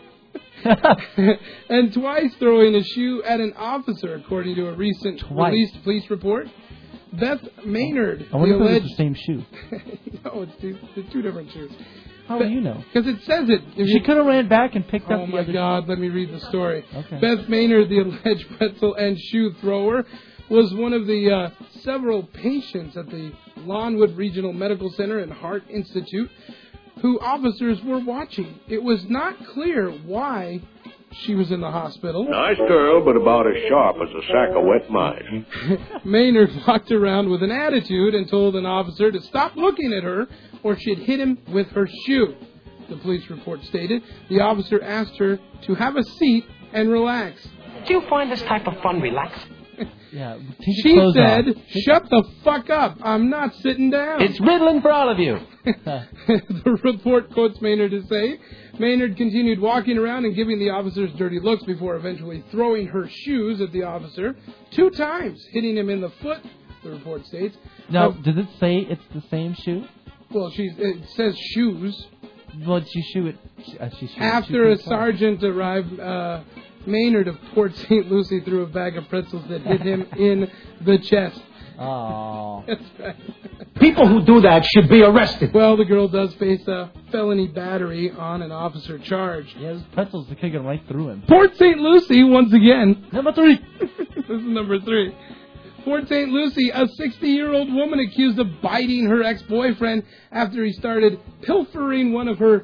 Speaker 3: And twice throwing a shoe at an officer, according to a recent
Speaker 9: Twice.
Speaker 3: released police report. Beth Maynard,
Speaker 9: I wonder
Speaker 3: the
Speaker 9: if it was
Speaker 3: alleged...
Speaker 9: the same shoe.
Speaker 3: No, it's two, it's two different shoes.
Speaker 9: How do you know?
Speaker 3: Because it says it. If
Speaker 9: She
Speaker 3: you-
Speaker 9: could have ran back and picked
Speaker 3: Oh
Speaker 9: up the
Speaker 3: my
Speaker 9: other
Speaker 3: God, let me read the story.
Speaker 9: Okay.
Speaker 3: Beth Maynard, the alleged pretzel and shoe thrower, was one of the uh, several patients at the Lawnwood Regional Medical Center and Heart Institute who officers were watching. It was not clear why she was in the hospital.
Speaker 11: Nice girl, but about as sharp as a sack of wet mice.
Speaker 3: Maynard walked around with an attitude and told an officer to stop looking at her or she'd hit him with her shoe, the police report stated. The officer asked her to have a seat and relax.
Speaker 20: Do you find this type of fun relaxing?
Speaker 9: Yeah. take your
Speaker 3: She
Speaker 9: clothes
Speaker 3: said,
Speaker 9: off.
Speaker 3: shut the fuck up. I'm not sitting down.
Speaker 9: It's Ritalin for all of you.
Speaker 3: The report quotes Maynard to say, Maynard continued walking around and giving the officers dirty looks before eventually throwing her shoes at the officer two times, hitting him in the foot, the report states.
Speaker 9: Now,
Speaker 3: Uh,
Speaker 9: does it say it's the same shoe?
Speaker 3: well, she's, it says shoes.
Speaker 9: Well, she shoe it. Uh, she shoe it
Speaker 3: After
Speaker 9: two
Speaker 3: a
Speaker 9: times.
Speaker 3: sergeant arrived, uh, Maynard of Port Saint Lucie threw a bag of pretzels that hit him in the chest.
Speaker 9: Oh.
Speaker 3: That's right.
Speaker 13: People who do that should be arrested.
Speaker 3: Well, the girl does face a felony battery on an officer charge.
Speaker 9: Yeah, those pretzels are kicking right through him.
Speaker 3: Port Saint Lucie, once again.
Speaker 9: Number three.
Speaker 3: This is number three. Port Saint Lucie, a sixty-year-old woman accused of biting her ex-boyfriend after he started pilfering one of her...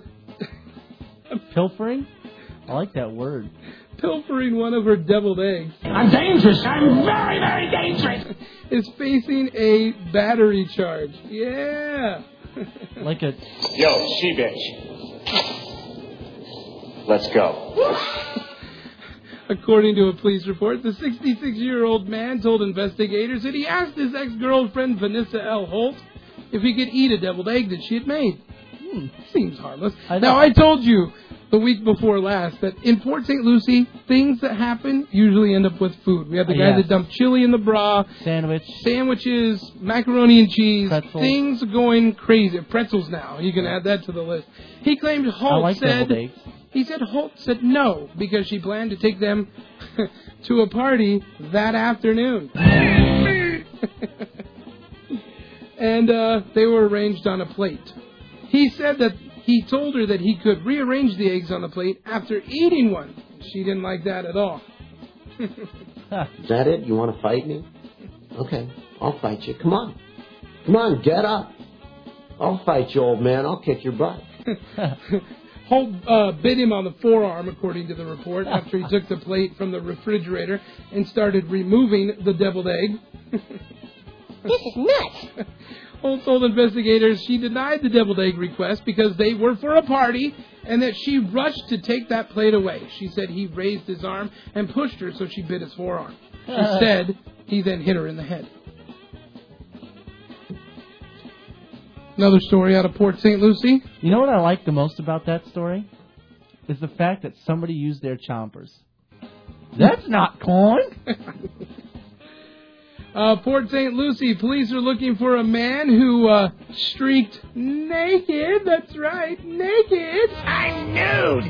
Speaker 9: Pilfering? I like that word.
Speaker 3: pilfering one of her deviled eggs.
Speaker 21: I'm dangerous. I'm very, very dangerous.
Speaker 3: is facing a battery charge. Yeah.
Speaker 23: Like a...
Speaker 13: Yo, she-bitch. Let's go.
Speaker 3: According to a police report, the sixty-six-year-old man told investigators that he asked his ex-girlfriend, Vanessa L. Holt, if he could eat a deviled egg that she had made. Hmm, seems harmless.
Speaker 23: I
Speaker 3: now, I told you the week before last that in Port Saint Lucie, things that happen usually end up with food. We had the guy
Speaker 23: Yes.
Speaker 3: that dumped chili in the bra,
Speaker 23: Sandwich.
Speaker 3: sandwiches, macaroni and cheese,
Speaker 23: Pretzels.
Speaker 3: things going crazy. Pretzels now. You can add that to the list. He claimed Holt
Speaker 23: I like
Speaker 3: said...
Speaker 23: deviled eggs.
Speaker 3: He said Holt said no because she planned to take them to a party that afternoon. And uh, they were arranged on a plate. He said that he told her that he could rearrange the eggs on the plate after eating one. She didn't like that at all.
Speaker 14: Is that it? You want to fight me? Okay, I'll fight you. Come on. Come on, get up. I'll fight you, old man. I'll kick your butt.
Speaker 3: Holt uh, bit him on the forearm, according to the report, after he took the plate from the refrigerator and started removing the deviled egg.
Speaker 19: This is nuts.
Speaker 3: Holt told investigators she denied the deviled egg request because they were for a party and that she rushed to take that plate away. She said he raised his arm and pushed her, so she bit his forearm. She said he then hit her in the head. Another story out of Port Saint Lucie.
Speaker 23: You know what I like the most about that story? Is the fact that somebody used their chompers. That's not corn.
Speaker 3: uh, Port Saint Lucie, police are looking for a man who uh, streaked naked. That's right, naked. I'm nude.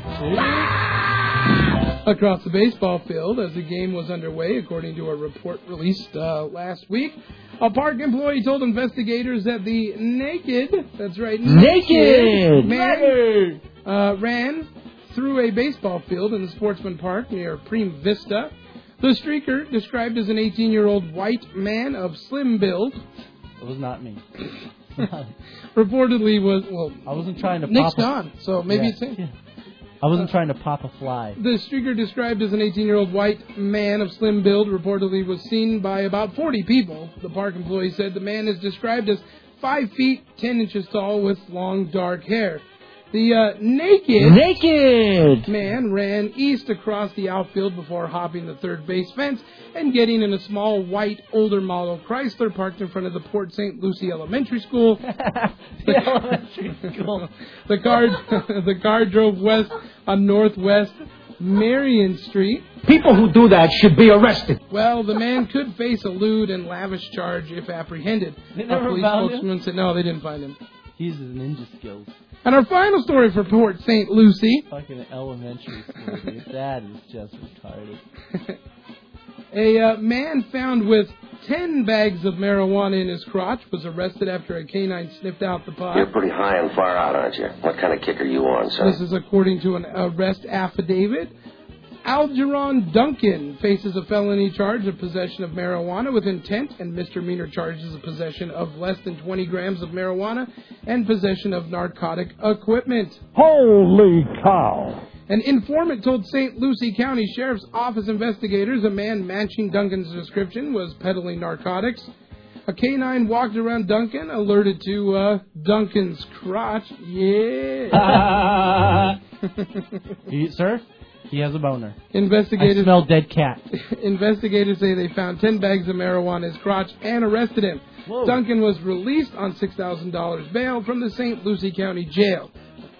Speaker 3: Across the baseball field as the game was underway, according to a report released uh, last week. A park employee told investigators that the naked, that's right,
Speaker 23: Naked!
Speaker 3: man uh, ran through a baseball field in the Sportsman Park near Prima Vista. The streaker, described as an eighteen-year-old white man of slim build,
Speaker 23: It was not me.
Speaker 3: reportedly was, well,
Speaker 23: I wasn't trying to
Speaker 3: Nick's
Speaker 23: pop a...
Speaker 3: gone, so maybe
Speaker 23: Yeah.
Speaker 3: it's him.
Speaker 23: I wasn't trying to pop a fly.
Speaker 3: The streaker, described as an eighteen-year-old white man of slim build, reportedly was seen by about forty people. The park employee said the man is described as five feet, ten inches tall with long, dark hair. The uh, naked,
Speaker 23: naked
Speaker 3: man ran east across the outfield before hopping the third base fence and getting in a small, white, older model Chrysler parked in front of the Port Saint Lucie Elementary School.
Speaker 23: The elementary school.
Speaker 3: The car, the car drove west on Northwest Marion Street.
Speaker 13: People who do that should be arrested.
Speaker 3: Well, the man could face a lewd and lavish charge if apprehended.
Speaker 23: They
Speaker 3: A
Speaker 23: never
Speaker 3: police
Speaker 23: found him?
Speaker 3: spokesman said no, they didn't find him.
Speaker 23: He uses ninja skills.
Speaker 3: And our final story for Port Saint Lucie.
Speaker 23: Fucking elementary school, dude. That is just retarded.
Speaker 3: A uh, man found with ten bags of marijuana in his crotch was arrested after a canine sniffed out the pot.
Speaker 10: You're pretty high and far out, aren't you? What kind of kick are you on, son?
Speaker 3: This is according to an arrest affidavit. Algeron Duncan faces a felony charge of possession of marijuana with intent and misdemeanor charges of possession of less than twenty grams of marijuana and possession of narcotic equipment.
Speaker 21: Holy cow!
Speaker 3: An informant told Saint Lucie County Sheriff's Office investigators a man matching Duncan's description was peddling narcotics. A canine walked around Duncan, alerted to uh, Duncan's crotch. Yeah.
Speaker 23: he, sir, he has a boner.
Speaker 3: Investigators
Speaker 23: I smell dead cat.
Speaker 3: Investigators say they found ten bags of marijuana in his crotch and arrested him.
Speaker 23: Whoa.
Speaker 3: Duncan was released on six thousand dollars bail from the Saint Lucie County Jail.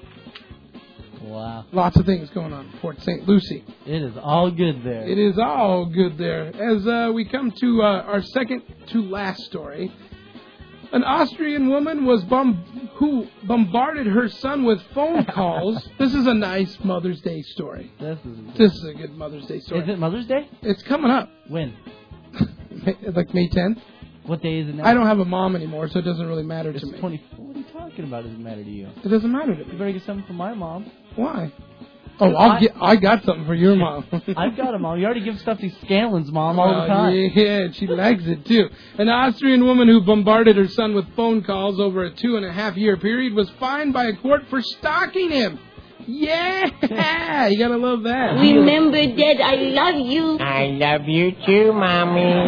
Speaker 23: Wow.
Speaker 3: Lots of things going on in Port Saint Lucie.
Speaker 23: It is all good there.
Speaker 3: It is all good there. As uh, we come to uh, our second to last story, an Austrian woman was bum- who bombarded her son with phone calls. This is a nice Mother's Day story.
Speaker 23: This is,
Speaker 3: this is a good Mother's Day story.
Speaker 23: Is it Mother's Day?
Speaker 3: It's coming up.
Speaker 23: When?
Speaker 3: Like May tenth.
Speaker 23: What day is it now?
Speaker 3: I don't have a mom anymore, so it doesn't really matter
Speaker 23: it's
Speaker 3: to me.
Speaker 23: twenty-four. What are you talking about? Doesn't matter to you.
Speaker 3: It doesn't matter to me.
Speaker 23: You better get something from my mom.
Speaker 3: Why? Oh, I'll
Speaker 23: I,
Speaker 3: get. I got something for your mom.
Speaker 23: I've got a mom. You already give stuff to Scanlon's mom all
Speaker 3: Uh,
Speaker 23: the time.
Speaker 3: Yeah, she likes it too. An Austrian woman who bombarded her son with phone calls over a two and a half year period was fined by a court for stalking him. Yeah, you gotta love that.
Speaker 19: Remember, Dad, I love you.
Speaker 15: I love you too, Mommy.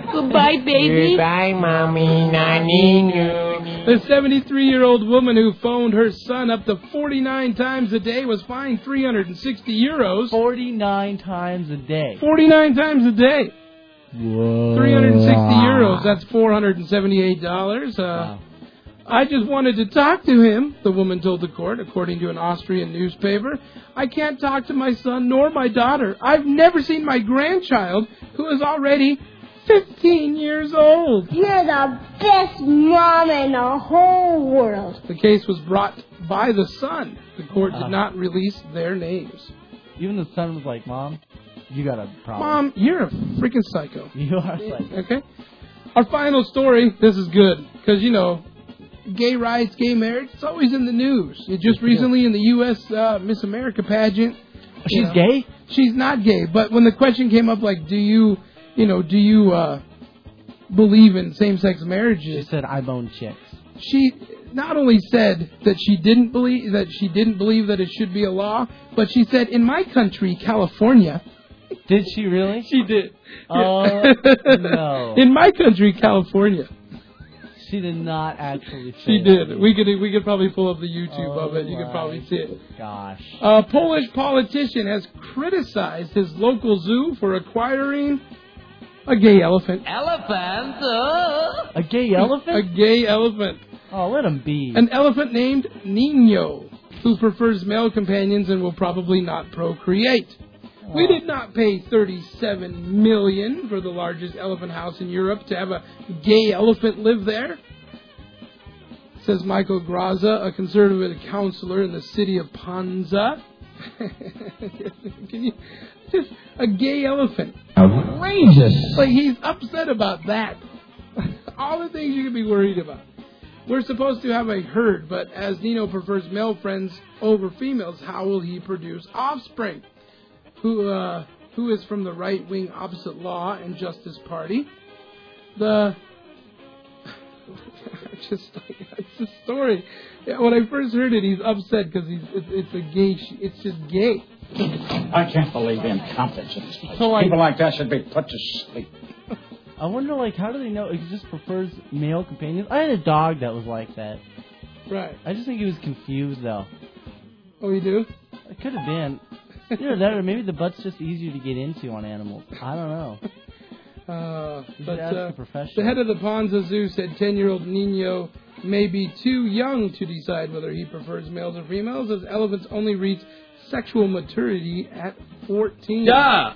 Speaker 19: Goodbye, baby.
Speaker 7: Goodbye, Mommy. Naninu.
Speaker 3: The seventy-three-year-old woman who phoned her son up to forty-nine times a day was fined three hundred sixty euros.
Speaker 9: forty-nine times a day.
Speaker 3: forty-nine times a day.
Speaker 9: Whoa.
Speaker 3: three hundred sixty euros. That's four hundred seventy-eight dollars. Uh,
Speaker 9: Wow.
Speaker 3: I just wanted to talk to him, the woman told the court, according to an Austrian newspaper. I can't talk to my son nor my daughter. I've never seen my grandchild, who is already fifteen years old.
Speaker 19: You're the best mom in the whole world.
Speaker 3: The case was brought by the son. The court did not release their names.
Speaker 9: Even the son was like, Mom, you got a problem.
Speaker 3: Mom, you're a freaking psycho.
Speaker 9: You are a psycho.
Speaker 3: Okay? Our final story, this is good, because, you know, gay rights, gay marriage, it's always in the news. It just recently in the U S Uh, Miss America pageant.
Speaker 9: She's
Speaker 3: know,
Speaker 9: gay?
Speaker 3: She's not gay, but when the question came up, like, do you, you know, do you uh, believe in same-sex marriages?
Speaker 9: She said, I bone chicks.
Speaker 3: She not only said that she didn't believe that she didn't believe that it should be a law, but she said, in my country, California.
Speaker 9: Did she really?
Speaker 3: She did.
Speaker 9: Oh,
Speaker 3: Yeah.
Speaker 9: no.
Speaker 3: In my country, California.
Speaker 9: She did not actually say
Speaker 3: She
Speaker 9: that.
Speaker 3: did. We could we could probably pull up the YouTube
Speaker 9: Oh
Speaker 3: of it. You could
Speaker 9: my
Speaker 3: probably see it.
Speaker 9: Gosh.
Speaker 3: A Polish politician has criticized his local zoo for acquiring a gay elephant.
Speaker 4: Elephant? Uh.
Speaker 9: A gay elephant?
Speaker 3: A gay elephant.
Speaker 9: Oh, let him be.
Speaker 3: An elephant named Nino, who prefers male companions and will probably not procreate.
Speaker 9: Oh.
Speaker 3: We did not pay thirty-seven million dollars for the largest elephant house in Europe to have a gay elephant live there, says Michael Graza, a conservative counselor in the city of Panza. Can you, just a gay elephant.
Speaker 13: Outrageous.
Speaker 3: Like, he's upset about that. All the things you could be worried about. We're supposed to have a herd, but as Nino prefers male friends over females, how will he produce offspring? Who uh, who is from the right-wing opposite law and justice party? The just it's a story. Yeah, when I first heard it, he's upset because he's it's, it's a gay. Sh- it's just gay.
Speaker 13: I can't believe the incompetence of this place.
Speaker 9: So, like-
Speaker 13: People like that should be put to sleep.
Speaker 9: I wonder, like, how do they know he just prefers male companions? I had a dog that was like that.
Speaker 3: Right.
Speaker 9: I just think he was confused, though.
Speaker 3: Oh, you do?
Speaker 9: It could have been. Either that or maybe the butt's just easier to get into on animals. I don't know.
Speaker 3: Uh,
Speaker 9: You
Speaker 3: but
Speaker 9: should ask
Speaker 3: uh,
Speaker 9: a professional.
Speaker 3: the head of the Panza Zoo said ten-year-old Nino may be too young to decide whether he prefers males or females, as elephants only reach sexual maturity at fourteen.
Speaker 4: Yeah.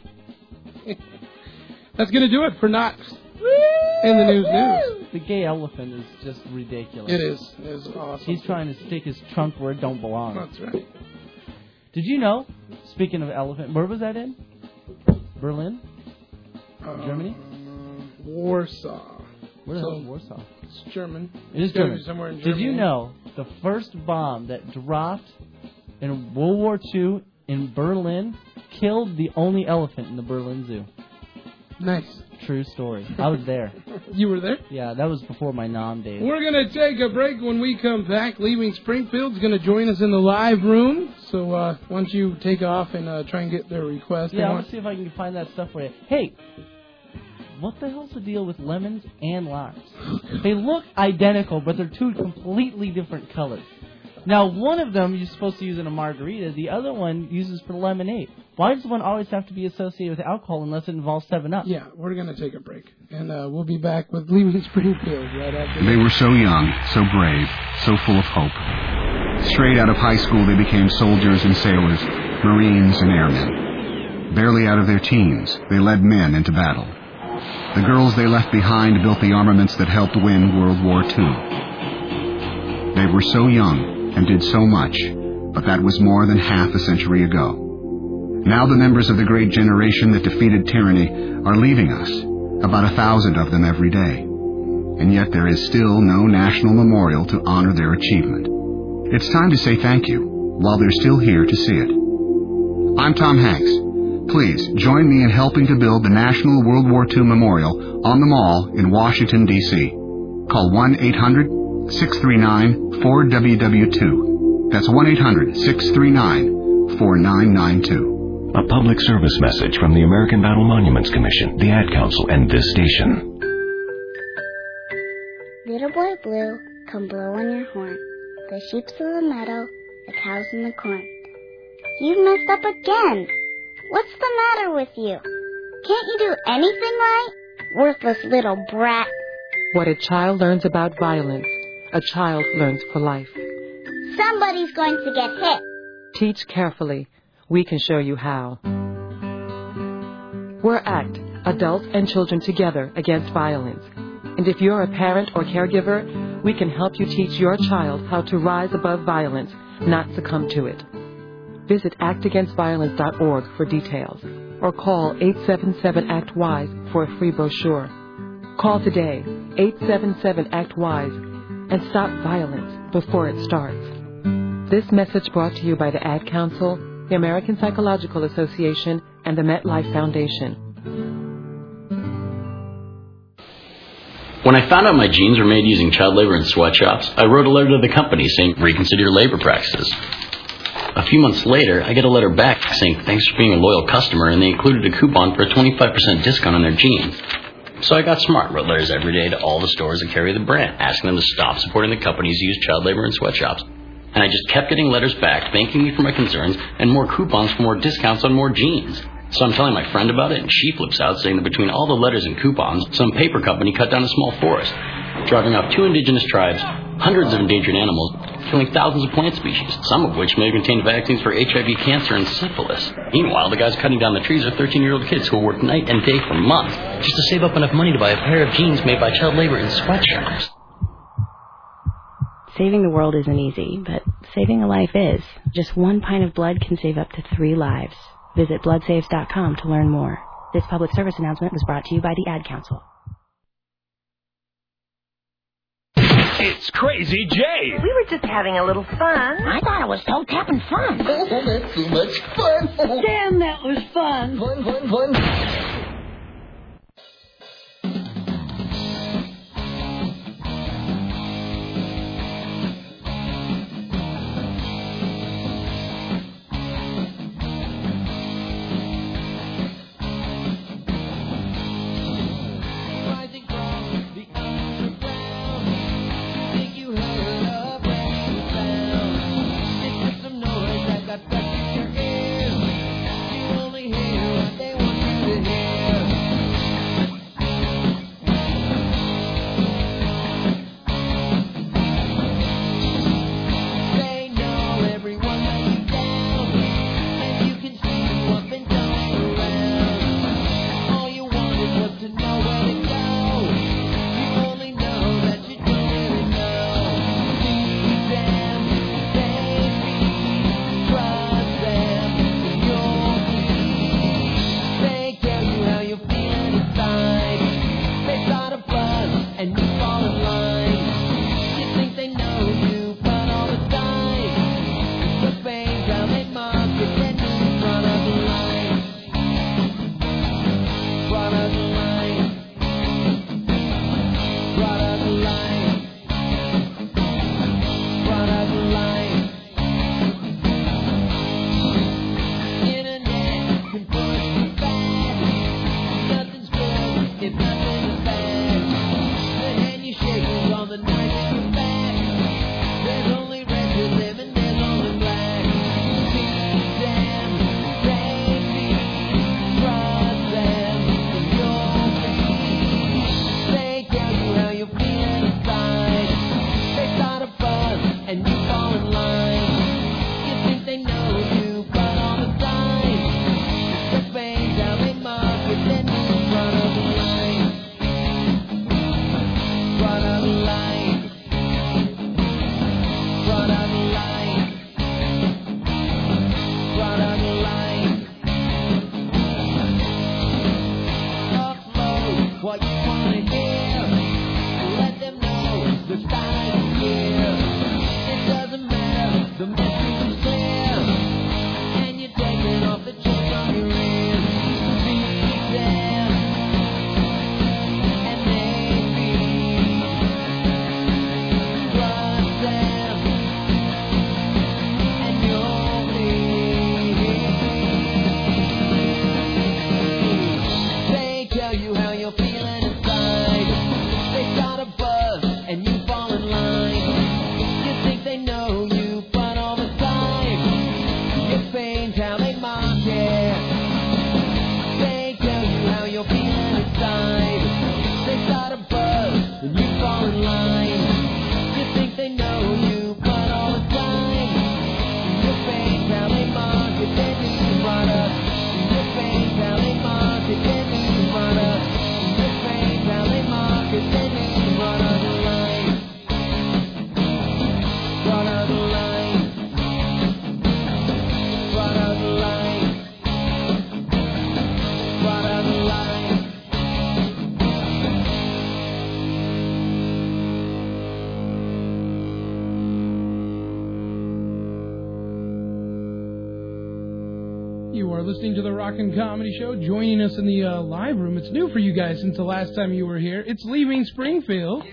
Speaker 3: That's going to do it for Not in the News News.
Speaker 9: The gay elephant is just ridiculous.
Speaker 3: It is. It is awesome.
Speaker 9: He's trying to stick his trunk where it don't belong.
Speaker 3: That's right.
Speaker 9: Did you know, speaking of elephant, where was that in? Berlin?
Speaker 3: Uh,
Speaker 9: Germany?
Speaker 3: Warsaw.
Speaker 9: Where the
Speaker 3: So-
Speaker 9: hell is Warsaw?
Speaker 3: It's German.
Speaker 9: It is
Speaker 3: It's gotta be
Speaker 9: German.
Speaker 3: somewhere in
Speaker 9: Did you
Speaker 3: Germany.
Speaker 9: know the first bomb that dropped in World War Two in Berlin killed the only elephant in the Berlin Zoo?
Speaker 3: Nice.
Speaker 9: True story. I was there.
Speaker 3: You were there?
Speaker 9: Yeah, that was before my nom days.
Speaker 3: We're going to take a break. When we come back, Leaving Springfield's going to join us in the live room. So uh, why don't you take off and uh, try and get their request.
Speaker 9: Yeah,
Speaker 3: They
Speaker 9: I'm
Speaker 3: want-
Speaker 9: gonna see if I can find that stuff for you. Hey, what the hell's the deal with lemons and limes? They look identical, but they're two completely different colors. Now, one of them you're supposed to use in a margarita. The other one uses for lemonade. Why does one always have to be associated with alcohol unless it involves seven up?
Speaker 3: Yeah, we're going to take a break. And uh, we'll be back with Leaving Springfield right after
Speaker 15: They were so young, so brave, so full of hope. Straight out of high school, they became soldiers and sailors, Marines and airmen. Barely out of their teens, they led men into battle. The girls they left behind built the armaments that helped win World War Two. They were so young and did so much, but that was more than half a century ago. Now the members of the great generation that defeated tyranny are leaving us, about a thousand of them every day. And yet there is still no national memorial to honor their achievement. It's time to say thank you, while they're still here to see it. I'm Tom Hanks. Please join me in helping to build the National World War Two Memorial on the Mall in Washington, D C Call one eight hundred six three nine four W W two. That's one eight hundred six three nine four nine nine two.
Speaker 16: A public service message from the American Battle Monuments Commission, the Ad Council, and this station.
Speaker 19: Little boy blue, come blow on your horn. The sheep's in the meadow, the cow's in the corn. You've messed up again. What's the matter with you? Can't you do anything right? Worthless little brat.
Speaker 16: What a child learns about violence, a child learns for life.
Speaker 19: Somebody's going to get hit.
Speaker 16: Teach carefully. We can show you how. We're ACT, Adults and Children Together Against Violence. And if you're a parent or caregiver, we can help you teach your child how to rise above violence, not succumb to it. Visit act against violence dot org for details, or call eight seven seven ACT WISE for a free brochure. Call today, eight seven seven ACT WISE, and stop violence before it starts. This message brought to you by the Ad Council, the American Psychological Association, and the MetLife Foundation.
Speaker 17: When I found out my jeans were made using child labor in sweatshops, I wrote a letter to the company saying, reconsider your labor practices. A few months later, I get a letter back saying thanks for being a loyal customer, and they included a coupon for a twenty-five percent discount on their jeans. So I got smart, wrote letters every day to all the stores that carry the brand, asking them to stop supporting the companies who use child labor in sweatshops. And I just kept getting letters back, thanking me for my concerns, and more coupons for more discounts on more jeans. So I'm telling my friend about it, and she flips out, saying that between all the letters and coupons, some paper company cut down a small forest, driving off two indigenous tribes, hundreds of endangered animals, killing thousands of plant species, some of which may have contained vaccines for H I V, cancer, and syphilis. Meanwhile, the guys cutting down the trees are thirteen-year-old kids who will work night and day for months just to save up enough money to buy a pair of jeans made by child labor in sweatshops.
Speaker 18: Saving the world isn't easy, but saving a life is. Just one pint of blood can save up to three lives. Visit blood saves dot com to learn more. This public service announcement was brought to you by the Ad Council.
Speaker 7: It's Crazy Jay.
Speaker 24: We were just having a little fun.
Speaker 19: I thought it was toe tapping fun.
Speaker 24: Oh, that's so much fun.
Speaker 19: Damn, that was fun.
Speaker 24: Fun, fun, fun.
Speaker 5: Got stuck in your ears. You only hear what they want you to hear. friends how they mock it. They tell you how you're feeling inside. They start a buzz and you fall in line. You think they know you, but all the time your face how they mock it, then you run up. Your face how they mock it, then you run up. Your face how they mock it, then you run on the line. Run on the line. Run on the line. Run on the line.
Speaker 3: You are listening to the Rockin' Comedy Show. Joining us in the uh, live room. It's new for you guys since the last time you were here. It's Leaving Springfield.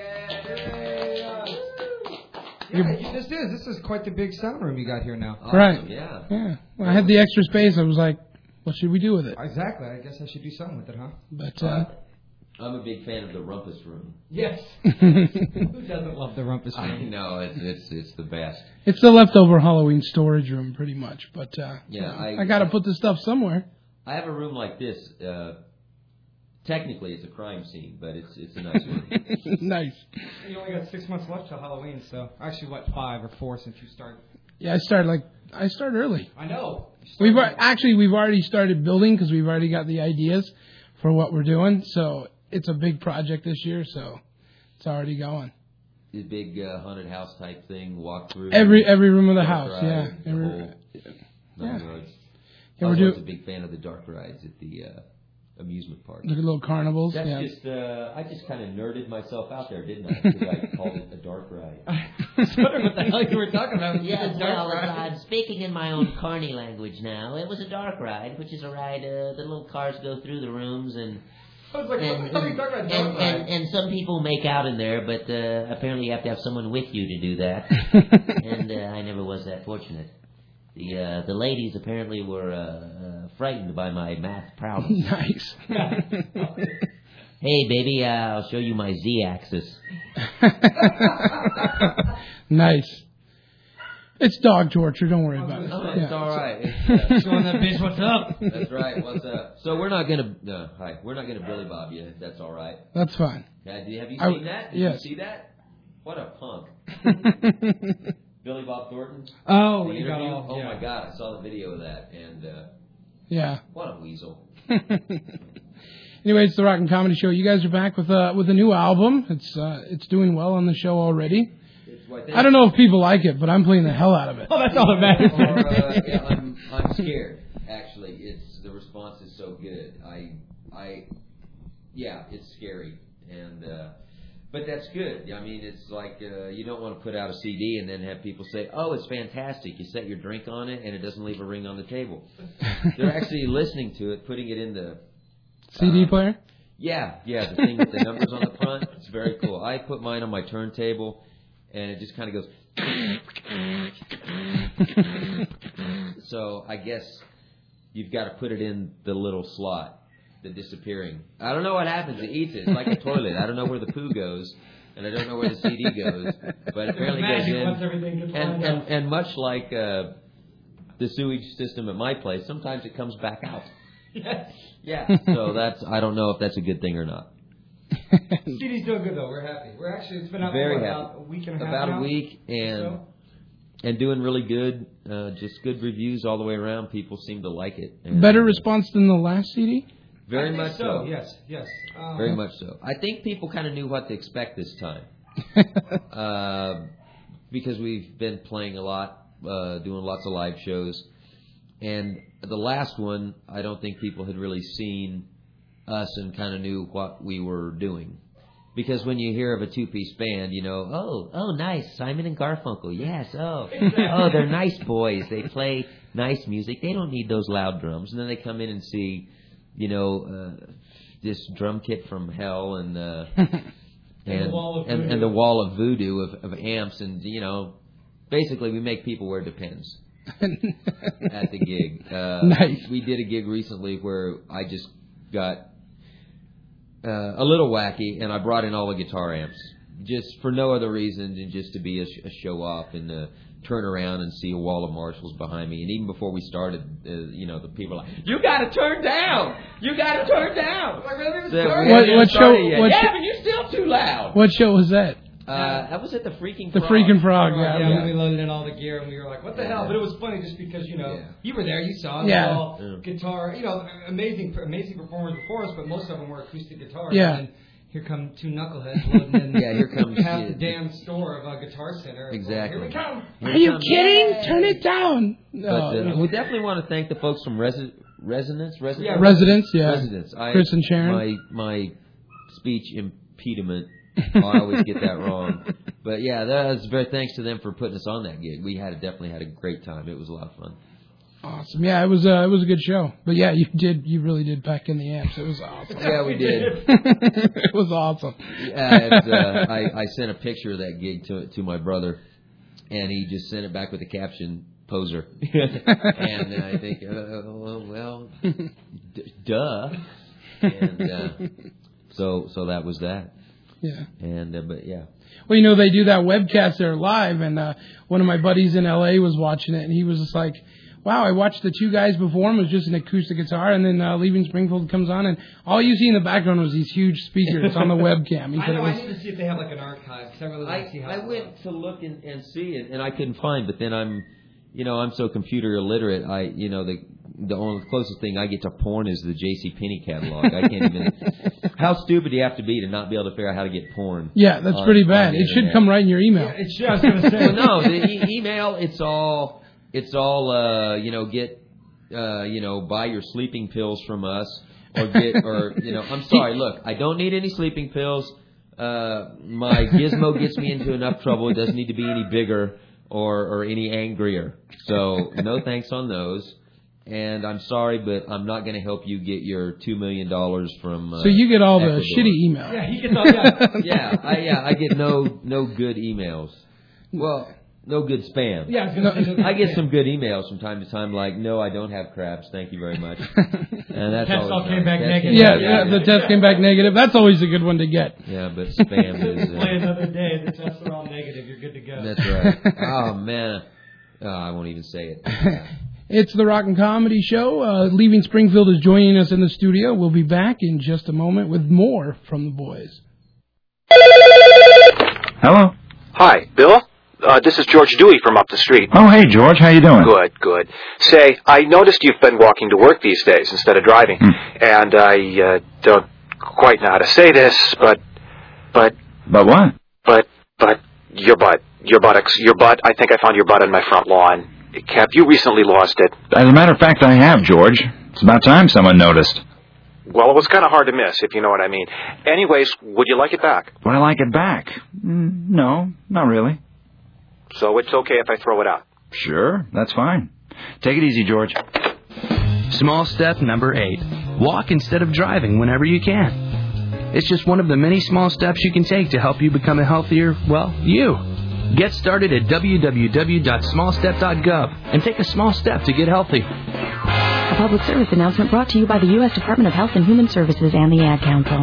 Speaker 1: Yeah, this is. This is quite the big sound room you got here now.
Speaker 3: Right.
Speaker 4: Yeah.
Speaker 3: Yeah. Well, I had the extra space. I was like, what should we do with it?
Speaker 1: Exactly. I guess I should do something with it, huh?
Speaker 3: But uh,
Speaker 4: I'm a big fan of the Rumpus Room.
Speaker 1: Yes. Who doesn't love the Rumpus
Speaker 4: I
Speaker 1: Room?
Speaker 4: know it's it's it's the best.
Speaker 3: it's the leftover Halloween storage room, pretty much. But uh,
Speaker 4: Yeah,
Speaker 3: you know,
Speaker 4: I-
Speaker 3: I got to put the stuff somewhere.
Speaker 4: I have a room like this. Uh, technically, it's a crime scene, but it's it's a nice room.
Speaker 3: Nice.
Speaker 1: You only got six months left till Halloween, so actually, what, five or four since you started?
Speaker 3: Yeah, I started like I started early.
Speaker 1: I know.
Speaker 3: We've al- actually we've already started building because we've already got the ideas for what we're doing. So it's a big project this year, so it's already going.
Speaker 4: The big uh, haunted house type thing, walk through
Speaker 3: Every every room of the
Speaker 4: dark
Speaker 3: house,
Speaker 4: ride,
Speaker 3: yeah.
Speaker 4: the
Speaker 3: Every,
Speaker 4: whole nine yards.
Speaker 3: Yeah,
Speaker 4: I
Speaker 3: we're
Speaker 4: was
Speaker 3: do-
Speaker 4: always a big fan of the dark rides at the uh, amusement park.
Speaker 3: Look at little carnivals.
Speaker 4: That's
Speaker 3: yeah.
Speaker 4: just uh, I just kind of nerded myself out there, didn't I? Because I called it a dark ride.
Speaker 1: I was wondering what the hell you were talking about.
Speaker 2: Yes,
Speaker 1: The dark
Speaker 2: well,
Speaker 1: ride.
Speaker 2: uh, I'm speaking in my own carny language now. It was a dark ride, which is a ride, uh, the little cars go through the rooms and...
Speaker 1: I was like,
Speaker 2: and,
Speaker 1: what the hell are you talking about,
Speaker 2: and,
Speaker 1: dark ride?
Speaker 2: and, and some people make out in there, but uh, apparently you have to have someone with you to do that. and uh, I never was that fortunate. The uh, the ladies apparently were uh, uh, frightened by my math prowess.
Speaker 3: Nice.
Speaker 2: Hey, baby, uh, I'll show you my z-axis.
Speaker 3: Nice. It's dog torture. Don't worry about it.
Speaker 4: Oh,
Speaker 3: Yeah.
Speaker 4: it's all right. It's, uh,
Speaker 1: Showing that bitch what's up.
Speaker 4: That's right. What's up? So we're not gonna. No, hi. We're not gonna Billy Bob you. If that's all right.
Speaker 3: That's fine.
Speaker 4: Yeah, do you- have you
Speaker 3: I
Speaker 4: seen
Speaker 3: w-
Speaker 4: that? Did
Speaker 3: yes.
Speaker 4: you see that? What a punk. Billy Bob Thornton.
Speaker 1: Oh,
Speaker 4: The
Speaker 1: you got
Speaker 4: interview?
Speaker 1: all-
Speaker 4: Oh
Speaker 1: yeah.
Speaker 4: my God! I saw the video of that, and uh,
Speaker 3: Yeah.
Speaker 4: what a weasel.
Speaker 3: Anyway, it's the Rockin' Comedy Show. You guys are back with uh, with a new album. It's uh, it's doing well on the show already. I don't know if people like it, but I'm playing the hell out of it.
Speaker 1: Oh, that's all that matters.
Speaker 4: Or, uh, yeah, I'm I'm scared. Actually, it's the response is so good. I I yeah, it's scary, and uh, but that's good. I mean, it's like uh, you don't want to put out a C D and then have people say, "Oh, it's fantastic." You set your drink on it, and it doesn't leave a ring on the table. They're actually listening to it, putting it in the
Speaker 3: C D player?
Speaker 4: Yeah, yeah, the thing with the numbers on the front. It's very cool. I put mine on my turntable, and it just kind of goes. So I guess you've got to put it in the little slot, the disappearing. I don't know what happens. It eats it. It's like a toilet. I don't know where the poo goes, and I don't know where the C D goes, but apparently it goes
Speaker 1: Magic
Speaker 4: in.
Speaker 1: once everything gets
Speaker 4: And,
Speaker 1: lined
Speaker 4: and,
Speaker 1: up.
Speaker 4: and much like uh, the sewage system at my place, sometimes it comes back out.
Speaker 1: Yes.
Speaker 4: Yeah. So that's I don't know if that's a good thing or not.
Speaker 1: C D's doing good though. We're happy. We're actually it's been out
Speaker 4: Very
Speaker 1: for
Speaker 4: happy.
Speaker 1: about a week and a half
Speaker 4: About
Speaker 1: now.
Speaker 4: a week and
Speaker 1: So.
Speaker 4: and doing really good. Uh, just good reviews all the way around. People seem to like it. And
Speaker 3: Better response than the last C D?
Speaker 4: Very
Speaker 1: I think
Speaker 4: much
Speaker 1: so.
Speaker 4: so.
Speaker 1: Yes, yes. Um,
Speaker 4: Very much so. I think people kind of knew what to expect this time. uh, because we've been playing a lot, uh, doing lots of live shows. And the last one, I don't think people had really seen us and kind of knew what we were doing. Because when you hear of a two-piece band, you know, oh, oh, nice, Simon and Garfunkel, yes, oh, oh, they're nice boys. They play nice music. They don't need those loud drums. And then they come in and see, you know, uh, this drum kit from hell and uh, and,
Speaker 1: the wall of
Speaker 4: and,
Speaker 1: voodoo.
Speaker 4: and the wall of voodoo of, of amps, and you know, basically we make people wear Depends at the gig. Uh,
Speaker 3: Nice.
Speaker 4: We did a gig recently where I just got uh, a little wacky, and I brought in all the guitar amps just for no other reason than just to be a, sh- a show off. And uh, turn around and see a wall of marshals behind me. And even before we started, uh, you know, the people were like, "You got to turn down! You got to turn down!" Like,
Speaker 3: what, what show? What
Speaker 4: yeah,
Speaker 3: sh-
Speaker 4: but you're still too loud.
Speaker 3: What show was that?
Speaker 4: Uh, that was at the Freaking
Speaker 3: The
Speaker 4: Frog.
Speaker 3: Freaking Frog,
Speaker 1: Yeah,
Speaker 3: yeah.
Speaker 1: yeah, we loaded in all the gear and we were like, "What the
Speaker 4: Yeah.
Speaker 1: hell?" But it was funny just because you know
Speaker 4: Yeah.
Speaker 1: you were there, you saw it,
Speaker 3: Yeah.
Speaker 1: all
Speaker 4: Yeah.
Speaker 1: guitar, you know, amazing, amazing performers before us, but most of them were acoustic guitars.
Speaker 3: Yeah.
Speaker 1: And then here come two knuckleheads loading in
Speaker 4: Yeah, here comes
Speaker 1: half the
Speaker 4: the-
Speaker 1: damn store of a Guitar Center.
Speaker 4: Exactly.
Speaker 1: Here we come.
Speaker 3: Are you kidding? Turn it down.
Speaker 4: But
Speaker 3: No.
Speaker 4: uh, we definitely want to thank the folks from Resi- Resonance. Resonance.
Speaker 1: Yeah,
Speaker 3: Residents, yeah.
Speaker 4: Residents. I,
Speaker 3: Chris and Sharon.
Speaker 4: My my speech impediment. I always get that wrong. But yeah, that was very thanks to them for putting us on that gig. We had definitely had a great time. It was a lot of fun.
Speaker 3: Awesome. Yeah, it was uh, it was a good show. But yeah, you did you really did pack in the amps. It was awesome.
Speaker 4: Yeah, we did.
Speaker 3: It was awesome.
Speaker 4: Yeah, it's, uh, I I sent a picture of that gig to to my brother, and he just sent it back with the caption "poser," and uh, I think, uh, well, d- duh, and uh, so so that was that.
Speaker 3: Yeah.
Speaker 4: And uh, but yeah.
Speaker 3: Well, you know, they do that webcast there live, and uh, one of my buddies in L A was watching it, and he was just like, wow, I watched the two guys before him, it was just an acoustic guitar, and then uh, Leaving Springfield comes on, and all you see in the background was these huge speakers on the webcam. He
Speaker 1: I
Speaker 3: said
Speaker 1: know.
Speaker 3: it was,
Speaker 1: I need to see if they have like an archive. 'Cause I really want to see how.
Speaker 4: I
Speaker 1: it
Speaker 4: went
Speaker 1: looks.
Speaker 4: to look and, and see it, and I couldn't find. But then I'm, you know, I'm so computer illiterate. I, you know, the the only closest thing I get to porn is the JCPenney catalog. I can't even. How stupid do you have to be to not be able to figure out how to get porn?
Speaker 3: yeah, that's
Speaker 4: on-
Speaker 3: pretty
Speaker 4: on
Speaker 3: bad.
Speaker 4: the
Speaker 3: It should
Speaker 4: internet?
Speaker 3: come right in your email.
Speaker 1: Yeah, it should. I was gonna say.
Speaker 4: Well, no, the e- email. It's all. It's all. Uh, you know, get. Uh, you know, buy your sleeping pills from us, or get, or you know. I'm sorry. Look, I don't need any sleeping pills. Uh, my gizmo gets me into enough trouble. It doesn't need to be any bigger or or any angrier. So no thanks on those. And I'm sorry, but I'm not going to help you get your two million dollars from. Uh,
Speaker 3: So you get all the
Speaker 4: Ecuador.
Speaker 3: shitty email.
Speaker 1: Yeah, he gets all. Yeah.
Speaker 4: Yeah, I yeah I get no no good emails. Well, no good spam.
Speaker 1: Yeah, I was gonna say no good
Speaker 4: I get
Speaker 1: spam.
Speaker 4: some good emails from time to time, like, no, I don't have crabs, thank you very much. And that's
Speaker 1: Test
Speaker 4: always
Speaker 1: all came
Speaker 4: nice.
Speaker 1: back
Speaker 4: Test
Speaker 1: negative.
Speaker 4: came
Speaker 3: Yeah,
Speaker 4: back
Speaker 3: yeah, the
Speaker 4: negative.
Speaker 3: test came back negative. That's always a good one to get.
Speaker 4: Yeah, but spam is.
Speaker 1: Play
Speaker 4: Uh,
Speaker 1: another day. The tests are all negative. You're good to go.
Speaker 4: that's right. Oh man, oh, I won't even say it.
Speaker 3: It's the Rock and Comedy Show. Uh, Leaving Springfield is joining us in the studio. We'll be back in just a moment with more from the boys.
Speaker 6: Hello?
Speaker 8: Hi, Bill? Uh, this is George Dewey from up the street.
Speaker 6: Oh, hey, George. How you doing?
Speaker 8: Good, good. Say, I noticed you've been walking to work these days instead of driving. And I uh, don't quite know how to say this, but... But...
Speaker 6: But what?
Speaker 8: But... But... Your butt. Your buttocks. Your butt. I think I found your butt on my front lawn. Cap, you recently lost it.
Speaker 6: As a matter of fact, I have, George. It's about time someone noticed.
Speaker 8: Well, it was kind of hard to miss, if you know what I mean. Anyways, would you like it back?
Speaker 6: Would I like it back? Mm, no, not really.
Speaker 8: So it's okay if I throw it out.
Speaker 6: Sure, that's fine. Take it easy, George.
Speaker 12: Small step number eight. Walk instead of driving whenever you can. It's just one of the many small steps you can take to help you become a healthier, well, you. Get started at w w w dot small step dot gov and take a small step to get healthy.
Speaker 18: A public service announcement brought to you by the U S Department of Health and Human Services and the Ad Council.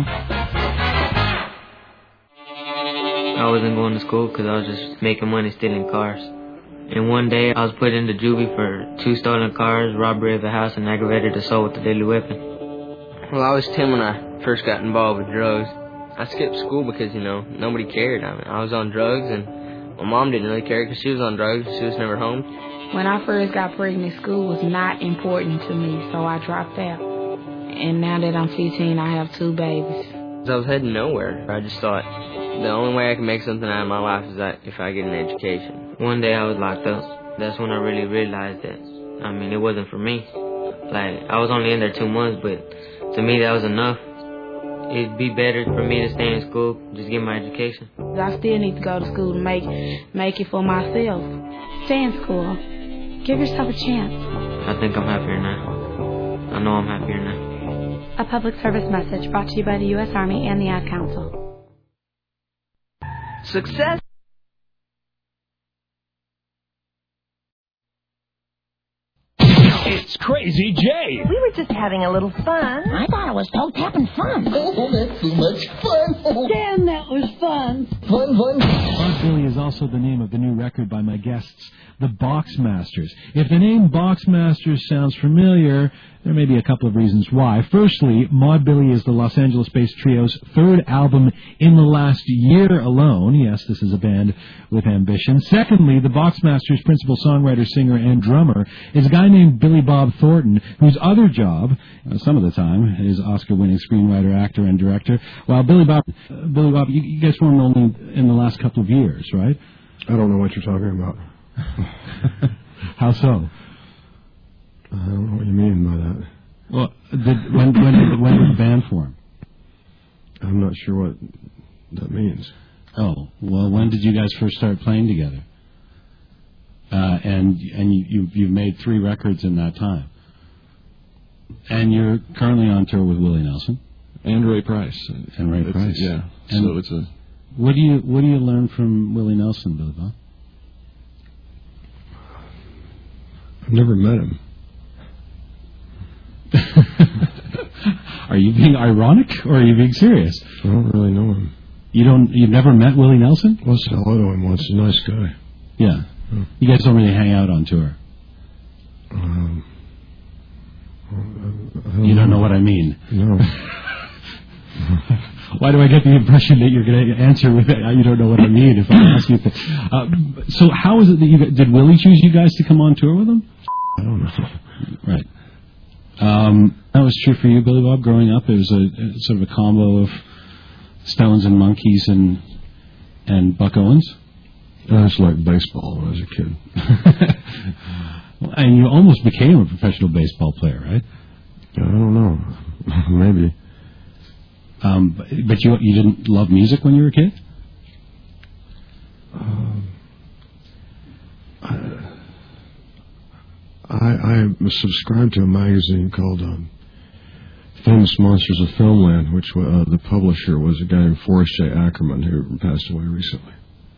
Speaker 22: I wasn't going to school because I was just making money stealing cars. And one day I was put into juvie for two stolen cars, robbery of a house, and aggravated assault with a deadly weapon. Well, I was ten when I first got involved with drugs. I skipped school because, you know, nobody cared. I mean, I was on drugs, and my mom didn't really care because she was on drugs. She was never home.
Speaker 25: When I first got pregnant, school was not important to me, so I dropped out. And now that I'm fifteen, I have two babies.
Speaker 22: I was heading nowhere. I just thought the only way I can make something out of my life is that if I get an education. One day I was locked up. That's when I really realized that, I mean, it wasn't for me. Like, I was only in there two months, but to me that was enough. It'd be better for me to stay in school, just get my education.
Speaker 25: I still need to go to school to make make it for myself. Stay in school. Give yourself a chance.
Speaker 22: I think I'm happier now. I know I'm happier now.
Speaker 18: A public service message brought to you by the U S Army and the Ad Council.
Speaker 12: Success.
Speaker 7: It's Crazy Jay.
Speaker 24: We were just having a little fun. I thought it was toe tapping fun. Oh, that's so much fun. Damn, that was fun.
Speaker 10: Fun, fun. Bob Billy is also the name of the new record by my guests, the Boxmasters. If the name Boxmasters sounds familiar, there may be a couple of reasons why. Firstly, Mod Billy is the Los Angeles-based trio's third album in the last year alone. Yes, this is a band with ambition. Secondly, the Boxmasters' principal songwriter, singer, and drummer is a guy named Billy Bob Thornton, whose other job, uh, some of the time, is Oscar-winning screenwriter, actor, and director. While Billy Bob, uh, Billy Bob, you, you guys formed only in the last couple of years, right?
Speaker 11: I don't know what you're talking about.
Speaker 10: How so?
Speaker 11: I don't know what you mean by that.
Speaker 10: Well, did, when, when, did, when did the band form?
Speaker 11: I'm not sure what that means.
Speaker 10: Oh, well, when did you guys first start playing together? Uh, and and you, you, you've made three records in that time. And you're currently on tour with Willie Nelson.
Speaker 11: And Ray Price.
Speaker 10: And Ray
Speaker 11: it's,
Speaker 10: Price.
Speaker 11: Yeah.
Speaker 10: And
Speaker 11: so it's a...
Speaker 10: What do you what do you learn from Willie Nelson, Billy Bob?
Speaker 11: I've never met him.
Speaker 10: Are you being ironic or are you being serious?
Speaker 11: I don't really know him.
Speaker 10: You don't. You've never met Willie Nelson?
Speaker 11: Well, said hello to him once. He's a nice guy.
Speaker 10: Yeah.
Speaker 11: Hmm.
Speaker 10: You guys don't really hang out on tour.
Speaker 11: Um, I don't
Speaker 10: you don't
Speaker 11: know.
Speaker 10: know what I mean.
Speaker 11: No.
Speaker 10: Why do I get the impression that you're going to answer with it? You don't know what I mean if I ask you. To, uh, so how is it that you did Willie choose you guys to come on tour with him?
Speaker 11: I don't know.
Speaker 10: Right. Um, that was true for you, Billy Bob. Growing up, it was a, a sort of a combo of Stones and Monkees and and Buck Owens.
Speaker 11: I just liked baseball when I was a kid.
Speaker 10: And you almost became a professional baseball player, right?
Speaker 11: I don't know. Maybe.
Speaker 10: Um, but, but you you didn't love music when you were a kid?
Speaker 11: Um, I, I I was subscribed to a magazine called um, Famous Monsters of Filmland, which uh, the publisher was a guy named Forrest J. Ackerman, who passed away recently.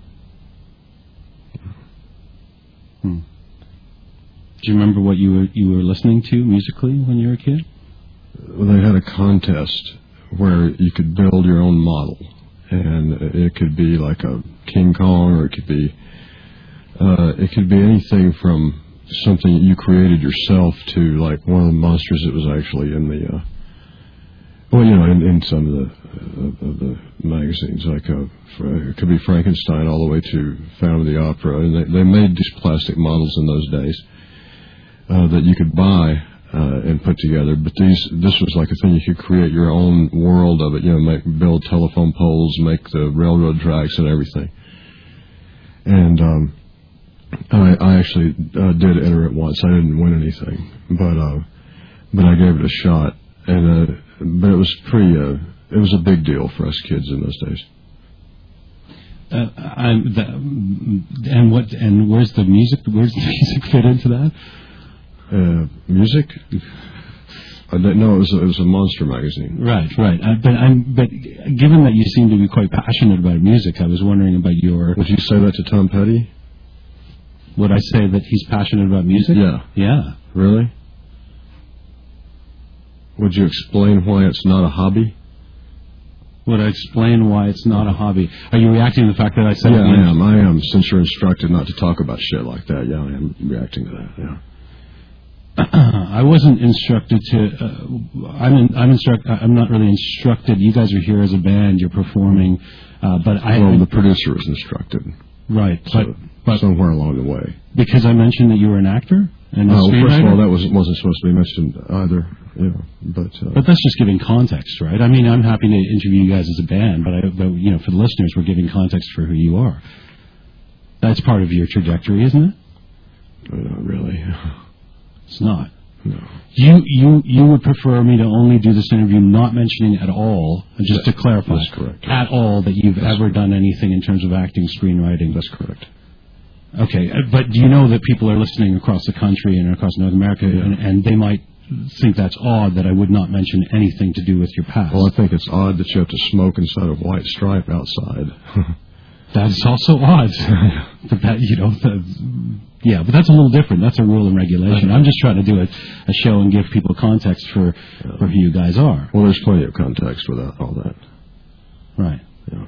Speaker 10: Hmm. Do you remember what you were you were listening to musically when you were a kid?
Speaker 11: Well, they had a contest where you could build your own model, and it could be like a King Kong, or it could be uh, it could be anything from something that you created yourself to like one of the monsters that was actually in the uh, well, you know, in, in some of the uh, of the magazines, like uh, it could be Frankenstein all the way to Phantom of the Opera, and they, they made these plastic models in those days uh, that you could buy. Uh, and put together, but these this was like a thing you could create your own world of it. You know, make build telephone poles, make the railroad tracks, and everything. And um, I, I actually uh, did enter it once. I didn't win anything, but uh, but I gave it a shot, and uh, but it was pretty. Uh, it was a big deal for us kids in those days.
Speaker 10: Uh, I'm the, and what and where's the music? Where's the music fit into that?
Speaker 11: Uh, music? I didn't know it was a, it was a monster magazine.
Speaker 10: Right, right. Uh, but I'm but given that you seem to be quite passionate about music, I was wondering about your.
Speaker 11: Would you say that to Tom Petty?
Speaker 10: Would I say that he's passionate about music?
Speaker 11: Yeah.
Speaker 10: Yeah.
Speaker 11: Really? Would you explain why it's not a hobby?
Speaker 10: Would I explain why it's not a hobby? Are you reacting to the fact that I said?
Speaker 11: Yeah, I am. I am. Since you're instructed not to talk about shit like that, yeah, I am reacting to that. Yeah.
Speaker 10: I wasn't instructed to. Uh, I'm. In, I'm instruct. I'm not really instructed. You guys are here as a band. You're performing, uh, but I.
Speaker 11: Well, the producer was instructed.
Speaker 10: Right,
Speaker 11: so,
Speaker 10: but, but
Speaker 11: somewhere along the way.
Speaker 10: Because I mentioned that you were an actor and a
Speaker 11: uh, well,
Speaker 10: screenwriter.
Speaker 11: First of all, that was, wasn't supposed to be mentioned either. You know, but. Uh,
Speaker 10: but that's just giving context, right? I mean, I'm happy to interview you guys as a band, but, I, but you know, for the listeners, we're giving context for who you are. That's part of your trajectory, isn't it?
Speaker 11: Not really.
Speaker 10: It's not.
Speaker 11: No.
Speaker 10: You you you would prefer me to only do this interview not mentioning at all, just
Speaker 11: that,
Speaker 10: to clarify,
Speaker 11: that's correct.
Speaker 10: At all that you've
Speaker 11: that's
Speaker 10: ever
Speaker 11: correct.
Speaker 10: done anything in terms of acting, screenwriting.
Speaker 11: That's correct.
Speaker 10: Okay, but do you know that people are listening across the country and across North America,
Speaker 11: yeah.
Speaker 10: and, and they might think that's odd that I would not mention anything to do with your past?
Speaker 11: Well, I think it's odd that you have to smoke inside a white stripe outside.
Speaker 10: That's also odd. But that, you know, the, yeah, but that's a little different. That's a rule and regulation. I'm just trying to do a, a show and give people context for, for who you guys are.
Speaker 11: Well, there's plenty of context without all that.
Speaker 10: Right.
Speaker 11: Yeah.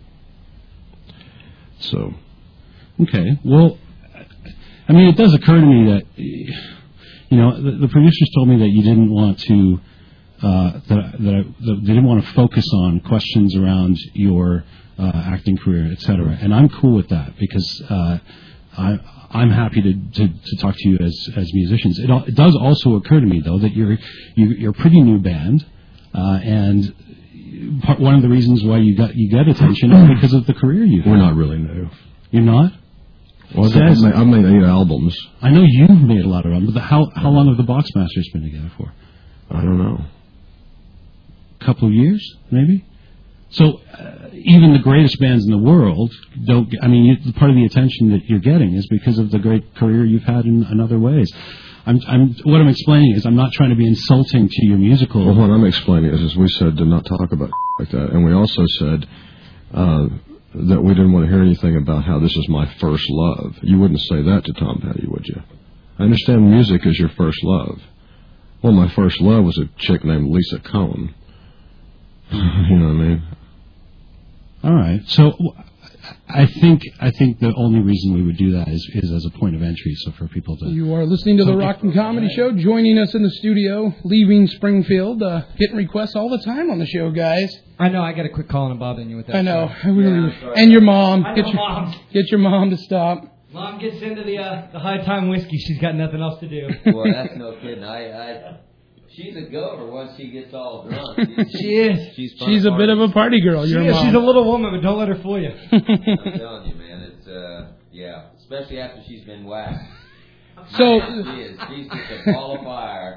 Speaker 11: So.
Speaker 10: Okay. Well, I mean, it does occur to me that, you know, the, the producers told me that you didn't want to, uh, that, that, I, that they didn't want to focus on questions around your uh, acting career, et cetera. And I'm cool with that because uh, I, I'm happy to, to, to talk to you as, as musicians. It, it does also occur to me, though, that you're, you, you're a pretty new band, uh, and part, one of the reasons why you got you get attention is because of the career you've
Speaker 11: We're
Speaker 10: had.
Speaker 11: not really new.
Speaker 10: You're not?
Speaker 11: Well, I've made, I've made eight albums.
Speaker 10: I know you've made a lot of them, but the, how how long have the Boxmasters been together for?
Speaker 11: I don't know.
Speaker 10: A couple of years, maybe? So uh, even the greatest bands in the world don't get, I mean, you, part of the attention that you're getting is because of the great career you've had in, in other ways. I'm, I'm, what I'm explaining is I'm not trying to be insulting to your musical...
Speaker 11: Well, what I'm explaining is, is we said to not talk about like that, and we also said... Uh, that we didn't want to hear anything about how this is my first love. You wouldn't say that to Tom Petty, would you? I understand music is your first love. Well, my first love was a chick named Lisa Cohn. You know what I mean?
Speaker 10: All right. So I think I think the only reason we would do that is, is as a point of entry, so for people to...
Speaker 3: You are listening to the Rock and Comedy Show. Joining us in the studio, leaving Springfield, uh, getting requests all the time on the show, guys.
Speaker 1: I know, I got a quick call and bothering you with that.
Speaker 3: I know.
Speaker 1: stuff.
Speaker 3: I really,
Speaker 1: Yeah,
Speaker 3: and your mom.
Speaker 1: I
Speaker 3: Get
Speaker 1: know,
Speaker 3: your,
Speaker 1: Mom.
Speaker 3: get your mom to stop.
Speaker 1: Mom gets into the uh, the high time whiskey. She's got nothing else to do.
Speaker 4: Boy, that's no kidding. I, I, she's a goer once she gets all drunk. She,
Speaker 1: She is.
Speaker 4: She's, fun
Speaker 3: She's a bit of a party girl,
Speaker 1: She
Speaker 3: your
Speaker 1: is.
Speaker 3: mom.
Speaker 1: She's a little woman, but don't let her fool you.
Speaker 4: I'm telling you, man. It's uh, yeah. Especially after she's been whacked.
Speaker 3: So
Speaker 4: Man, she is. She's just a ball of fire.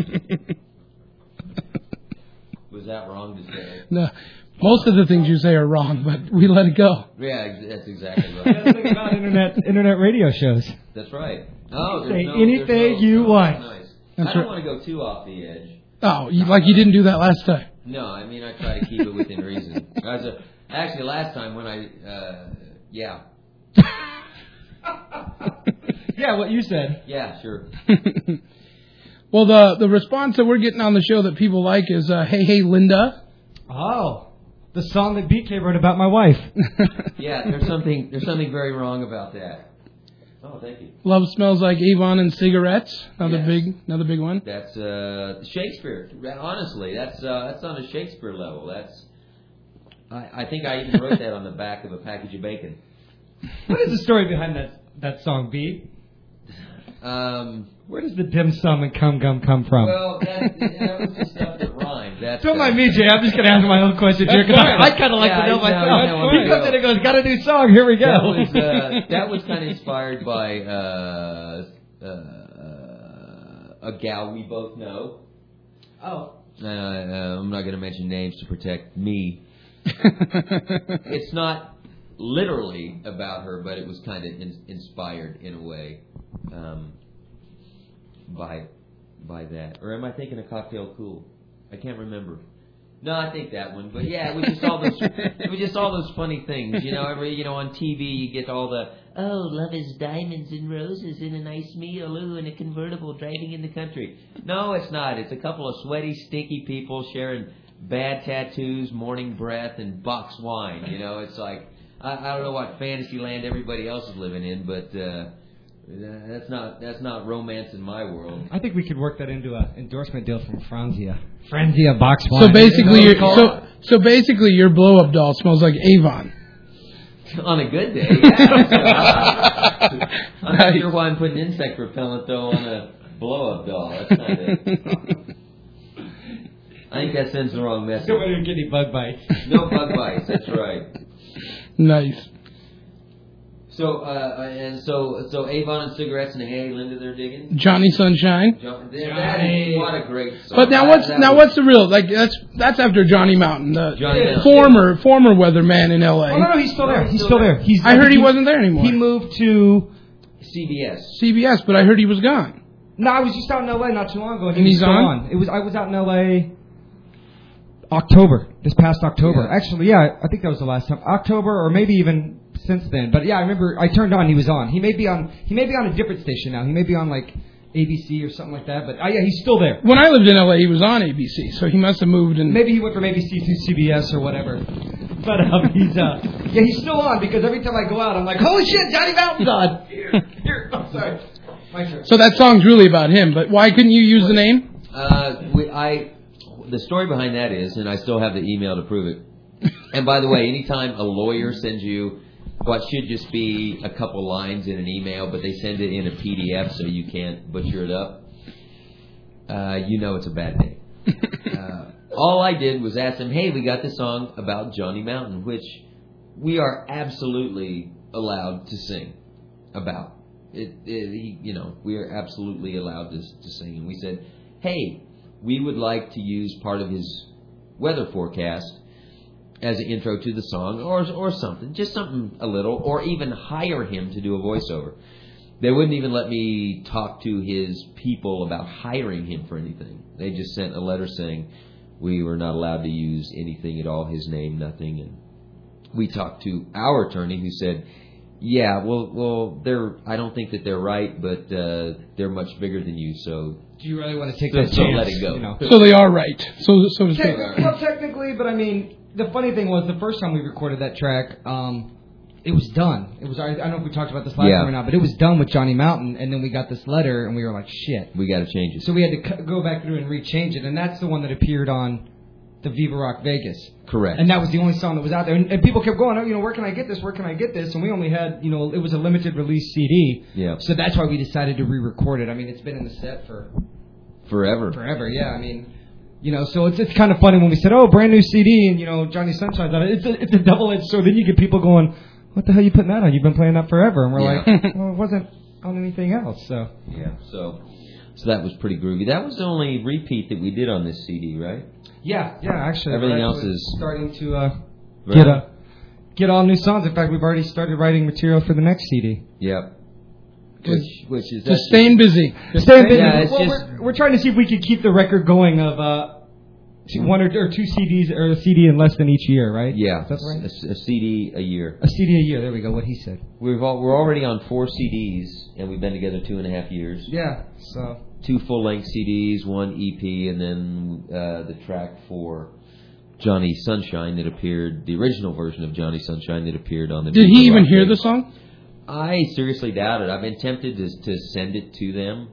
Speaker 4: Was that wrong to say?
Speaker 3: No, most of the things you say are wrong, but we let it go.
Speaker 4: Yeah, ex- that's exactly right.
Speaker 1: That's the thing about internet internet radio shows.
Speaker 4: That's right. Oh,
Speaker 1: Say
Speaker 4: there's no,
Speaker 1: anything
Speaker 4: there's no,
Speaker 1: you
Speaker 4: no,
Speaker 1: want.
Speaker 4: Nice.
Speaker 3: That's
Speaker 4: I don't
Speaker 3: right.
Speaker 4: want to go too off the edge.
Speaker 3: Oh, you, like you didn't do that last time.
Speaker 4: No, I mean I try to keep it within reason. I was, uh, actually, last time when I, uh, yeah,
Speaker 1: Yeah, what you said.
Speaker 4: yeah, sure.
Speaker 3: Well, the the response that we're getting on the show that people like is, uh, "Hey, hey, Linda."
Speaker 1: Oh, the song that B K wrote about my wife.
Speaker 4: Yeah, there's something there's something very wrong about that. Oh, thank you.
Speaker 3: Love smells like Avon and cigarettes. Another
Speaker 4: Yes.
Speaker 3: big, another big one.
Speaker 4: That's uh, Shakespeare. Honestly, that's uh, that's on a Shakespeare level. That's I, I think I even wrote that on the back of a package of bacon.
Speaker 1: What is the story behind that that song, B?
Speaker 4: Um,
Speaker 1: Where does the dim sum and cum gum come from?
Speaker 4: well, that, that was the stuff that rhymed. That's,
Speaker 1: Don't
Speaker 4: uh,
Speaker 1: mind me, Jay. I'm just going to ask my own questions here because I, I kind of like
Speaker 4: Yeah,
Speaker 1: to know
Speaker 4: I know,
Speaker 1: myself.
Speaker 4: I know, I
Speaker 1: He
Speaker 4: know.
Speaker 1: comes in and goes, "Got a new song? Here we go."
Speaker 4: That was uh, that was kind of inspired by uh, uh, a gal we both know.
Speaker 1: Oh.
Speaker 4: Uh, uh, I'm not going to mention names to protect me. It's not literally about her, but it was kind of in, inspired in a way um, by by that. Or am I thinking of Cocktail Cool? I can't remember. No, I think that one. But yeah, it was just all those it was just all those funny things. You know, every you know on T V you get all the oh, love is diamonds and roses in a nice meal, ooh, in a convertible driving in the country. No, it's not. It's a couple of sweaty, stinky people sharing bad tattoos, morning breath, and box wine. You know, it's like I, I don't know what fantasy land everybody else is living in, but uh, that's not that's not romance in my world.
Speaker 1: I think we could work that into an endorsement deal from Franzia. Franzia box wine.
Speaker 3: So basically,
Speaker 1: You know
Speaker 3: your,
Speaker 1: what it's
Speaker 3: so
Speaker 1: called?
Speaker 3: so basically, your blow up doll smells like Avon.
Speaker 4: On a good day, yeah. I'm not sure why I'm putting insect repellent though on a blow-up doll. That's kind of. I think that sends the wrong message.
Speaker 1: Nobody would get any bug bites.
Speaker 4: No bug bites. That's right.
Speaker 3: Nice.
Speaker 4: So uh, and so so Avon and cigarettes and Hey Linda, they're digging.
Speaker 3: Johnny Sunshine.
Speaker 4: John, that is, what a great song.
Speaker 3: But now
Speaker 4: That-
Speaker 3: what's
Speaker 4: that
Speaker 3: now
Speaker 4: was-
Speaker 3: what's the real like? That's that's after Johnny Mountain, the
Speaker 4: Johnny Mountain.
Speaker 3: former former weatherman in L A.
Speaker 1: Oh no, no, he's still there. He's still there. He's.
Speaker 3: I heard he wasn't there anymore.
Speaker 1: He moved to
Speaker 4: C B S.
Speaker 3: C B S, but I heard he was gone.
Speaker 1: No, I was just out in L A not too long ago, and,
Speaker 3: And
Speaker 1: he was
Speaker 3: he's
Speaker 1: still
Speaker 3: on?
Speaker 1: on. It was I was out in L A October, this past October.
Speaker 4: Yeah.
Speaker 1: Actually, yeah, I think that was the last time. October, or maybe even since then. But yeah, I remember I turned on. He was on. He may be on. He may be on a different station now. He may be on like A B C or something like that. But uh, yeah, he's still there.
Speaker 3: When I lived in L A, he was on A B C, so he must have moved. And
Speaker 1: maybe he went from A B C to C B S or whatever. But um, he's uh, yeah, he's still on because every time I go out, I'm like, holy shit, Johnny Mountain's on. Here, here. I'm sorry. My turn.
Speaker 3: So that song's really about him. But why couldn't you use the name?
Speaker 4: Uh, we, I. The story behind that is, and I still have the email to prove it. And by the way, anytime a lawyer sends you what should just be a couple lines in an email, but they send it in a P D F so you can't butcher it up, uh, you know it's a bad day. uh, all I did was ask them, hey, we got this song about Johnny Mountain, which we are absolutely allowed to sing about. It, it, you know, we are absolutely allowed to, to sing. And we said, hey, we would like to use part of his weather forecast as an intro to the song, or or something, just something a little, or even hire him to do a voiceover. They wouldn't even let me talk to his people about hiring him for anything. They just sent a letter saying we were not allowed to use anything at all, his name, nothing. And we talked to our attorney, who said, yeah, well, well, they're. I don't think that they're right, but uh, they're much bigger than you, so.
Speaker 1: Do you really want to take
Speaker 4: so,
Speaker 1: that
Speaker 4: so
Speaker 1: chance?
Speaker 4: let it go.
Speaker 1: You know?
Speaker 3: So they are right. So so to speak.
Speaker 1: Te- well, technically, but I mean, the funny thing was the first time we recorded that track, um, it was done. It was. I, I don't know if we talked about this last
Speaker 4: yeah.
Speaker 1: time or not, but it was done with Johnny Mountain, and then we got this letter, and we were like, shit,
Speaker 4: we got to change it.
Speaker 1: So we had to c- go back through and rechange it, and that's the one that appeared on the Viva Rock Vegas.
Speaker 4: Correct.
Speaker 1: And that was the only song that was out there. And, and people kept going, oh, you know, where can I get this? Where can I get this? And we only had, you know, it was a limited release C D.
Speaker 4: Yeah.
Speaker 1: So that's why we decided to re-record it. I mean, it's been in the set for...
Speaker 4: Forever.
Speaker 1: Forever, yeah. I mean, you know, so it's it's kind of funny when we said, oh, brand new C D, and, you know, Johnny Sunshine's on it. It's a, it's a double-edged sword. Then you get people going, what the hell are you putting that on? You've been playing that forever. And we're
Speaker 4: yeah.
Speaker 1: like, well, it wasn't on anything else, so...
Speaker 4: Yeah, so... So that was pretty groovy. That was the only repeat that we did on this C D, right?
Speaker 1: Yeah, yeah, actually.
Speaker 4: Everything
Speaker 1: right,
Speaker 4: else is
Speaker 1: starting to uh,
Speaker 4: right.
Speaker 1: get a get all new songs. In fact, we've already started writing material for the next C D.
Speaker 4: Yep. Which, which is
Speaker 3: just staying busy.
Speaker 1: Just staying busy.
Speaker 4: Yeah, it's
Speaker 1: well,
Speaker 4: just,
Speaker 1: we're, we're trying to see if we could keep the record going of uh, two, one or, or two C Ds or a C D in less than each year, right?
Speaker 4: Yeah,
Speaker 1: is that right?
Speaker 4: A, a C D a year.
Speaker 1: A C D a year. There we go. What he said.
Speaker 4: We've all, we're already on four C Ds, and we've been together two and a half years.
Speaker 1: Yeah. So
Speaker 4: two full-length C Ds, one E P, and then uh, the track for Johnny Sunshine that appeared, the original version of Johnny Sunshine that appeared on the.
Speaker 3: Did he even hear the song?
Speaker 4: I seriously doubt it. I've been tempted to to send it to them.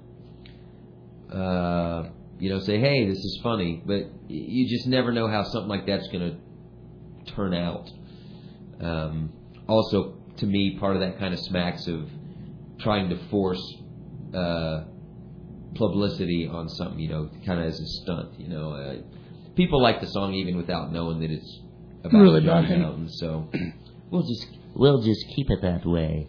Speaker 4: Uh, you know, say, hey, this is funny, but you just never know how something like that's going to turn out. Um, also, to me, part of that kind of smacks of trying to force uh, publicity on something, you know, kind of as a stunt. You know, uh, people like the song even without knowing that it's about
Speaker 3: really
Speaker 4: Johnny
Speaker 3: about him.
Speaker 4: Mountain. So
Speaker 2: we'll just we'll just keep it that way.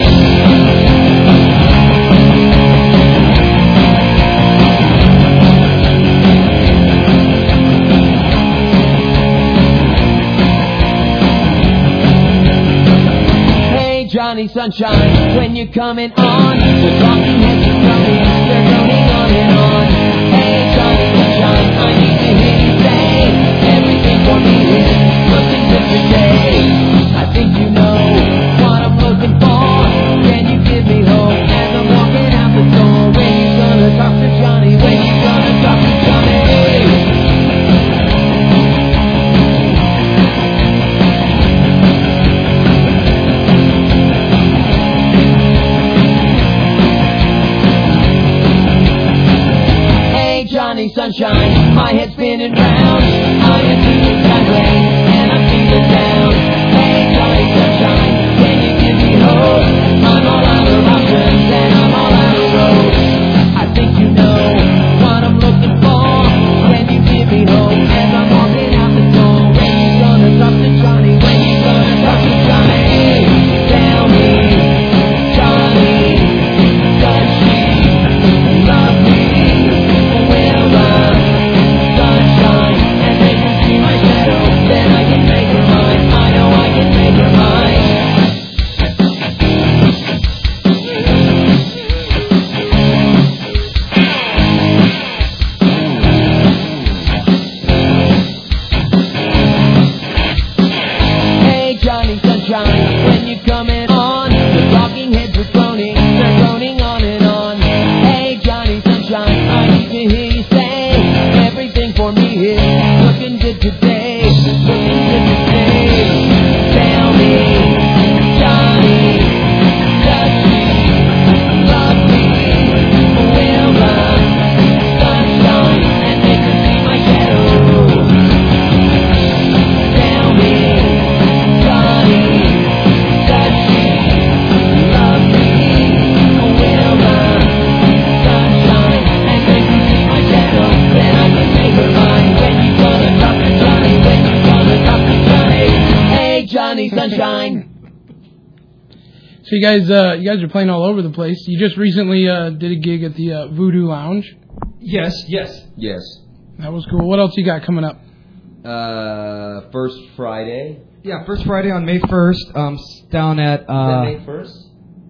Speaker 5: Hey Johnny Sunshine, when you're coming on, the talking heads are coming, they're going on and on. Hey Johnny Sunshine, I need to hear you say everything for me is looking good today. I think you know what I'm looking for. Can you give me hope as I'm walking out the door? When you gonna talk to Johnny? When you gonna talk to Johnny? Johnny Sunshine, my head's spinning round. I am feeling sideways and I'm feeling down. Hey Johnny Sunshine, can you give me hope? I'm all out of options and I'm all out of roads. I think you know what I'm looking for. Can you give me hope as I'm walking out the door? When you gonna talk to Johnny? When you gonna talk to Johnny? Tell me, Johnny, does she love me? Sunshine, and they can see my shadow, then I can make her mine. I me hear you say everything for me is looking good today. Looking good today. Tell me, Johnny, touch me, love me, will the sun shine and make me see my shadow? Tell me, Johnny, touch me, love me, will the sun shine and make me see my shadow? Then I can make her mine. When you gonna talk to Johnny? When you gonna talk to Johnny? Hey, Johnny Sunshine.
Speaker 3: So you guys, uh, you guys are playing all over the place. You just recently uh, did a gig at the uh, Voodoo Lounge.
Speaker 1: Yes, yes.
Speaker 4: Yes.
Speaker 3: That was cool. What else you got coming up?
Speaker 4: Uh, first Friday.
Speaker 1: Yeah, first Friday on May first, um, s- down at. Uh,
Speaker 4: Is that May first?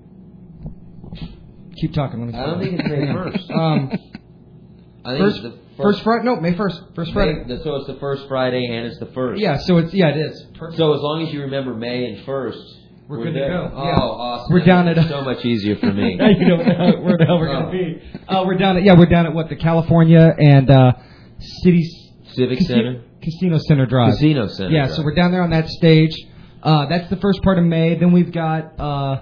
Speaker 1: Keep talking. Let me
Speaker 4: I don't think it's May first.
Speaker 1: um,
Speaker 4: I think
Speaker 1: first,
Speaker 4: it's the
Speaker 1: first Friday. No, May first. First Friday.
Speaker 4: May, so it's the first Friday and it's the first.
Speaker 1: Yeah, so it's yeah, it is. Perfect.
Speaker 4: So as long as you remember May and first,
Speaker 1: We're
Speaker 4: we're
Speaker 1: good to
Speaker 4: there.
Speaker 1: go.
Speaker 4: Oh,
Speaker 1: Yeah.
Speaker 4: awesome!
Speaker 1: We're
Speaker 4: That
Speaker 1: down
Speaker 4: makes
Speaker 1: at
Speaker 4: it
Speaker 1: a-
Speaker 4: so much easier for me.
Speaker 1: Now you know where the hell we're
Speaker 4: Oh.
Speaker 1: gonna be. Uh, we're down at yeah, we're down at what the California and uh, City
Speaker 4: Civic
Speaker 1: Casi-
Speaker 4: Center?
Speaker 1: Casino Center Drive.
Speaker 4: Casino Center
Speaker 1: Yeah,
Speaker 4: Drive.
Speaker 1: so we're down there on that stage. Uh, that's the first part of May. Then we've got uh,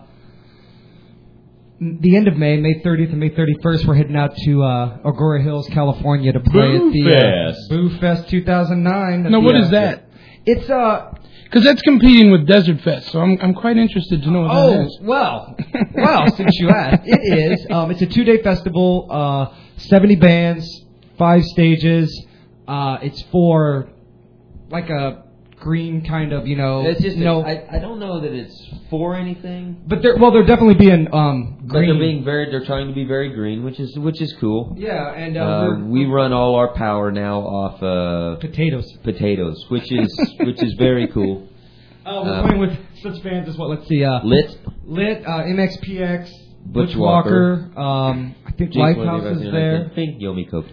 Speaker 1: the end of May, May thirtieth and May thirty-first. We're heading out to uh, Agoura Hills, California, to play
Speaker 3: Boo
Speaker 1: at the
Speaker 3: Fest.
Speaker 1: uh, Boo Fest two thousand nine.
Speaker 3: No, what is that?
Speaker 1: It's uh.
Speaker 3: Because that's competing with Desert Fest, so I'm I'm quite interested to know what
Speaker 1: Oh,
Speaker 3: that is.
Speaker 1: well, well, since you asked, it is. Um, it's a two-day festival, uh, seventy bands, five stages. Uh, it's for like a green kind of, you know.
Speaker 4: It's just
Speaker 1: no,
Speaker 4: I I don't know that it's for anything.
Speaker 1: but they're well, they're definitely being um
Speaker 4: But
Speaker 1: green.
Speaker 4: they're being very, they're trying to be very green, which is which is cool.
Speaker 1: Yeah, and uh,
Speaker 4: Uh,
Speaker 1: we're-
Speaker 4: we run all our power now off uh,
Speaker 1: potatoes.
Speaker 4: Potatoes, which is which is very cool.
Speaker 1: Uh, we're
Speaker 4: Um,
Speaker 1: playing with such bands as what? Let's see. Uh,
Speaker 4: Lit.
Speaker 1: Lit, uh, M X P X,
Speaker 4: Butch
Speaker 1: Butch Walker.
Speaker 4: Walker.
Speaker 1: Um, I think
Speaker 4: Jake
Speaker 1: Lifehouse
Speaker 4: Wendy,
Speaker 1: is
Speaker 4: I
Speaker 1: there.
Speaker 4: think Yomi Coke.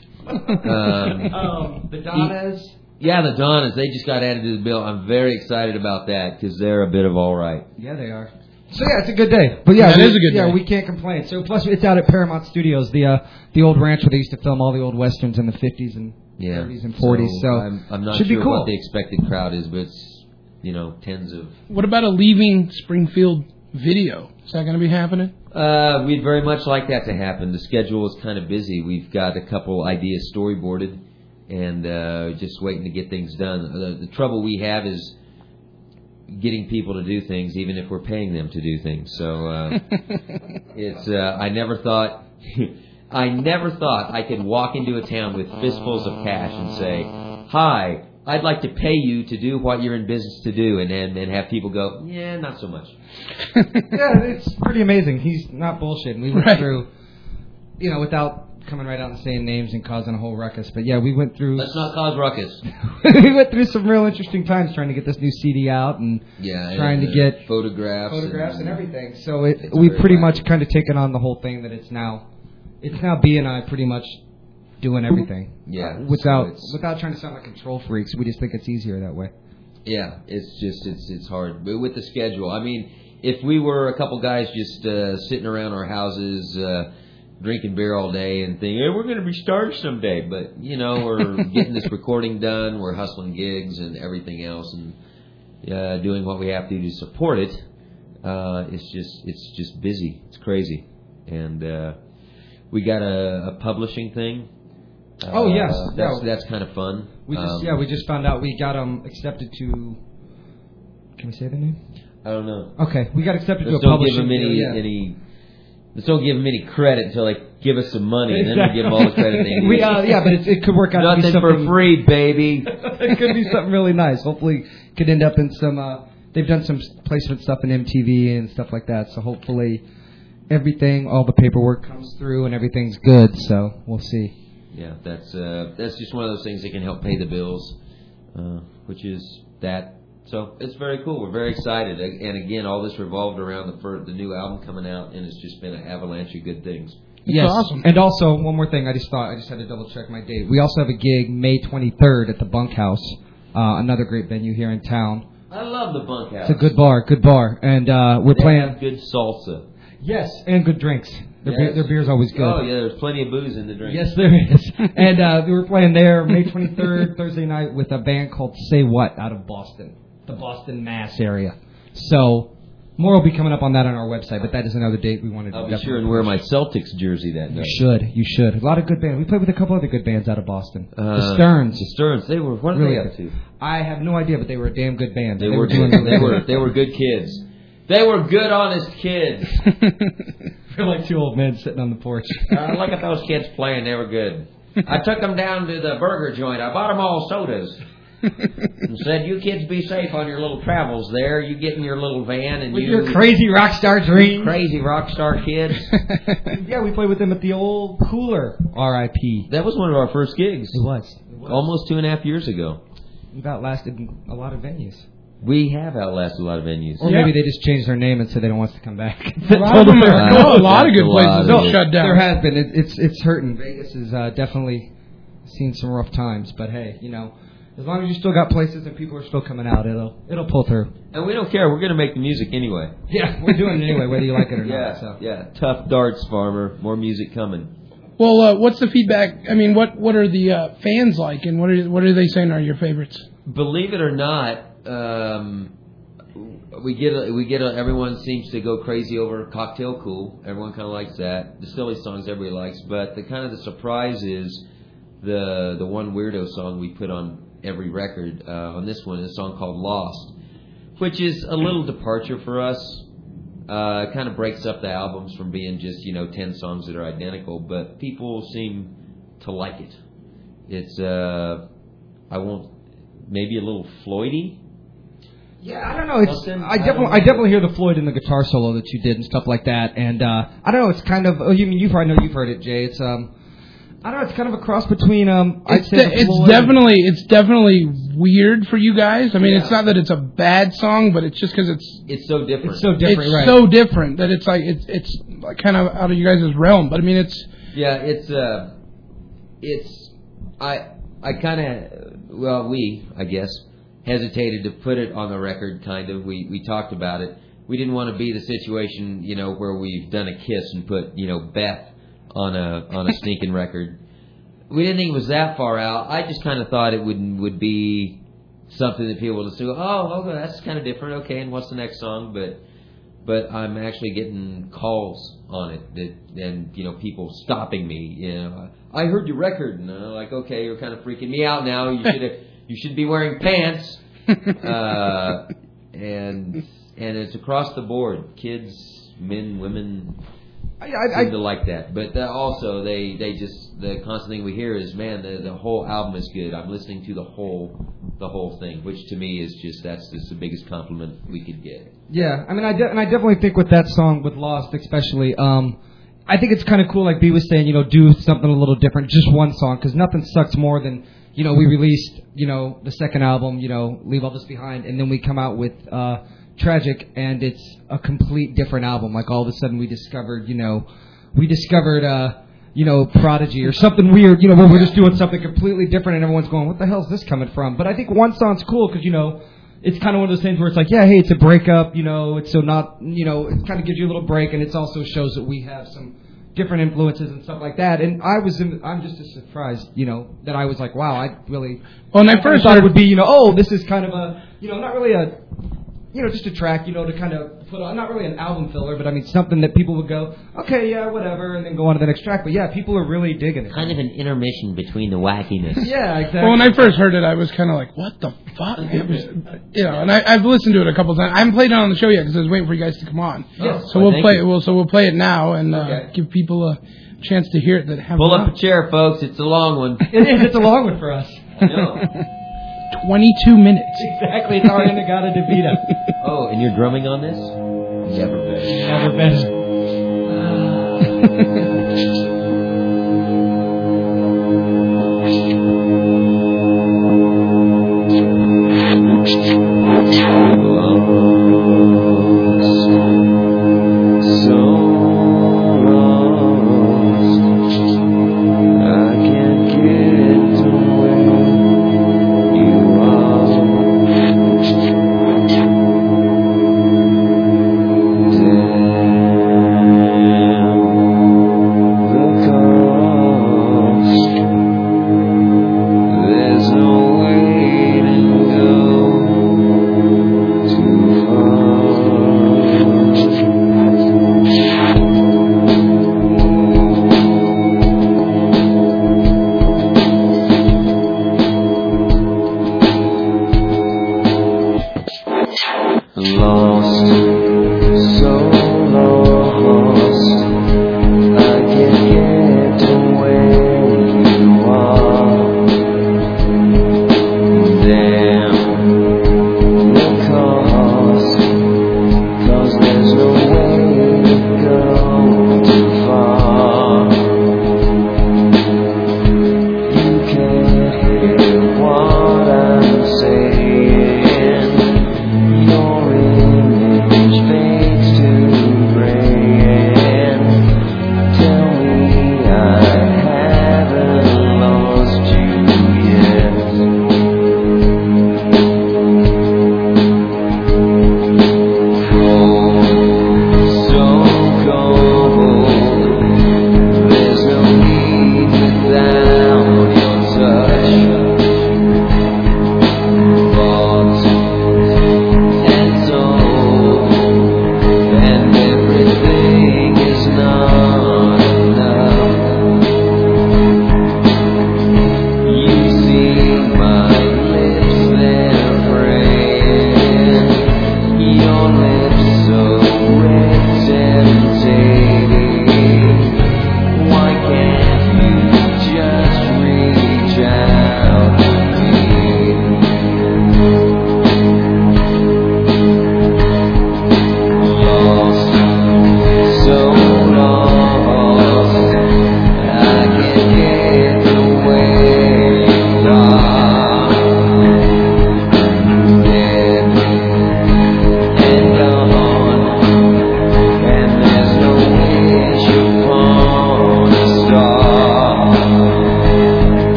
Speaker 4: um,
Speaker 1: um, the Donnas.
Speaker 4: Yeah, the Donnas. They just got added to the bill. I'm very excited about that because they're a bit of all right.
Speaker 1: Yeah, they are. So yeah, it's a good day. But yeah,
Speaker 3: That
Speaker 1: we,
Speaker 3: is a good
Speaker 1: yeah,
Speaker 3: day.
Speaker 1: we can't complain. So plus it's out at Paramount Studios, the uh, the old ranch where they used to film all the old westerns in the fifties and
Speaker 4: Yeah.
Speaker 1: thirties and forties. So,
Speaker 4: I'm, I'm not
Speaker 1: should
Speaker 4: sure
Speaker 1: be cool.
Speaker 4: what the expected crowd is, but it's, you know, tens of.
Speaker 3: What about a Leaving Springfield video? Is that going to be happening?
Speaker 4: Uh, we'd very much like that to happen. The schedule is kind of busy. We've got a couple ideas storyboarded and uh, just waiting to get things done. The, the trouble we have is getting people to do things, even if we're paying them to do things. So uh, it's. Uh, I never thought. I never thought I could walk into a town with fistfuls of cash and say, "Hi, I'd like to pay you to do what you're in business to do," and and, and have people go, "Yeah, not so much."
Speaker 1: Yeah, it's pretty amazing. He's not bullshitting. We went
Speaker 3: Right.
Speaker 1: through, you know, without coming right out and saying names and causing a whole ruckus. But yeah, we went through.
Speaker 4: Let's not cause ruckus.
Speaker 1: we went through some real interesting times trying to get this new C D out and
Speaker 4: Yeah,
Speaker 1: trying
Speaker 4: and,
Speaker 1: to get
Speaker 4: uh, photographs,
Speaker 1: photographs and,
Speaker 4: and
Speaker 1: everything. So it,
Speaker 4: it's
Speaker 1: we've
Speaker 4: very
Speaker 1: pretty
Speaker 4: wacky.
Speaker 1: much kind of taken on the whole thing that it's now. It's now B and I pretty much doing everything.
Speaker 4: Yeah,
Speaker 1: Uh, without
Speaker 4: so it's-
Speaker 1: without trying to sound like control freaks, we just think it's easier that way.
Speaker 4: Yeah, it's just it's it's hard, but with the schedule, I mean, if we were a couple guys just uh, sitting around our houses uh, drinking beer all day and thinking, hey, we're going to be stars someday, but you know, we're getting this recording done, we're hustling gigs and everything else, and uh, doing what we have to do to support it. Uh, it's just it's just busy, it's crazy, and uh, we got a, a publishing thing.
Speaker 1: Oh, yes.
Speaker 4: Uh, that's
Speaker 1: Yeah.
Speaker 4: that's kind of fun.
Speaker 1: We just
Speaker 4: Um,
Speaker 1: yeah we just found out we got um accepted to. Can we say the name?
Speaker 4: I don't know.
Speaker 1: Okay, we got accepted
Speaker 4: Let's
Speaker 1: to a
Speaker 4: don't give
Speaker 1: publishing
Speaker 4: them any
Speaker 1: deal, yeah.
Speaker 4: any. Let's don't give them any credit until they give us some money, and then we'll give them all the credit they need.
Speaker 1: we, uh, yeah, but it, it could work out to be
Speaker 4: Nothing
Speaker 1: something
Speaker 4: for free, baby.
Speaker 1: It could be something really nice. Hopefully, could end up in some. Uh, they've done some placement stuff in M T V and stuff like that. So hopefully, everything, all the paperwork comes through and everything's good. So we'll see.
Speaker 4: Yeah, that's uh, that's just one of those things that can help pay the bills, uh, which is that. So it's very cool. We're very excited, and again, all this revolved around the fir- the new album coming out, and it's just been an avalanche of good things.
Speaker 1: Yes. And also, one more thing. I just thought I just had to double check my date. We also have a gig May twenty-third at the Bunkhouse, uh, another great venue here in town.
Speaker 4: I love the Bunkhouse.
Speaker 1: It's a good bar, good bar, and uh, we're
Speaker 4: They
Speaker 1: playing.
Speaker 4: have good salsa.
Speaker 1: Yes, and good drinks. Their,
Speaker 4: Yes.
Speaker 1: beer, their beer's always good.
Speaker 4: Oh, yeah, there's plenty of booze in the drink.
Speaker 1: Yes, there is. And uh, we were playing there May twenty-third, Thursday night, with a band called Say What out of Boston, the Boston, Mass area. So more will be coming up on that on our website, but that is another date we wanted to
Speaker 4: I'll be sure and wear my Celtics jersey that
Speaker 1: You
Speaker 4: night.
Speaker 1: should. You should. A lot of good bands. We played with a couple other good bands out of Boston.
Speaker 4: Uh,
Speaker 1: the Stearns.
Speaker 4: The Stearns. They were. What are
Speaker 1: really
Speaker 4: they up to?
Speaker 1: I have no idea, but they were a damn good band.
Speaker 4: They, were.
Speaker 1: doing
Speaker 4: They
Speaker 1: really
Speaker 4: were.
Speaker 1: good.
Speaker 4: They were good kids. They were good, honest kids.
Speaker 1: We're like two old men sitting on the porch.
Speaker 4: I look at those kids playing. They were good. I took them down to the burger joint. I bought them all sodas. And said, "You kids be safe on your little travels there. You get in your little van and
Speaker 1: With
Speaker 4: you
Speaker 1: your crazy rock star dreams.
Speaker 4: Crazy rock star kids."
Speaker 1: Yeah, we played with them at the old Cooler. R I P
Speaker 4: That was one of our first gigs.
Speaker 1: It was. It was.
Speaker 4: Almost two and a half years ago.
Speaker 1: We've outlasted a lot of venues.
Speaker 4: We have outlasted a lot of venues.
Speaker 1: Or maybe they just changed their name and said they don't want us to come back.
Speaker 3: A lot of them are- no, a lot of good places have shut down.
Speaker 1: There has been. It, it's it's hurting. Vegas has uh, definitely seen some rough times. But hey, you know, as long as you still got places and people are still coming out, it'll it'll pull through.
Speaker 4: And we don't care. We're going to make the music anyway.
Speaker 1: Yeah, we're doing it anyway, whether you like it or
Speaker 4: yeah,
Speaker 1: not. So.
Speaker 4: Yeah, tough darts, farmer. More music coming.
Speaker 3: Well, uh, what's the feedback? I mean, what what are the uh, fans like, and what are what are they saying are your favorites?
Speaker 4: Believe it or not, um, we get a, we get a, everyone seems to go crazy over Cocktail Cool. Everyone kind of likes that. The silly songs everybody likes, but the kind of the surprise is the the one weirdo song we put on every record. Uh, on this one, is a song called Lost, which is a little departure for us. Uh, it kind of breaks up the albums from being just, you know, ten songs that are identical, but people seem to like it. It's, uh, I won't, maybe a little Floydy?
Speaker 1: Yeah, I don't know. It's
Speaker 4: Something?
Speaker 1: I definitely I definitely hear the Floyd in the guitar solo that you did and stuff like that, and uh, I don't know. It's kind of. Oh, you mean you probably know you've heard it, Jay. It's um. I don't know. It's kind of a cross between um. I'd
Speaker 3: It's,
Speaker 1: say
Speaker 3: de-
Speaker 1: the
Speaker 3: it's
Speaker 1: Floyd
Speaker 3: definitely it's definitely weird for you guys. I mean,
Speaker 1: Yeah.
Speaker 3: it's not that it's a bad song, but it's just because it's
Speaker 4: It's so different.
Speaker 1: It's so different,
Speaker 3: it's
Speaker 1: right?
Speaker 3: so different that it's like it's it's like kind of out of you guys' realm. But I mean, it's
Speaker 4: Yeah, it's, uh, it's, I, I kind of, well, we, I guess, hesitated to put it on the record, kind of. We, we talked about it. We didn't want to be the situation, you know, where we've done a Kiss and put, you know, Beth on a, on a sneaking record. We didn't think it was that far out. I just kind of thought it would, would be something that people would listen to. Oh, okay, that's kind of different. Okay, and what's the next song? But, but I'm actually getting calls on it that, and you know, people stopping me. You know, I heard your record, and I'm like, okay, you're kind of freaking me out now. You should you should be wearing pants. Uh, and and it's across the board, kids, men, women.
Speaker 1: I, I,
Speaker 4: seem to like that, but uh, also they, they just the constant thing we hear is, man, the the whole album is good. I'm listening to the whole the whole thing, which to me is just that's just the biggest compliment we could get.
Speaker 1: Yeah, I mean, I de- and I definitely think with that song, with Lost especially, um, I think it's kind of cool, like B was saying, you know, do something a little different, just one song, because nothing sucks more than, you know, we released, you know, the second album, you know, Leave All This Behind, and then we come out with uh, Tragic, and it's a complete different album. Like, all of a sudden we discovered, you know, we discovered, uh, you know, Prodigy or something weird, you know, where we're just doing something completely different, and everyone's going, what the hell is this coming from? But I think one song's cool, because, you know, it's kind of one of those things where it's like, yeah, hey, it's a breakup, you know, it's so not, you know, it kind of gives you a little break, and it also shows that we have some different influences and stuff like that. And I was, in, I'm just as surprised, you know, that I was like, wow, I really,
Speaker 3: well, when I first
Speaker 1: thought
Speaker 3: heard
Speaker 1: it would be, you know, oh, this is kind of a, you know, not really a, you know, just a track, you know, to kind of put on, not really an album filler, but I mean something that people would go, okay, yeah, whatever, and then go on to the next track. But yeah, people are really digging it.
Speaker 2: Kind of an intermission between the wackiness.
Speaker 1: Yeah, exactly.
Speaker 3: Well, when I first heard it, I was kind of like, what the fuck? It was, you know, and I, I've listened to it a couple times. I haven't played it on the show yet because I was waiting for you guys to come on.
Speaker 1: Yes.
Speaker 3: So
Speaker 4: Well,
Speaker 3: we'll
Speaker 4: thank
Speaker 3: play
Speaker 4: you.
Speaker 3: it. Well, so we'll play it now and uh,
Speaker 4: Okay.
Speaker 3: give people a chance to hear it that have
Speaker 4: Pull up a chair, folks. It's a long one.
Speaker 1: It is. It's a long one for us.
Speaker 4: No.
Speaker 3: twenty-two minutes.
Speaker 1: Exactly. It's our Inagata DeVita.
Speaker 4: Oh, and you're drumming on this? Never been.
Speaker 1: Never been.
Speaker 5: Damn.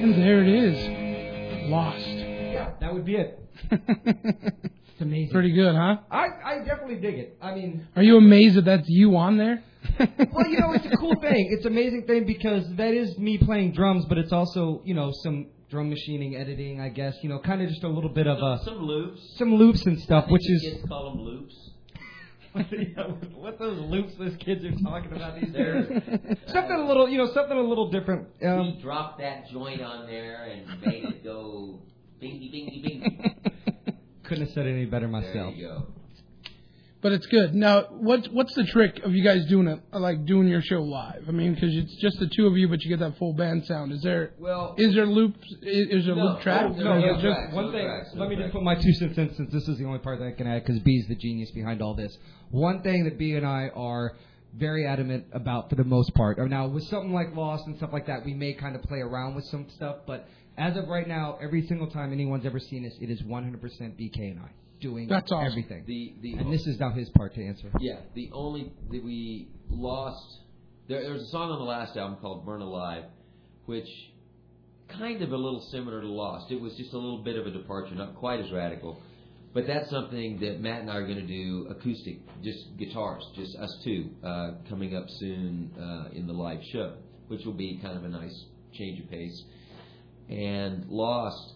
Speaker 3: there it is. Lost.
Speaker 1: Yeah, that would be it. It's amazing.
Speaker 3: Pretty good, huh?
Speaker 1: I, I definitely dig it. I mean...
Speaker 3: Are you amazed that that's you on there?
Speaker 1: Well, you know, it's a cool thing. It's an amazing thing because that is me playing drums, but it's also, you know, some drum machining, editing, I guess. You know, kind of just a little bit of a...
Speaker 2: Some loops.
Speaker 1: Some loops and stuff,
Speaker 2: I think
Speaker 1: which
Speaker 2: the
Speaker 1: is...
Speaker 2: kids call them loops.
Speaker 1: What those loops those kids are talking about these days? Something a little, you know, something a little different. Um,
Speaker 2: he dropped that joint on there and made it go bingy, bingy, bingy.
Speaker 1: Couldn't have said it any better myself.
Speaker 2: There you go.
Speaker 3: But it's good. Now, what's what's the trick of you guys doing it, like doing your show live? I mean, because it's just the two of you, but you get that full band sound. Is there
Speaker 1: well,
Speaker 3: is there loops? Is, is there
Speaker 1: no,
Speaker 3: loop tracks?
Speaker 1: No, no,
Speaker 3: no
Speaker 1: just
Speaker 3: tracks,
Speaker 1: one
Speaker 3: no
Speaker 1: thing.
Speaker 3: tracks, no
Speaker 1: let me
Speaker 3: tracks.
Speaker 1: just put my two cents in, since this is the only part that I can add, because B's the genius behind all this. One thing that B and I are very adamant about, for the most part. Now, with something like Lost and stuff like that, we may kind of play around with some stuff, but as of right now, every single time anyone's ever seen us, it is one hundred percent B K and I. Doing
Speaker 3: That's awesome.
Speaker 1: everything.
Speaker 4: The, the
Speaker 1: and this is now his part to answer.
Speaker 4: Yeah, the only that we lost. There, there was a song on the last album called "Burn Alive," which kind of a little similar to Lost. It was just a little bit of a departure, not quite as radical. But that's something that Matt and I are going to do acoustic, just guitars, just us two, uh, coming up soon uh, in the live show, which will be kind of a nice change of pace. And Lost.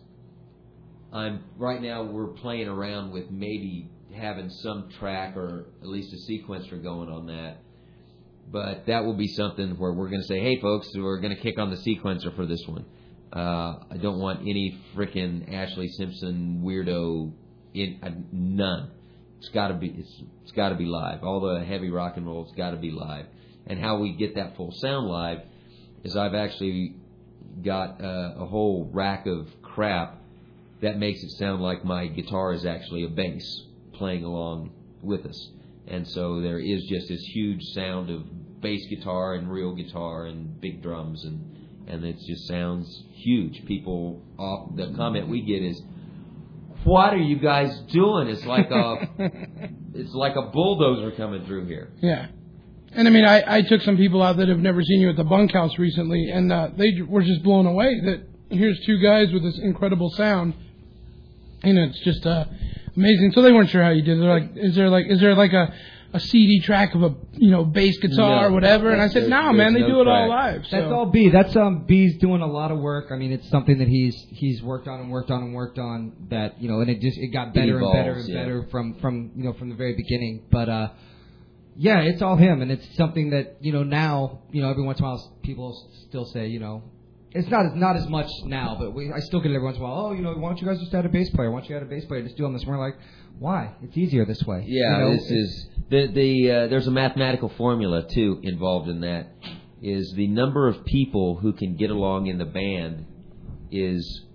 Speaker 4: I'm right now we're playing around with maybe having some track or at least a sequencer going on that. But that will be something where we're going to say, hey, folks, we're going to kick on the sequencer for this one. Uh, I don't want any frickin' Ashley Simpson weirdo in uh, none. It's got to be it's, it's got to be live. All the heavy rock and roll, it's got to be live. And how we get that full sound live is I've actually got uh, a whole rack of crap that makes it sound like my guitar is actually a bass playing along with us. And so there is just this huge sound of bass guitar and real guitar and big drums, and and it just sounds huge. People, off, the comment we get is, what are you guys doing? It's like a it's like a bulldozer coming through here.
Speaker 3: Yeah. And I mean, I, I took some people out that have never seen you at the Bunkhouse recently, and uh, they were just blown away that here's two guys with this incredible sound. And it's just uh, amazing. So they weren't sure how you did it. They're like, is there like, is there like a, a C D track of a you know bass guitar
Speaker 1: No,
Speaker 3: or whatever? And I said, no, nah, man, they
Speaker 1: no
Speaker 3: do it
Speaker 1: track.
Speaker 3: all live. So.
Speaker 1: That's all B. That's um B's doing a lot of work. I mean, it's something that he's he's worked on and worked on and worked on. That you know, and it just it got better
Speaker 4: It evolves,
Speaker 1: and better and
Speaker 4: yeah.
Speaker 1: better from from you know from the very beginning. But uh, yeah, it's all him, and it's something that you know now you know every once in a while people still say you know. It's not as not as much now, but we I still get it every once in a while. Oh, you know, why don't you guys just add a bass player? Why don't you add a bass player? Just do on this. And we're like, why? It's easier this way.
Speaker 4: Yeah,
Speaker 1: you know,
Speaker 4: this is the the uh, there's a mathematical formula too involved in that. Is the number of people who can get along in the band is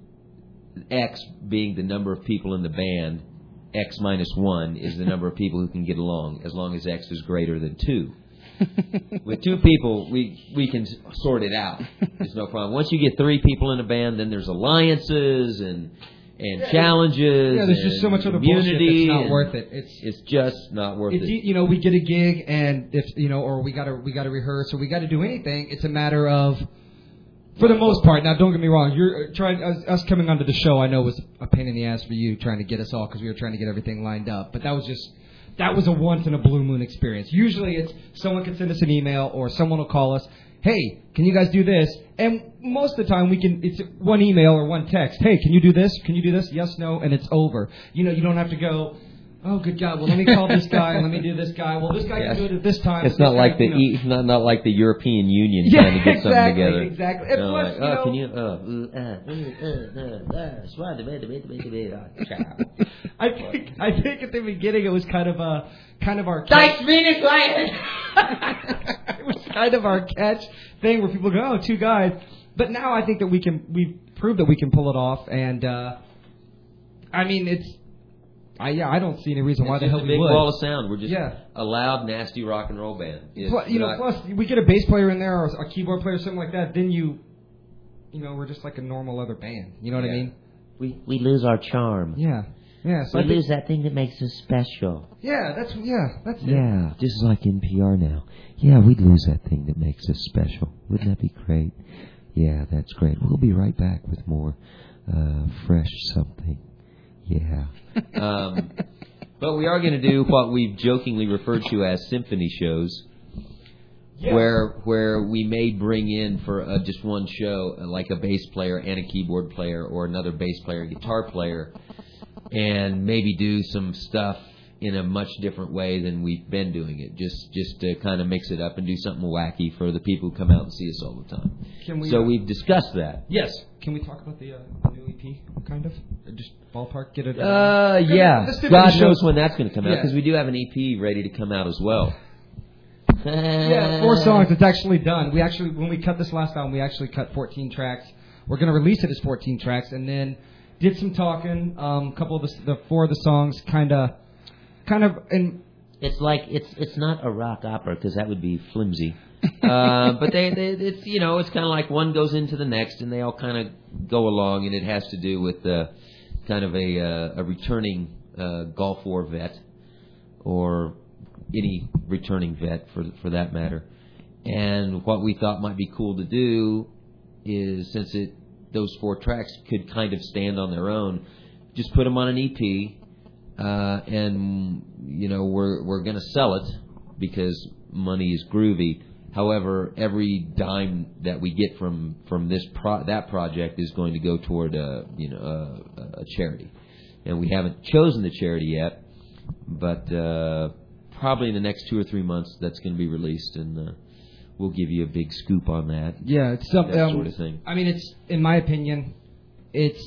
Speaker 4: X being the number of people in the band. X minus one is the number of people who can get along, as long as X is greater than two. With two people, we we can sort it out. There's no problem. Once you get three people in a band, then there's alliances and and
Speaker 1: Yeah,
Speaker 4: challenges.
Speaker 1: yeah, there's just so much other bullshit
Speaker 4: community
Speaker 1: that's not
Speaker 4: and
Speaker 1: worth it. It's
Speaker 4: it's just not worth
Speaker 1: It's,
Speaker 4: it.
Speaker 1: you know, we get a gig and if you know, or we gotta we gotta rehearse or we gotta do anything. It's a matter of, for the most part. Now, don't get me wrong. You're uh, trying us, us coming onto the show. I know was a pain in the ass for you trying to get us all because we were trying to get everything lined up. But that was just that was a once in a blue moon experience. Usually, it's someone can send us an email or someone will call us. Hey, can you guys do this? And most of the time, we can. It's one email or one text. Hey, can you do this? Can you do this? Yes, no, and it's over. You know, you don't have to go. Oh, good God! Well, let me call this guy and let me do this guy. Well, this guy
Speaker 4: Yes.
Speaker 1: can do it at this time.
Speaker 4: It's
Speaker 1: This
Speaker 4: not
Speaker 1: guy,
Speaker 4: like the
Speaker 1: you know.
Speaker 4: e, not not like the European Union
Speaker 1: Yeah,
Speaker 4: trying to get something
Speaker 1: exactly,
Speaker 4: together.
Speaker 1: exactly. And
Speaker 4: You know,
Speaker 1: plus,
Speaker 4: like,
Speaker 1: you
Speaker 4: oh,
Speaker 1: know-
Speaker 4: can you? Uh, uh, uh, uh, uh, swat the bed, the bed, the bed, the bed, uh, ciao.
Speaker 1: I think I think at the beginning it was kind of a kind of our
Speaker 2: Dice Venus Land.
Speaker 1: it was kind of our catch thing where people go, oh, two guys. But now I think that we can we've proved that we can pull it off, and uh, I mean it's I yeah I don't see any reason why
Speaker 4: It's
Speaker 1: the
Speaker 4: just
Speaker 1: hell
Speaker 4: a
Speaker 1: we
Speaker 4: big
Speaker 1: would.
Speaker 4: wall of sound. We're just
Speaker 1: Yeah.
Speaker 4: a loud, nasty rock and roll band. It's
Speaker 1: Plus, you know,
Speaker 4: not-
Speaker 1: plus we get a bass player in there or a keyboard player or something like that. Then you, you know, we're just like a normal other band. You know what I
Speaker 2: Yeah.
Speaker 1: mean?
Speaker 2: We we lose our charm.
Speaker 1: Yeah. Yeah. So
Speaker 2: we
Speaker 1: I think-
Speaker 2: lose that thing that makes us special.
Speaker 1: Yeah, that's yeah, that's it.
Speaker 2: Yeah, just like N P R now. Yeah, we'd lose that thing that makes us special. Wouldn't that be great?
Speaker 4: Yeah, that's great. We'll be right back with more uh, fresh something. Yeah. um, but we are going to do what we've jokingly referred to as symphony shows. Yes. Where where we may bring in for uh, just one show, uh, like a bass player and a keyboard player, or another bass player, guitar player, and maybe do some stuff in a much different way than we've been doing it. Just just to kind of mix it up and do something wacky for the people who come out and see us all the time.
Speaker 1: Can we,
Speaker 4: so
Speaker 1: uh,
Speaker 4: we've discussed that.
Speaker 1: Yes. Can we talk about the, uh, the new E P, kind of? Just ballpark, get it?
Speaker 4: Uh, yeah. God knows when that's going to come out, because
Speaker 1: yeah.
Speaker 4: we do have an E P ready to come out as well.
Speaker 1: Yeah, four songs. It's actually done. We actually, when we cut this last album, we actually cut fourteen tracks. We're going to release it as fourteen tracks, and then did some talking. A um, couple of the, the four of the songs, kind of, kind of. In,
Speaker 2: it's like it's it's not a rock opera, because that would be flimsy. uh, but they, they, it's you know, it's kind of like one goes into the next, and they all kind of go along, and it has to do with uh, kind of a uh, a returning uh, Gulf War vet, or any returning vet for for that matter. And what we thought might be cool to do is, since it those four tracks could kind of stand on their own, just put them on an E P, uh, and you know we're we're going to sell it because money is groovy. However, every dime that we get from from this pro- that project is going to go toward a you know a, a charity, and we haven't chosen the charity yet, but. Uh, Probably in the next two or three months, that's going to be released, and uh, we'll give you a big scoop on that.
Speaker 1: Yeah, it's something.
Speaker 4: That
Speaker 1: Um,
Speaker 4: sort of thing.
Speaker 1: I mean, it's in my opinion, it's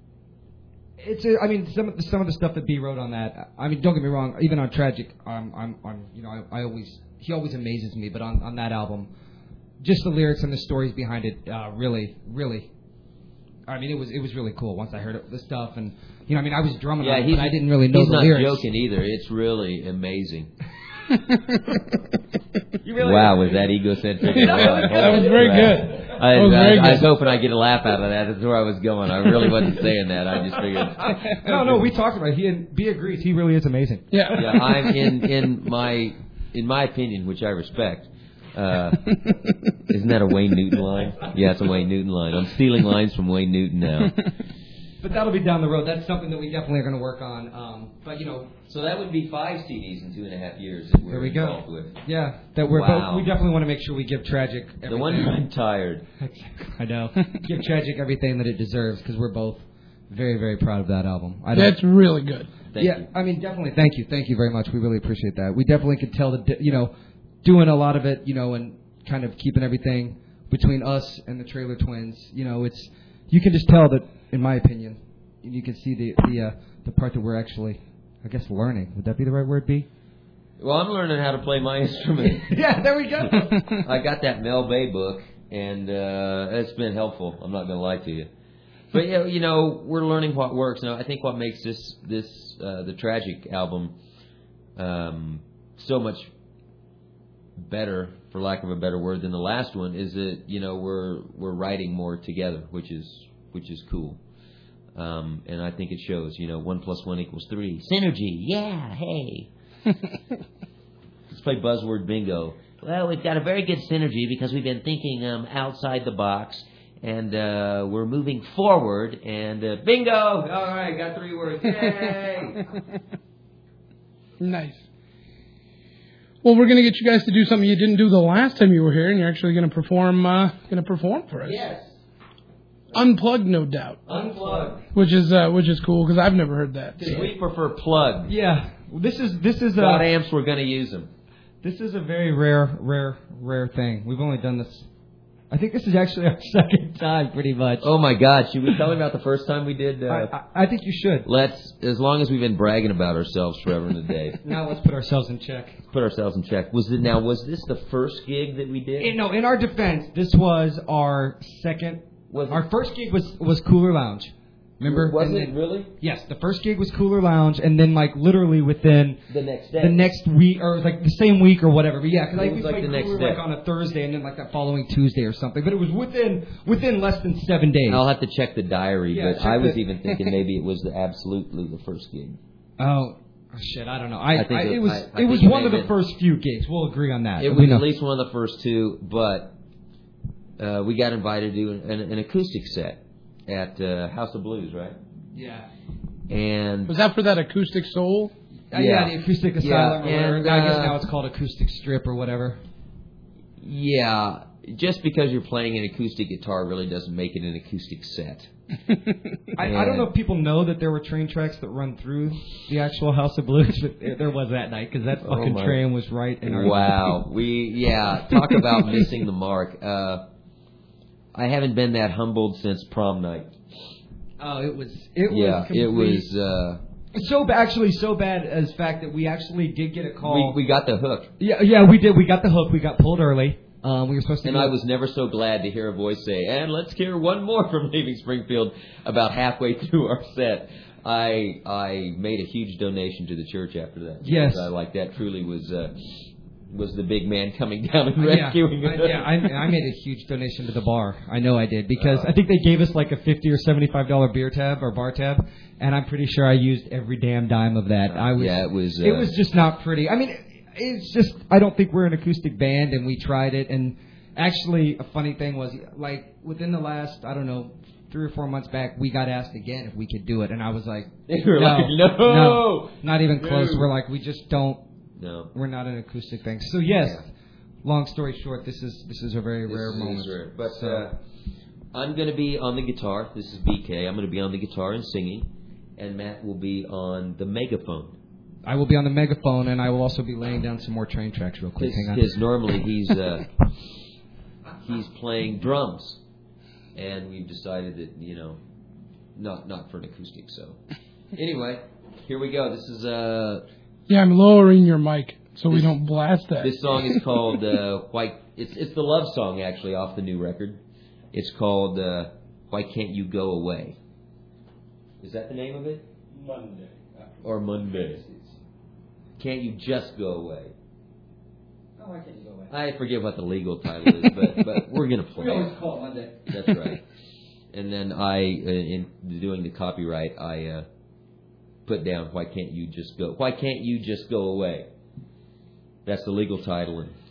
Speaker 1: it's. A, I mean, some of the, some of the stuff that B wrote on that. I mean, don't get me wrong. Even on Tragic, I'm I'm, I'm you know I, I always he always amazes me. But on, on that album, just the lyrics and the stories behind it, uh, really, really. I mean, it was it was really cool once I heard it, the stuff, and you know, I mean, I was drumming
Speaker 4: yeah,
Speaker 1: on it, but I didn't really know
Speaker 4: he's
Speaker 1: the
Speaker 4: not
Speaker 1: lyrics.
Speaker 4: joking either. It's really amazing.
Speaker 1: You really
Speaker 4: wow, was that egocentric?
Speaker 3: That was- that was very good.
Speaker 4: I,
Speaker 3: That was
Speaker 4: I,
Speaker 3: very
Speaker 4: I was
Speaker 3: good.
Speaker 4: hoping I'd get a laugh out of that. That's where I was going. I really wasn't saying that. I just figured.
Speaker 1: no, no, we talked about it. He and B agrees. He really is amazing.
Speaker 3: Yeah,
Speaker 4: yeah. I'm in in my in my opinion, which I respect. Uh, isn't that a Wayne Newton line? Yeah, it's a Wayne Newton line. I'm stealing lines from Wayne Newton now.
Speaker 1: But that'll be down the road. That's something that we definitely are going to work on. Um, but you know,
Speaker 4: so that would be five C Ds in two and a half years that we're
Speaker 1: there we go.
Speaker 4: involved with.
Speaker 1: Yeah, that we're
Speaker 4: wow.
Speaker 1: both, we definitely want to make sure we give Tragic everything.
Speaker 4: The one I'm tired.
Speaker 1: I know. Give Tragic everything that it deserves, because we're both very, very proud of that album. I don't,
Speaker 3: that's really good.
Speaker 4: Thank
Speaker 1: yeah,
Speaker 4: you.
Speaker 1: I mean, definitely. Thank you, thank you very much. We really appreciate that. We definitely could tell that, you know, doing a lot of it, you know, and kind of keeping everything between us and the Trailer Twins. You know, it's you can just tell that, in my opinion, you can see the the uh, the part that we're actually, I guess, learning. Would that be the right word, B?
Speaker 4: Well, I'm learning how to play my instrument.
Speaker 1: Yeah, there we go.
Speaker 4: I got that Mel Bay book, and uh, it's been helpful. I'm not going to lie to you. But yeah, you know, we're learning what works. Now, I think what makes this this uh, the Tragic album um, so much better, for lack of a better word, than the last one is that you know we're we're writing more together, which is which is cool. Um, and I think it shows. You know, one plus one equals three. Synergy, yeah. Hey. Let's play buzzword bingo.
Speaker 2: Well, we've got a very good synergy because we've been thinking um, outside the box, and uh, we're moving forward. And uh, bingo! All right, got three words. Yay!
Speaker 3: Nice. Well, we're going to get you guys to do something you didn't do the last time you were here, and you're actually going to perform. Uh, going to perform for us.
Speaker 2: Yes.
Speaker 3: Unplugged, no doubt.
Speaker 2: Unplugged.
Speaker 3: Which is uh, which is cool because I've never heard that. So.
Speaker 4: We prefer plug.
Speaker 1: Yeah. Well, this is this is
Speaker 4: Got
Speaker 1: a
Speaker 4: amps. We're going to use them.
Speaker 1: this is a very rare, rare, rare thing. We've only done this. I think this is actually our second time, pretty much.
Speaker 4: Oh my God! Should we tell them about the first time we did? Uh,
Speaker 1: I, I, I think you should.
Speaker 4: Let's, as long as we've been bragging about ourselves forever and a day.
Speaker 1: Now let's put ourselves in check.
Speaker 4: Put ourselves in check. Was it now? Was this the first gig that we did?
Speaker 1: In, no, in our defense, this was our second.
Speaker 4: Was it?
Speaker 1: Our first gig was was Cooler Lounge. Remember?
Speaker 4: Was
Speaker 1: And
Speaker 4: it
Speaker 1: then-
Speaker 4: really?
Speaker 1: Yes, the first gig was Cooler Lounge, and then like literally within
Speaker 4: The next day.
Speaker 1: the next week, or like the same week or whatever. But yeah, because
Speaker 4: It
Speaker 1: like
Speaker 4: was
Speaker 1: we
Speaker 4: like
Speaker 1: played
Speaker 4: the next
Speaker 1: Cooler
Speaker 4: day.
Speaker 1: like on a Thursday, and then like that following Tuesday or something. But it was within within less than seven days.
Speaker 4: I'll have to check the diary,
Speaker 1: Yeah,
Speaker 4: but
Speaker 1: check
Speaker 4: I was
Speaker 1: the-
Speaker 4: even thinking maybe it was the, absolutely the first gig.
Speaker 1: Oh. Oh, shit, I don't know. I,
Speaker 4: I think
Speaker 1: I,
Speaker 4: it-
Speaker 1: it was
Speaker 4: I- I
Speaker 1: it
Speaker 4: think
Speaker 1: was
Speaker 4: it
Speaker 1: one
Speaker 4: may
Speaker 1: of the
Speaker 4: have been-
Speaker 1: first few gigs. We'll agree on that.
Speaker 4: It
Speaker 1: We
Speaker 4: was
Speaker 1: know.
Speaker 4: at least one of the first two, but uh, we got invited to do an, an, an acoustic set at uh, House of Blues, right?
Speaker 1: Yeah.
Speaker 4: And
Speaker 3: was that for that Acoustic Soul?
Speaker 1: Uh, yeah. yeah, the Acoustic Asylum.
Speaker 4: Yeah,
Speaker 1: or
Speaker 4: and,
Speaker 1: I guess
Speaker 4: uh,
Speaker 1: now it's called Acoustic Strip or whatever.
Speaker 4: Yeah, just because you're playing an acoustic guitar really doesn't make it an acoustic set.
Speaker 1: I, I don't know if people know that there were train tracks that run through the actual House of Blues, but there was that night because that fucking
Speaker 4: oh
Speaker 1: train was right in our
Speaker 4: Wow, we yeah, talk about missing the mark. Uh, I haven't been that humbled since prom night.
Speaker 1: Oh, it was it
Speaker 4: yeah,
Speaker 1: was complete.
Speaker 4: it was. Uh,
Speaker 1: So ba- actually, so bad as fact that we actually did get a call.
Speaker 4: We we got the hook.
Speaker 1: Yeah, yeah, we did. We got the hook. We got pulled early. Um, we were supposed to.
Speaker 4: And
Speaker 1: go-
Speaker 4: I was never so glad to hear a voice say, "And let's hear one more from Leaving Springfield." About halfway through our set, I I made a huge donation to the church after that.
Speaker 1: Yes,
Speaker 4: I like that. Truly was uh, was the big man coming down and
Speaker 1: Uh, yeah,
Speaker 4: rescuing
Speaker 1: I,
Speaker 4: us.
Speaker 1: yeah, I, I made a huge donation to the bar. I know I did because
Speaker 4: Uh,
Speaker 1: I think they gave us like a fifty or seventy-five dollar beer tab or bar tab, and I'm pretty sure I used every damn dime of that. I was.
Speaker 4: Yeah, it was. Uh,
Speaker 1: it was just not pretty. I mean, it's just I don't think we're an acoustic band, and we tried it. And actually, a funny thing was like within the last I don't know three or four months back, we got asked again if we could do it, and I was like,
Speaker 4: They were
Speaker 1: no,
Speaker 4: like, no,
Speaker 1: no, not even close.
Speaker 4: no.
Speaker 1: We're like, we just don't.
Speaker 4: No,
Speaker 1: we're not an acoustic thing. So yes. Yeah. Long story short, this is this is a very
Speaker 4: This
Speaker 1: rare
Speaker 4: is
Speaker 1: moment.
Speaker 4: rare. But
Speaker 1: so.
Speaker 4: uh, I'm going to be on the guitar. This is B K. I'm going to be on the guitar and singing, and Matt will be on the megaphone.
Speaker 1: I will be on the megaphone, and I will also be laying down some more train tracks real quick. Hang on.
Speaker 4: Because normally he's uh, he's playing drums, and we've decided that you know, not not for an acoustic. So anyway, here we go. This is uh.
Speaker 3: Yeah, I'm lowering your mic. So we don't blast that.
Speaker 4: This song is called uh, White. It's it's the love song actually off the new record. It's called uh, Why Can't You Go Away? Is that the name of it?
Speaker 13: Monday.
Speaker 4: Or Monday. Can't You Just Go Away?
Speaker 1: Oh, why can't you go away?
Speaker 4: I forget what the legal title is, but but we're gonna play.
Speaker 1: We always call it Monday.
Speaker 4: That's right. And then I, uh, in doing the copyright, I uh, put down Why Can't You Just Go? Why Can't You Just Go Away? That's the legal title, and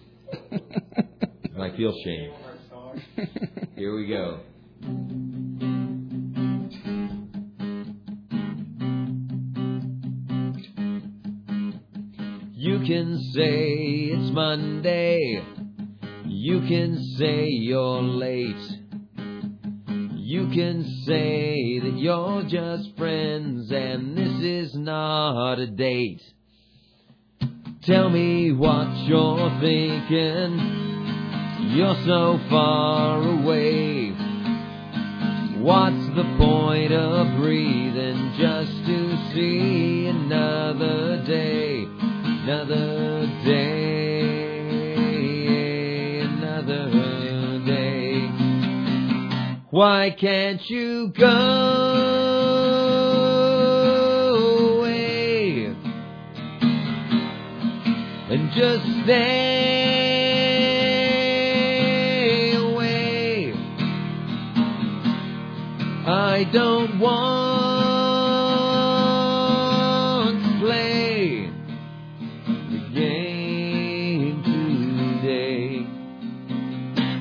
Speaker 4: I feel shame. Here we go. You can say it's Monday. You can say you're late. You can say that you're just friends and this is not a date. Tell me what you're thinking. You're so far away. What's the point of breathing just to see another day? Another day. Another day. Why can't you go? And just stay away. I don't want to play the game today.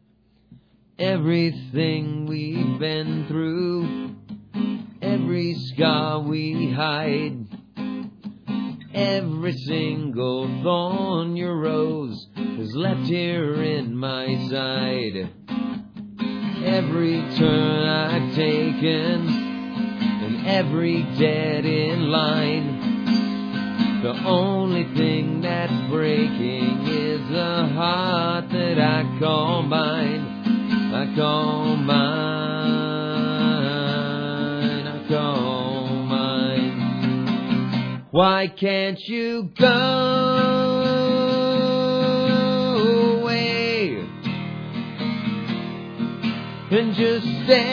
Speaker 4: Everything we've been through, every scar we hide, every single thorn you rose is left here in my side. Every turn I've taken and every dead in line, the only thing that's breaking is the heart that I call mine. I call mine. I call mine. Why can't you go away and just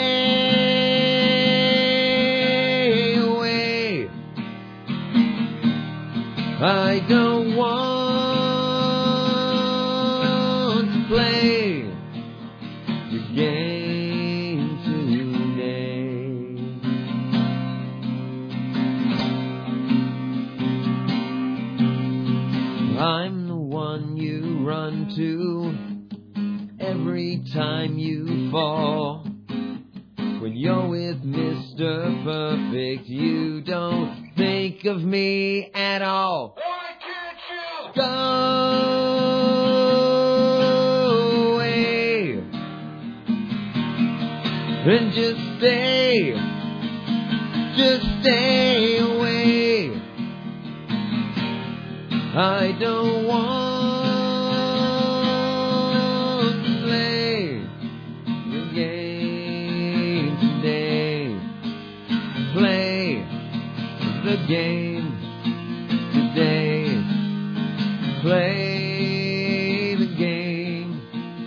Speaker 4: stay away? I don't want to play the game today. I'm the one you run to every time you fall. When you're with Mister Perfect, you don't think of me at all. Go away and just stay, just stay away. I don't want to play the game today. Play the game today. Play the game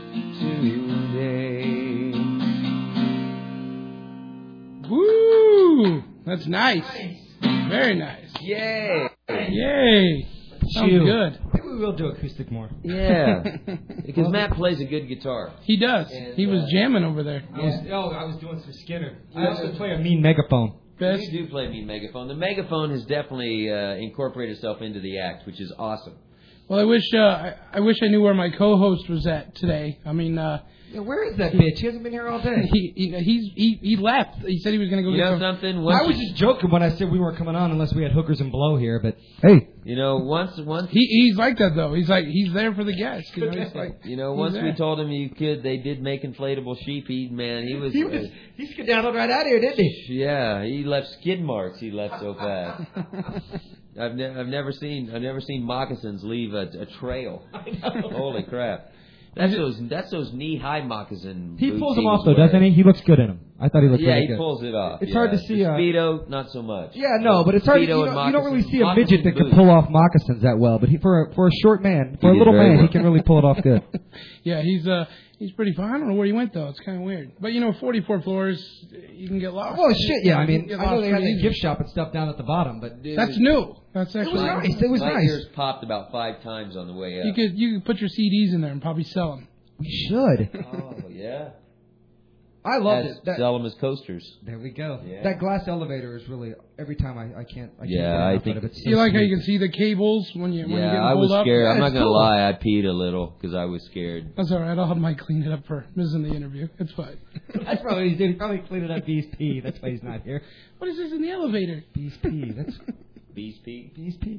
Speaker 4: today.
Speaker 3: Woo! That's nice. Very nice.
Speaker 4: Yay!
Speaker 3: Yay! Sounds
Speaker 1: Chew.
Speaker 3: good.
Speaker 1: Maybe we will do acoustic more.
Speaker 4: Yeah, because Matt plays a good guitar.
Speaker 3: He does.
Speaker 4: And,
Speaker 3: he was
Speaker 4: uh,
Speaker 3: jamming over there.
Speaker 1: I was, oh, I was doing some Skinner. I also play a mean megaphone.
Speaker 3: Best.
Speaker 4: You do play mean megaphone. The megaphone has definitely uh, incorporated itself into the act, which is awesome.
Speaker 3: Well, I wish uh, I, I wish I knew where my co-host was at today. I mean, uh,
Speaker 1: yeah, where is that bitch? He hasn't been here all day.
Speaker 3: He, he he's he, he left. He said he was going to go
Speaker 4: You
Speaker 3: get
Speaker 4: know
Speaker 3: some.
Speaker 4: something?
Speaker 1: I
Speaker 4: Once
Speaker 1: was just joking when I said we weren't coming on unless we had hookers and blow here, but hey.
Speaker 4: You know, once once
Speaker 3: He he's like that though. He's like he's there for the guests. You know, he's like
Speaker 4: you know,
Speaker 3: he's
Speaker 4: once
Speaker 3: there.
Speaker 4: we told him you could, they did make inflatable sheep. He man, he was.
Speaker 1: He was he skedaddled right out of here, didn't he?
Speaker 4: Yeah, he left skid marks. He left so fast. I've ne- I've never seen I've never seen moccasins leave a, a trail.
Speaker 1: I know.
Speaker 4: Holy crap! That's those that's those knee high moccasin.
Speaker 1: He
Speaker 4: boots
Speaker 1: pulls them
Speaker 4: was
Speaker 1: off though,
Speaker 4: wearing.
Speaker 1: doesn't he? He looks good in them. I thought he looked
Speaker 4: Yeah,
Speaker 1: really
Speaker 4: he
Speaker 1: good.
Speaker 4: pulls it off.
Speaker 1: It's
Speaker 4: yeah.
Speaker 1: hard to see.
Speaker 4: The
Speaker 1: Uh,
Speaker 4: Speedo, not so much.
Speaker 1: yeah, no, but it's hard. To,
Speaker 4: Speedo
Speaker 1: you,
Speaker 4: and
Speaker 1: know, you don't really
Speaker 4: moccasins-
Speaker 1: see a midget that
Speaker 4: moccasin
Speaker 1: can pull off moccasins that well, but he for a, for a short man, for
Speaker 4: He
Speaker 1: a
Speaker 4: did
Speaker 1: little
Speaker 4: very
Speaker 1: man,
Speaker 4: well.
Speaker 1: he can really pull it off good.
Speaker 3: Yeah, he's uh he's pretty fun. I don't know where he went though. It's kind of weird. But you know, forty-four floors, you can get lost.
Speaker 1: Well, shit, yeah. I
Speaker 3: You can
Speaker 1: mean,
Speaker 3: get
Speaker 1: I know
Speaker 3: lost
Speaker 1: they had
Speaker 3: pretty
Speaker 1: the
Speaker 3: easy.
Speaker 1: gift shop and stuff down at the bottom, but
Speaker 3: That's new. That's actually
Speaker 1: was nice. It was
Speaker 4: My
Speaker 1: nice.
Speaker 4: ears popped about five times on the way up.
Speaker 3: You could you could put your C Ds in there and probably sell them.
Speaker 1: We should.
Speaker 4: Oh yeah.
Speaker 1: I loved
Speaker 4: As-
Speaker 1: it. That,
Speaker 4: Sell them as coasters.
Speaker 1: there we go.
Speaker 4: Yeah.
Speaker 1: That glass elevator is really every time I, I can't. I can't
Speaker 4: Yeah,
Speaker 1: get
Speaker 4: I
Speaker 1: enough
Speaker 4: think-
Speaker 1: of it. It's so
Speaker 3: You like how
Speaker 1: sweet.
Speaker 3: you can see the cables when you when you
Speaker 4: Yeah,
Speaker 3: get
Speaker 4: I
Speaker 3: pulled
Speaker 4: was
Speaker 3: up?
Speaker 4: scared. I'm
Speaker 1: Yeah,
Speaker 4: not
Speaker 1: it's
Speaker 4: gonna
Speaker 1: cool.
Speaker 4: lie, I peed a little because I was scared.
Speaker 3: That's all right. I'll have Mike clean it up for missing the interview. It's fine.
Speaker 1: That's probably what he's doing. He probably cleaned it up B's pee. That's why he's not here.
Speaker 3: What is this in the elevator?
Speaker 1: B's pee. That's
Speaker 4: Bees pee.
Speaker 1: B's pee.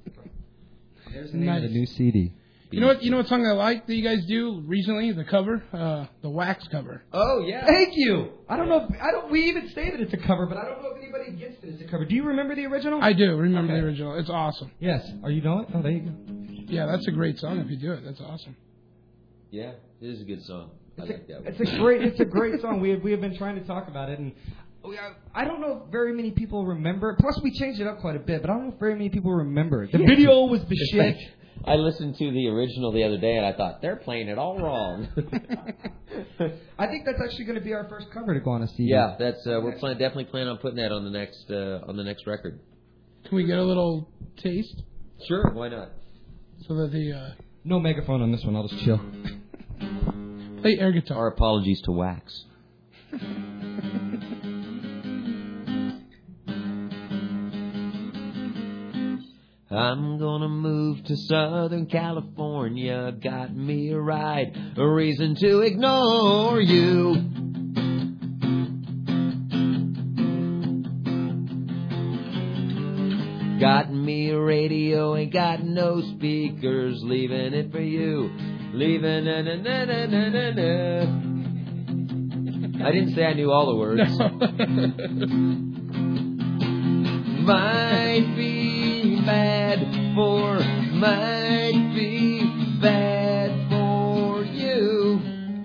Speaker 1: There's the
Speaker 3: name
Speaker 1: name
Speaker 3: of
Speaker 1: of
Speaker 3: the
Speaker 1: the new C D.
Speaker 3: You know what? You know what song I like that you guys do recently? The cover, uh, the Wax cover.
Speaker 4: Oh yeah.
Speaker 1: Thank you. I don't know. If, I don't. We even say that it's a cover, but I don't know if anybody gets that it's a cover. Do you remember the original?
Speaker 3: I do remember
Speaker 1: Okay.
Speaker 3: the original. It's awesome.
Speaker 1: Yes. Are you know it? Oh, there you go.
Speaker 3: Yeah, that's a great song if you do it. That's awesome.
Speaker 4: Yeah, it is a good song. I
Speaker 1: It's
Speaker 4: like that
Speaker 1: a,
Speaker 4: one.
Speaker 1: it's a great. It's a great song. We have, we have been trying to talk about it, and we, I, I don't know if very many people remember it. Plus, we changed it up quite a bit, but I don't know if very many people remember it. The video was the
Speaker 4: In
Speaker 1: shit.
Speaker 4: fact, I listened to the original the other day and I thought they're playing it all wrong.
Speaker 1: I think that's actually going to be our first cover to go on a C D.
Speaker 4: yeah, that's uh, we're plan- definitely planning on putting that on the next uh, on the next record.
Speaker 3: Can we get a little taste
Speaker 4: Sure, why not?
Speaker 3: so that the uh,
Speaker 1: No megaphone on this one. I'll just chill.
Speaker 3: play air guitar?
Speaker 4: Our apologies to Wax. I'm gonna move to Southern California. Got me a ride, a reason to ignore you. Got me a radio, ain't got no speakers. Leaving it for you. Leaving na na na na na na na. I didn't say I knew all the words. Might be bad for, might be bad for you.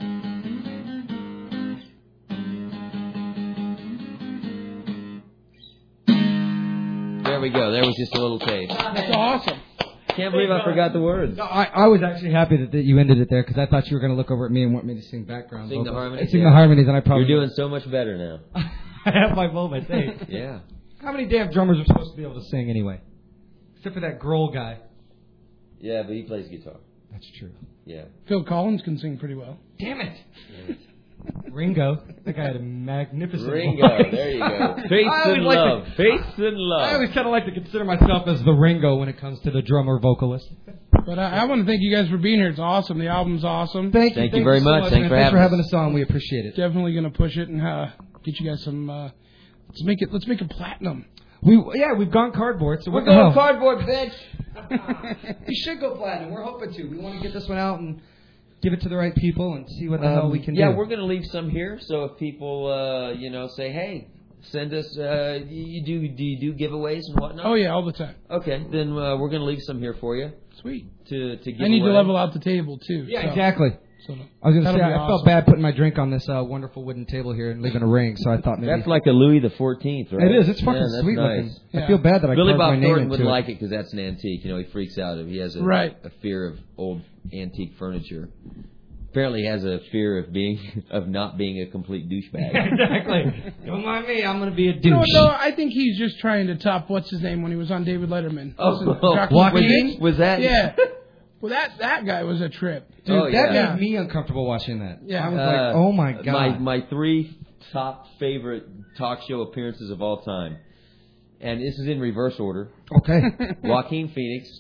Speaker 4: There we go. There was just a little taste.
Speaker 3: That's awesome.
Speaker 4: Can't believe I forgot the words.
Speaker 1: No, I, I was actually happy that, that you ended it there because I thought you were going to look over at me and want me to sing background
Speaker 4: Sing the
Speaker 1: vocals.
Speaker 4: harmonies.
Speaker 1: Sing
Speaker 4: yeah.
Speaker 1: the harmonies, and I probably
Speaker 4: You're doing so much better now.
Speaker 1: I have my moments. Hey,
Speaker 4: Yeah.
Speaker 1: how many damn drummers are supposed to be able to sing anyway? Except for that Grohl guy.
Speaker 4: Yeah, but he plays guitar.
Speaker 1: That's true.
Speaker 4: Yeah.
Speaker 3: Phil Collins can sing pretty well.
Speaker 1: Damn it. Ringo. That guy had a magnificent
Speaker 4: Ringo,
Speaker 1: voice.
Speaker 4: there you go. Peace
Speaker 1: I always
Speaker 4: and
Speaker 1: like
Speaker 4: love.
Speaker 1: to-
Speaker 4: Peace and love.
Speaker 1: I always kind of like to consider myself as the Ringo when it comes to the drummer vocalist.
Speaker 3: But I, I want to thank you guys for being here. It's awesome. The album's awesome.
Speaker 1: Thank you.
Speaker 4: Thank you very
Speaker 1: so
Speaker 4: much. Thanks
Speaker 1: man.
Speaker 4: for
Speaker 1: Thanks
Speaker 4: having
Speaker 1: for having
Speaker 4: us.
Speaker 1: us on. We appreciate it.
Speaker 3: Definitely going to push it and uh, get you guys some. Uh, let's make it. Let's make it platinum.
Speaker 1: We yeah, we've gone cardboard. So
Speaker 4: We're
Speaker 1: what
Speaker 4: going
Speaker 1: the hell?
Speaker 4: cardboard, bitch.
Speaker 1: We should go platinum. We're hoping to. We want to get this one out and give it to the right people and see what the
Speaker 4: Um,
Speaker 1: hell we can
Speaker 4: yeah,
Speaker 1: do.
Speaker 4: we're going to leave some here. So if people, uh, you know, say, hey, send us, uh, you do, do you do giveaways and whatnot?
Speaker 3: Oh yeah, all the time.
Speaker 4: Okay, then uh, we're going to leave some here for you.
Speaker 3: Sweet.
Speaker 4: To to give
Speaker 3: I need
Speaker 4: away.
Speaker 3: to level out the table too.
Speaker 1: Yeah,
Speaker 3: so.
Speaker 1: exactly.
Speaker 3: So
Speaker 1: I was going to
Speaker 3: that'll
Speaker 1: say,
Speaker 3: be
Speaker 1: I
Speaker 3: awesome.
Speaker 1: felt bad putting my drink on this uh, wonderful wooden table here and leaving a ring, so I thought maybe...
Speaker 4: That's like a Louis the Fourteenth, right?
Speaker 1: It is. It's fucking
Speaker 4: Yeah, that's
Speaker 1: sweet
Speaker 4: nice.
Speaker 1: looking. I feel bad that I
Speaker 4: Billy
Speaker 1: carved
Speaker 4: Bob
Speaker 1: my name
Speaker 4: Thornton
Speaker 1: into
Speaker 4: would
Speaker 1: it.
Speaker 4: like it because that's an antique. You know, he freaks out. He has a,
Speaker 3: Right.
Speaker 4: a fear of old antique furniture. Apparently, he has a fear of being of not being a complete douchebag.
Speaker 1: Exactly. Don't mind me. I'm going to be a douche.
Speaker 3: You know what, though? I think he's just trying to top what's his name when he was on David Letterman.
Speaker 4: Oh,
Speaker 3: Wasn't it?
Speaker 4: oh,
Speaker 3: Joaquin
Speaker 4: was
Speaker 3: Phoenix?
Speaker 4: it? Was that-
Speaker 3: Yeah. Well, that that guy was a trip.
Speaker 1: Dude,
Speaker 4: Oh,
Speaker 1: that
Speaker 4: yeah.
Speaker 1: made me uncomfortable watching that.
Speaker 3: Yeah.
Speaker 1: I was
Speaker 4: Uh,
Speaker 1: like, oh my God.
Speaker 4: My my three top favorite talk show appearances of all time, and this is in reverse order.
Speaker 1: Okay.
Speaker 4: Joaquin Phoenix,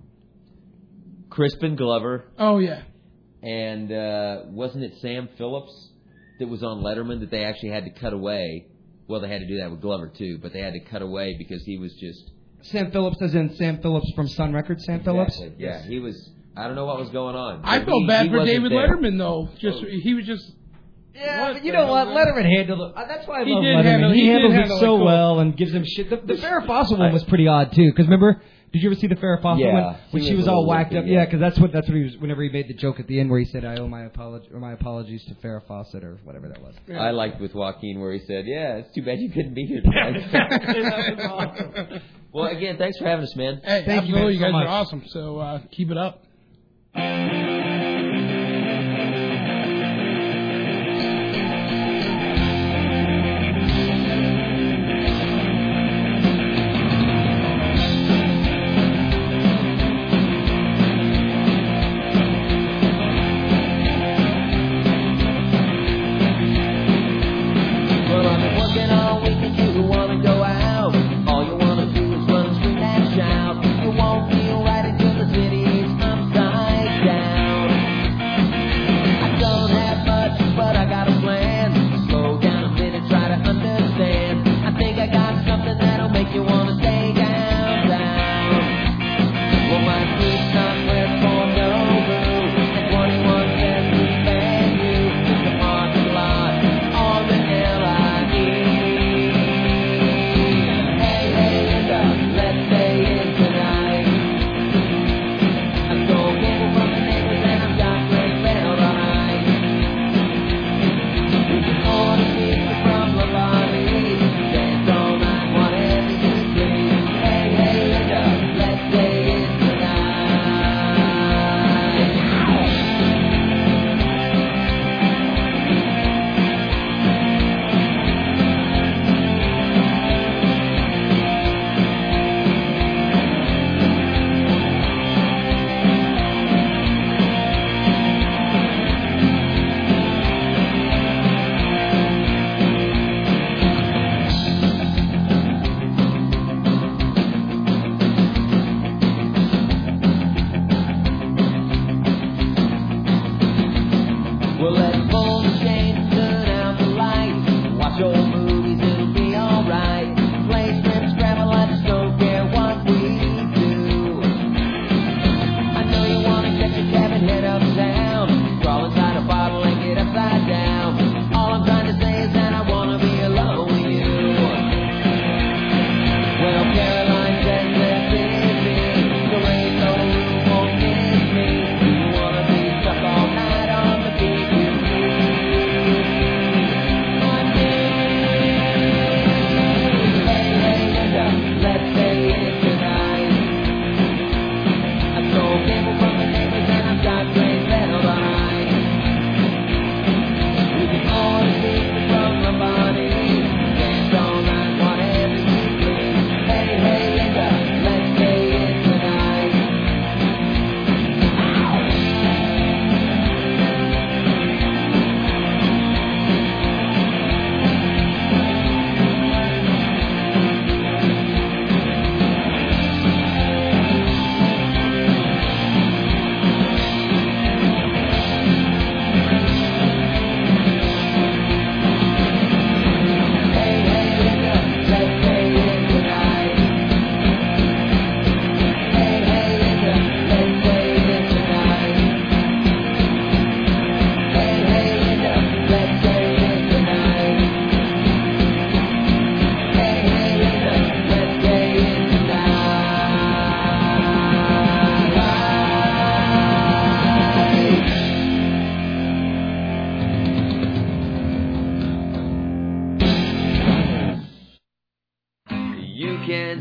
Speaker 4: Crispin Glover,
Speaker 3: Oh yeah.
Speaker 4: and uh, wasn't it Sam Phillips that was on Letterman that they actually had to cut away? Well, they had to do that with Glover too, but they had to cut away because he was just
Speaker 1: Sam Phillips as in Sam Phillips from Sun Records, Sam Phillips?
Speaker 4: Exactly. Yeah, he was. I don't know what was going on.
Speaker 3: I
Speaker 4: but
Speaker 3: felt
Speaker 4: he-
Speaker 3: bad
Speaker 4: he
Speaker 3: for
Speaker 4: wasn't
Speaker 3: David
Speaker 4: there.
Speaker 3: Letterman though. Just he was just.
Speaker 1: Yeah,
Speaker 3: What
Speaker 1: but you
Speaker 3: the
Speaker 1: know
Speaker 3: hell,
Speaker 1: what?
Speaker 3: man?
Speaker 1: Letterman handled it. Uh, that's why I
Speaker 3: He
Speaker 1: love
Speaker 3: did
Speaker 1: Letterman.
Speaker 3: handle-
Speaker 1: he,
Speaker 3: he did
Speaker 1: handles
Speaker 3: handle
Speaker 1: it
Speaker 3: it
Speaker 1: so
Speaker 3: cool.
Speaker 1: well and gives him shit. The, the Farrah Fawcett one was pretty odd too, because remember, did you ever see the Farrah Fawcett
Speaker 4: Yeah,
Speaker 1: one when
Speaker 4: he
Speaker 1: she
Speaker 4: was
Speaker 1: was
Speaker 4: a
Speaker 1: all
Speaker 4: little
Speaker 1: whacked
Speaker 4: wacky,
Speaker 1: up?
Speaker 4: yeah.
Speaker 1: Yeah, because that's what that's what he was. Whenever he made the joke at the end where he said, "I owe my apology or my apologies to Farrah Fawcett" or whatever that was.
Speaker 4: I liked with Joaquin where he said, "Yeah, it's too bad you couldn't be here tonight."
Speaker 1: That was awesome.
Speaker 4: Well, again, thanks for having us, man.
Speaker 3: Hey,
Speaker 1: Thank you,
Speaker 3: absolutely,
Speaker 1: man,
Speaker 3: you
Speaker 1: so
Speaker 3: guys
Speaker 1: much.
Speaker 3: are awesome. So uh, keep it up.
Speaker 5: Well, I've been working all week and you wanna go out. All you wanna do is run, scream and shout. You won't feel right until the city is upside down. I don't have much, but I got a plan. Slow down a minute, try to understand. I think I got something that'll make you wanna stay downtown. Well, my food's not where for no room. And twenty-one cents we pay you. It's a parking lot on the L I E. Hey, hey, Linda, let's stay in tonight. I stole cable from the neighbors and I've got great mail tonight. We can order pizza from the lobby. Dance all night, whatever you please. Hey, hey, Linda, let's stay in tonight. Well, let's pull the chains, turn out the lights, watch old movies, it'll be alright. Play strip, scramble, I just don't care what we do. I know you wanna catch a cab and head uptown, crawl inside a bottle and get upside down. All I'm trying to say is that I wanna be alone with you. Well, Caroline says they're busy, the rain's no room won't miss me. Do you wanna be stuck all night on the beach with me?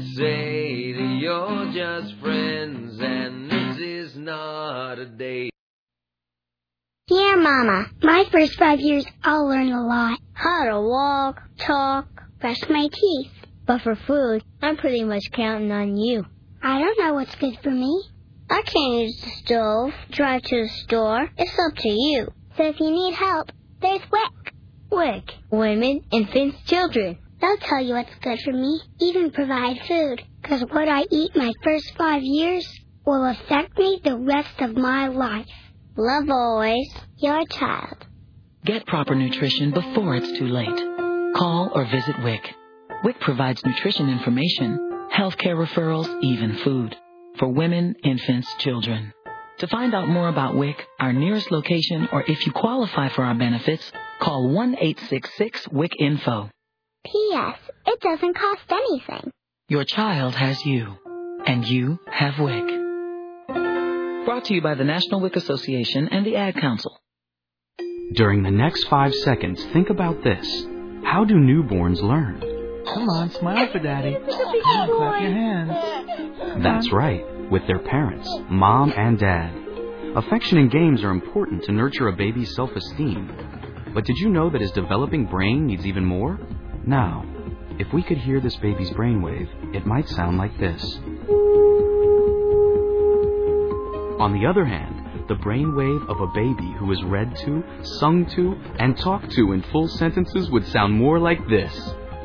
Speaker 4: say that you're just friends and this is not a date.
Speaker 19: Yeah, Mama. My first five years, I'll learn a lot. How to walk, talk, brush my teeth. But for food, I'm pretty much counting on you. I don't know what's good for me. I can't use the stove, drive to the store. It's up to you. So if you need help, there's WIC. WIC. Women, Infants, Children. They'll tell you what's good for me, even provide food. Because what I eat my first five years will affect me the rest of my life. Love always, your child.
Speaker 13: Get proper nutrition before it's too late. Call or visit WIC. WIC provides nutrition information, healthcare referrals, even food for women, infants, children. To find out more about WIC, our nearest location, or if you qualify for our benefits, call one eight six six W I C info.
Speaker 19: P S. It doesn't cost anything.
Speaker 13: Your child has you, and you have WIC. Brought to you by the National WIC Association and the Ad Council.
Speaker 14: During the next five seconds, think about this. How do newborns learn?
Speaker 9: Come on, smile for Daddy. Come on, clap your hands.
Speaker 14: That's right, with their parents, Mom and Dad. Affection and games are important to nurture a baby's self-esteem. But did you know that his developing brain needs even more? Now, if we could hear this baby's brainwave, it might sound like this. On the other hand, the brainwave of a baby who is read to, sung to, and talked to in full sentences would sound more like this.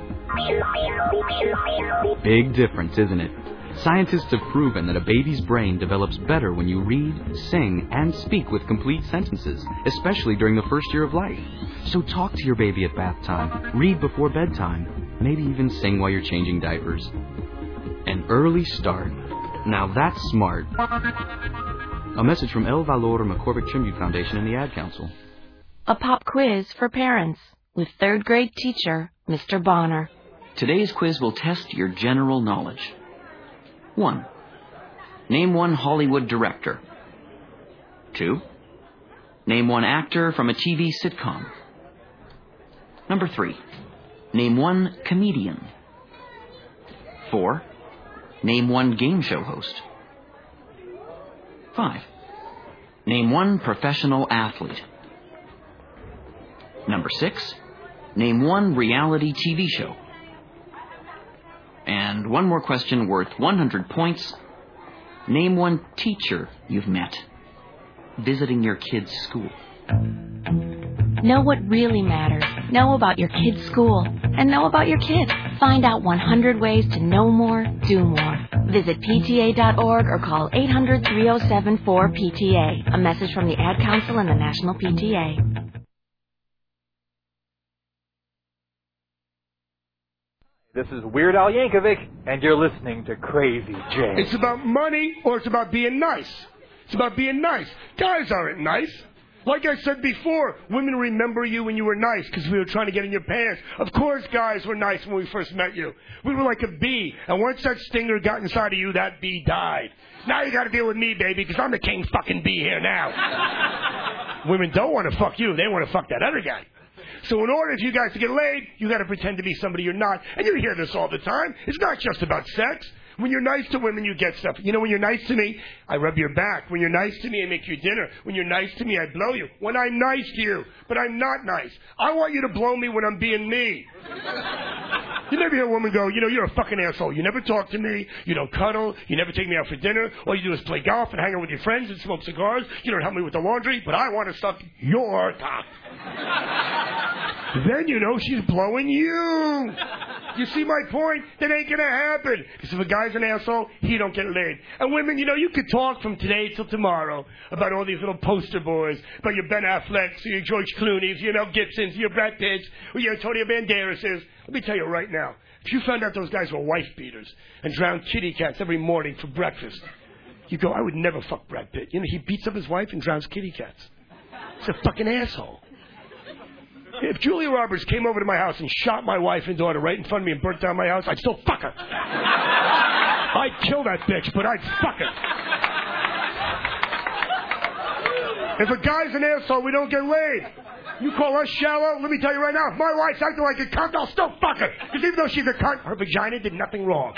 Speaker 14: Big difference, isn't it? Scientists have proven that a baby's brain develops better when you read, sing, and speak with complete sentences, especially during the first year of life. So talk to your baby at bath time, read before bedtime, maybe even sing while you're changing diapers. An early start. Now that's smart. A message from El Valor McCormick Tribute Foundation and the Ad Council.
Speaker 20: A pop quiz for parents with third grade teacher, Mister Bonner.
Speaker 21: Today's quiz will test your general knowledge. one. Name one Hollywood director. two. Name one actor from a T V sitcom. Number three. Name one comedian. four. Name one game show host. five. Name one professional athlete. Number six. Name one reality T V show. And one more question worth one hundred points. Name one teacher you've met visiting your kid's school.
Speaker 20: Know what really matters. Know about your kid's school. And know about your kid. Find out one hundred ways to know more, do more. Visit P T A dot org or call eight hundred, three oh seven, four P T A. A message from the Ad Council and the National P T A.
Speaker 23: This is Weird Al Yankovic, and you're listening to Crazy Jane.
Speaker 26: It's about money, or it's about being nice. It's about being nice. Guys aren't nice. Like I said before, women remember you when you were nice because we were trying to get in your pants. Of course guys were nice when we first met you. We were like a bee, and once that stinger got inside of you, that bee died. Now you got to deal with me, baby, because I'm the king fucking bee here now. Women don't want to fuck you. They want to fuck that other guy. So in order for you guys to get laid, you got to pretend to be somebody you're not. And you hear this all the time. It's not just about sex. When you're nice to women, you get stuff. You know, when you're nice to me, I rub your back. When you're nice to me, I make you dinner. When you're nice to me, I blow you. When I'm nice to you, but I'm not nice. I want you to blow me when I'm being me. You never hear a woman go, you know, you're a fucking asshole. You never talk to me. You don't cuddle. You never take me out for dinner. All you do is play golf and hang out with your friends and smoke cigars. You don't help me with the laundry, but I want to suck your cock. Then you know she's blowing you. You see my point? That ain't gonna happen. Because if a guy's an asshole, he don't get laid. And women, you know, you could talk from today till tomorrow about all these little poster boys, about your Ben Afflecks, your George Clooney's, your Mel Gibson's, your Brad Pitt's, or your Antonio Banderas's. Let me tell you right now, if you found out those guys were wife beaters and drowned kitty cats every morning for breakfast, you go, I would never fuck Brad Pitt. You know, he beats up his wife and drowns kitty cats. He's a fucking asshole. If Julia Roberts came over to my house and shot my wife and daughter right in front of me and burnt down my house, I'd still fuck her. I'd kill that bitch, but I'd fuck her. If a guy's an asshole, we don't get laid. You call us shallow? Let me tell you right now, if my wife's acting like a cunt, I'll still fuck her. Because even though she's a cunt, her vagina did nothing wrong.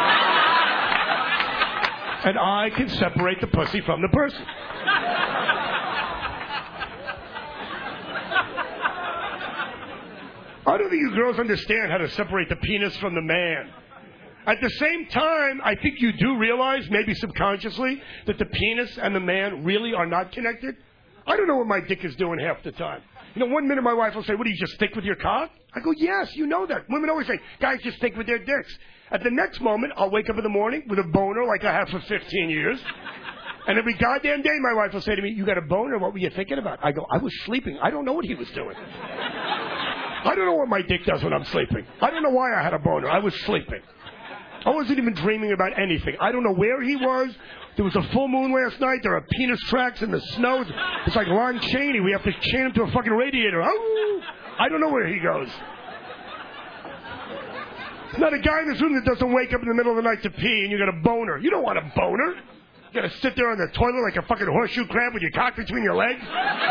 Speaker 26: And I can separate the pussy from the person. I don't think you girls understand how to separate the penis from the man. At the same time, I think you do realize, maybe subconsciously, that the penis and the man really are not connected. I don't know what my dick is doing half the time. You know, one minute my wife will say, what, do you just stick with your cock? I go, yes, you know that. Women always say, guys just stick with their dicks. At the next moment, I'll wake up in the morning with a boner like I have for fifteen years. And every goddamn day, my wife will say to me, you got a boner? What were you thinking about? I go, I was sleeping. I don't know what he was doing. I don't know what my dick does when I'm sleeping. I don't know why I had a boner. I was sleeping. I wasn't even dreaming about anything. I don't know where he was. There was a full moon last night. There are penis tracks in the snow. It's like Lon Chaney. We have to chain him to a fucking radiator. Oh, I don't know where he goes. There's not a guy in this room that doesn't wake up in the middle of the night to pee and you got a boner. You don't want a boner. You got to sit there on the toilet like a fucking horseshoe crab with your cock between your legs.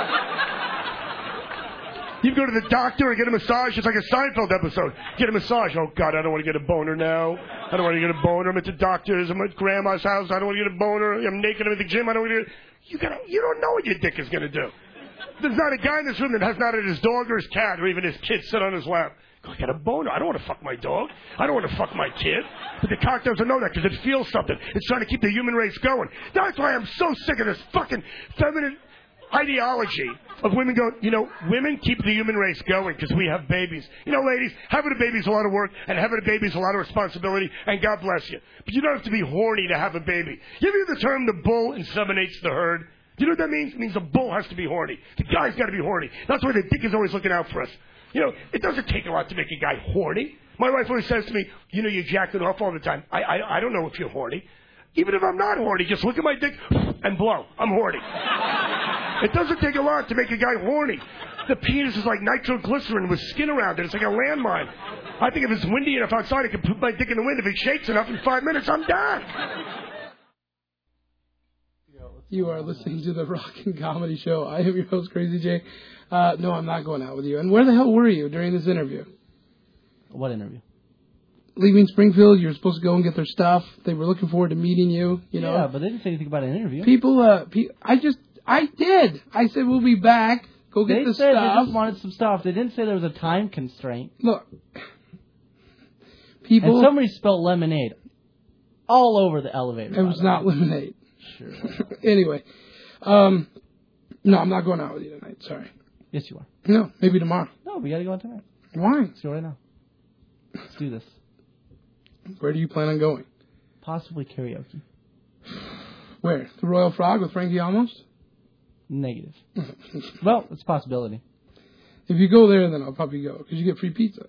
Speaker 26: You go to the doctor and get a massage. It's like a Seinfeld episode. Get a massage. Oh, God, I don't want to get a boner now. I don't want to get a boner. I'm at the doctor's. I'm at Grandma's house. I don't want to get a boner. I'm naked. I'm at the gym. I don't want to get a... You, gotta, you don't know what your dick is going to do. There's not a guy in this room that has not had his dog or his cat or even his kid sit on his lap. I got a boner. I don't want to fuck my dog. I don't want to fuck my kid. But the cock doesn't know that because it feels something. It's trying to keep the human race going. That's why I'm so sick of this fucking feminine ideology of women going, you know, women keep the human race going because we have babies. You know, ladies, having a baby is a lot of work, and having a baby is a lot of responsibility, and God bless you. But you don't have to be horny to have a baby. You ever hear the term the bull inseminates the herd? Do you know what that means? It means the bull has to be horny. The guy's got to be horny. That's why the dick is always looking out for us. You know, it doesn't take a lot to make a guy horny. My wife always says to me, you know, you're jacking off all the time. I, I, I don't know if you're horny. Even if I'm not horny, just look at my dick and blow. I'm horny. It doesn't take a lot to make a guy horny. The penis is like nitroglycerin with skin around it. It's like a landmine. I think if it's windy enough outside, I can put my dick in the wind. If it shakes enough in five minutes, I'm done.
Speaker 3: You are listening to the Rock and Comedy Show. I am your host, Crazy J. Uh, no, I'm not going out with you. And where the hell were you during this interview?
Speaker 6: What interview?
Speaker 3: Leaving Springfield, you were supposed to go and get their stuff. They were looking forward to meeting you. You know.
Speaker 6: Yeah, but they didn't say anything about an interview.
Speaker 3: People, uh, pe- I just, I did. I said we'll be back. Go get
Speaker 6: they
Speaker 3: the
Speaker 6: said
Speaker 3: stuff.
Speaker 6: They just wanted some stuff. They didn't say there was a time constraint.
Speaker 3: Look, people.
Speaker 6: And somebody spelled lemonade all over the elevator.
Speaker 3: It was not lemonade.
Speaker 6: Sure.
Speaker 3: Anyway, um, no, I'm not going out with you tonight. Sorry.
Speaker 6: Yes, you are.
Speaker 3: No, maybe tomorrow.
Speaker 6: No, we got to go out tonight.
Speaker 3: Why?
Speaker 6: Let's go right now. Let's do this.
Speaker 3: Where do you plan on going?
Speaker 6: Possibly karaoke.
Speaker 3: Where? The Royal Frog with Frankie Almost?
Speaker 6: Negative. Well, it's a possibility.
Speaker 3: If you go there, then I'll probably go, because you get free pizza.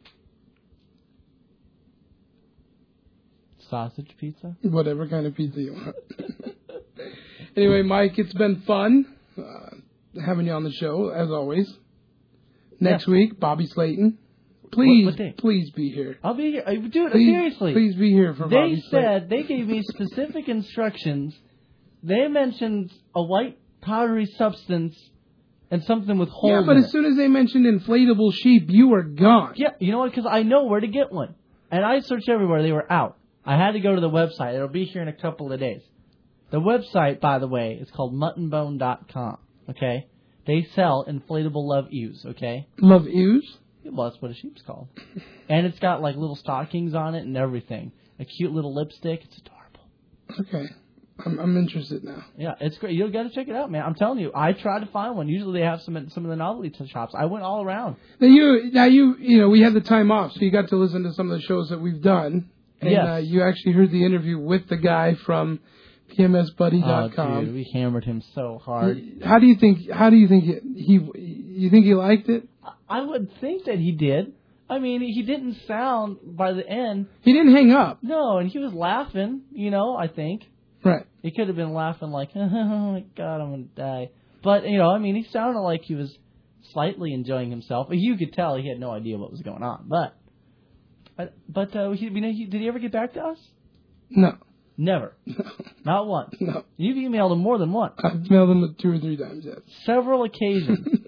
Speaker 6: Sausage pizza?
Speaker 3: Whatever kind of pizza you want. Anyway, Mike, it's been fun uh, having you on the show, as always. Next
Speaker 6: yeah.
Speaker 3: week, Bobby Slayton. Please,
Speaker 6: what, what
Speaker 3: please be here.
Speaker 6: I'll be here. Dude,
Speaker 3: please,
Speaker 6: seriously.
Speaker 3: Please be here for
Speaker 6: they
Speaker 3: Bobby Slayton.
Speaker 6: They said, they gave me specific instructions. They mentioned a white powdery substance and something with holes
Speaker 3: Yeah, but
Speaker 6: in
Speaker 3: as soon as they mentioned inflatable sheep, you were gone.
Speaker 6: Yeah, you know what? Because I know where to get one. And I searched everywhere. They were out. I had to go to the website. It'll be here in a couple of days. The website, by the way, is called mutton bone dot com, okay? They sell inflatable love ews, okay?
Speaker 3: Love ews?
Speaker 6: Well, that's what a sheep's called. And it's got, like, little stockings on it and everything. A cute little lipstick. It's adorable.
Speaker 3: Okay. I'm, I'm interested now.
Speaker 6: Yeah, it's great. You've got to check it out, man. I'm telling you. I tried to find one. Usually they have some at some of the novelty shops. I went all around.
Speaker 3: Now, you, now you, you know, we had the time off, so you got to listen to some of the shows that we've done. And
Speaker 6: yes.
Speaker 3: uh, you actually heard the interview with the guy from P M S buddy dot com.
Speaker 6: Oh, dude, we hammered him so hard.
Speaker 3: How do you think? How do you think he? he you think he liked it?
Speaker 6: I would think that he did. I mean, he didn't sound by the end.
Speaker 3: He didn't hang up.
Speaker 6: No, and he was laughing. You know, I think.
Speaker 3: Right.
Speaker 6: He could have been laughing like, oh my God, I'm gonna die. But you know, I mean, he sounded like he was slightly enjoying himself. You could tell he had no idea what was going on. But, but, but uh, he, you know, he, did he ever get back to us?
Speaker 3: No.
Speaker 6: Never.
Speaker 3: No.
Speaker 6: Not once.
Speaker 3: No.
Speaker 6: You've emailed him more than once.
Speaker 3: I've emailed him two or three times, yes.
Speaker 6: Several occasions.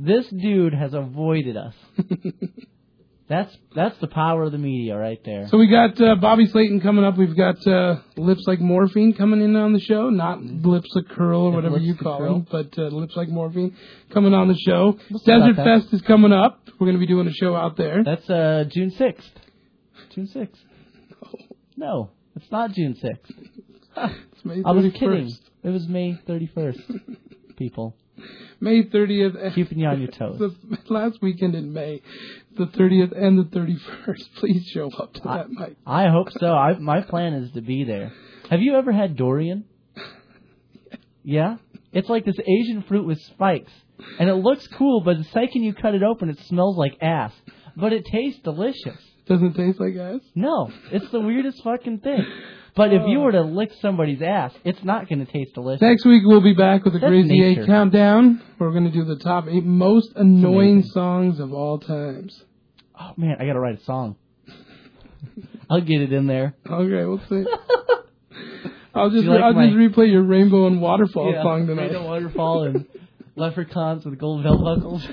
Speaker 6: This dude has avoided us. That's that's the power of the media right there.
Speaker 3: So we got uh, Bobby Slayton coming up. We've got uh, Lips Like Morphine coming in on the show. Not Lips Like Curl or whatever
Speaker 6: Lips
Speaker 3: you
Speaker 6: Like
Speaker 3: call
Speaker 6: Curl.
Speaker 3: them, but uh, Lips Like Morphine coming on the show.
Speaker 6: We'll see about
Speaker 3: Desert
Speaker 6: that.
Speaker 3: Fest is coming up. We're going to be doing a show out there.
Speaker 6: That's uh, June sixth. June sixth. No, it's not June sixth.
Speaker 3: It's May
Speaker 6: I was
Speaker 3: thirty-first.
Speaker 6: kidding. It was May thirty-first, people.
Speaker 3: May thirtieth.
Speaker 6: Keeping you on your toes.
Speaker 3: The last weekend in May, the thirtieth and the thirty-first. Please show up to
Speaker 6: I,
Speaker 3: that, Mike.
Speaker 6: I hope so. I, my plan is to be there. Have you ever had durian? Yeah? It's like this Asian fruit with spikes. And it looks cool, but the second you cut it open, it smells like ass. But it tastes delicious.
Speaker 3: Doesn't taste like ass?
Speaker 6: No. It's the weirdest fucking thing. But if you were to lick somebody's ass, it's not going to taste delicious.
Speaker 3: Next week we'll be back with the
Speaker 6: That's
Speaker 3: Crazy
Speaker 6: nature.
Speaker 3: Eight Countdown. We're going to do the top eight most annoying
Speaker 6: amazing.
Speaker 3: songs of all times.
Speaker 6: Oh, man, I got to write a song. I'll get it in there.
Speaker 3: Okay, we'll see. I'll just
Speaker 6: Do you like
Speaker 3: I'll
Speaker 6: my-
Speaker 3: just replay your Rainbow and Waterfall
Speaker 6: Yeah,
Speaker 3: song tonight.
Speaker 6: Rainbow Waterfall and Leprechauns with gold belt buckles.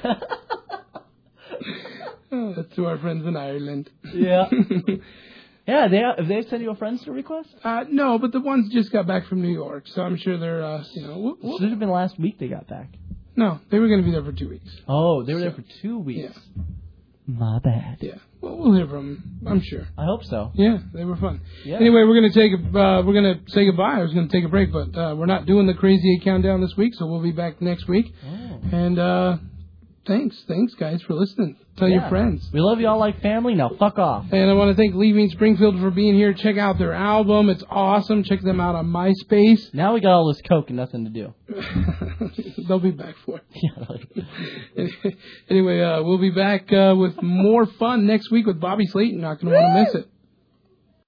Speaker 3: Oh, that's to our friends in Ireland.
Speaker 6: Yeah. Yeah, they have they send you a friends to request?
Speaker 3: Uh, no, but the ones just got back from New York, so I'm sure they're, uh, you know... Whoop, whoop.
Speaker 6: Should have been last week they got back.
Speaker 3: No, they were going to be there for two weeks.
Speaker 6: Oh, they were there
Speaker 3: So,
Speaker 6: for two weeks.
Speaker 3: Yeah.
Speaker 6: My bad.
Speaker 3: Yeah. Well, we'll hear from them, I'm sure.
Speaker 6: I hope so.
Speaker 3: Yeah, they were fun.
Speaker 6: Yeah.
Speaker 3: Anyway, we're gonna take a uh, we're gonna say goodbye. I was gonna take a break, but uh, we're not doing the Crazy Eight Countdown this week, so we'll be back next week.
Speaker 6: Oh.
Speaker 3: And uh, thanks, thanks guys for listening. Tell your
Speaker 6: Yeah.
Speaker 3: friends.
Speaker 6: We love you all like family. Now fuck off.
Speaker 3: And I want to thank Leaving Springfield for being here. Check out their album; it's awesome. Check them out on MySpace.
Speaker 6: Now we got all this coke and nothing to do.
Speaker 3: They'll be back for it.
Speaker 6: Yeah, like,
Speaker 3: Anyway, uh, we'll be back uh, with more fun next week with Bobby Slayton. Not gonna want to miss it.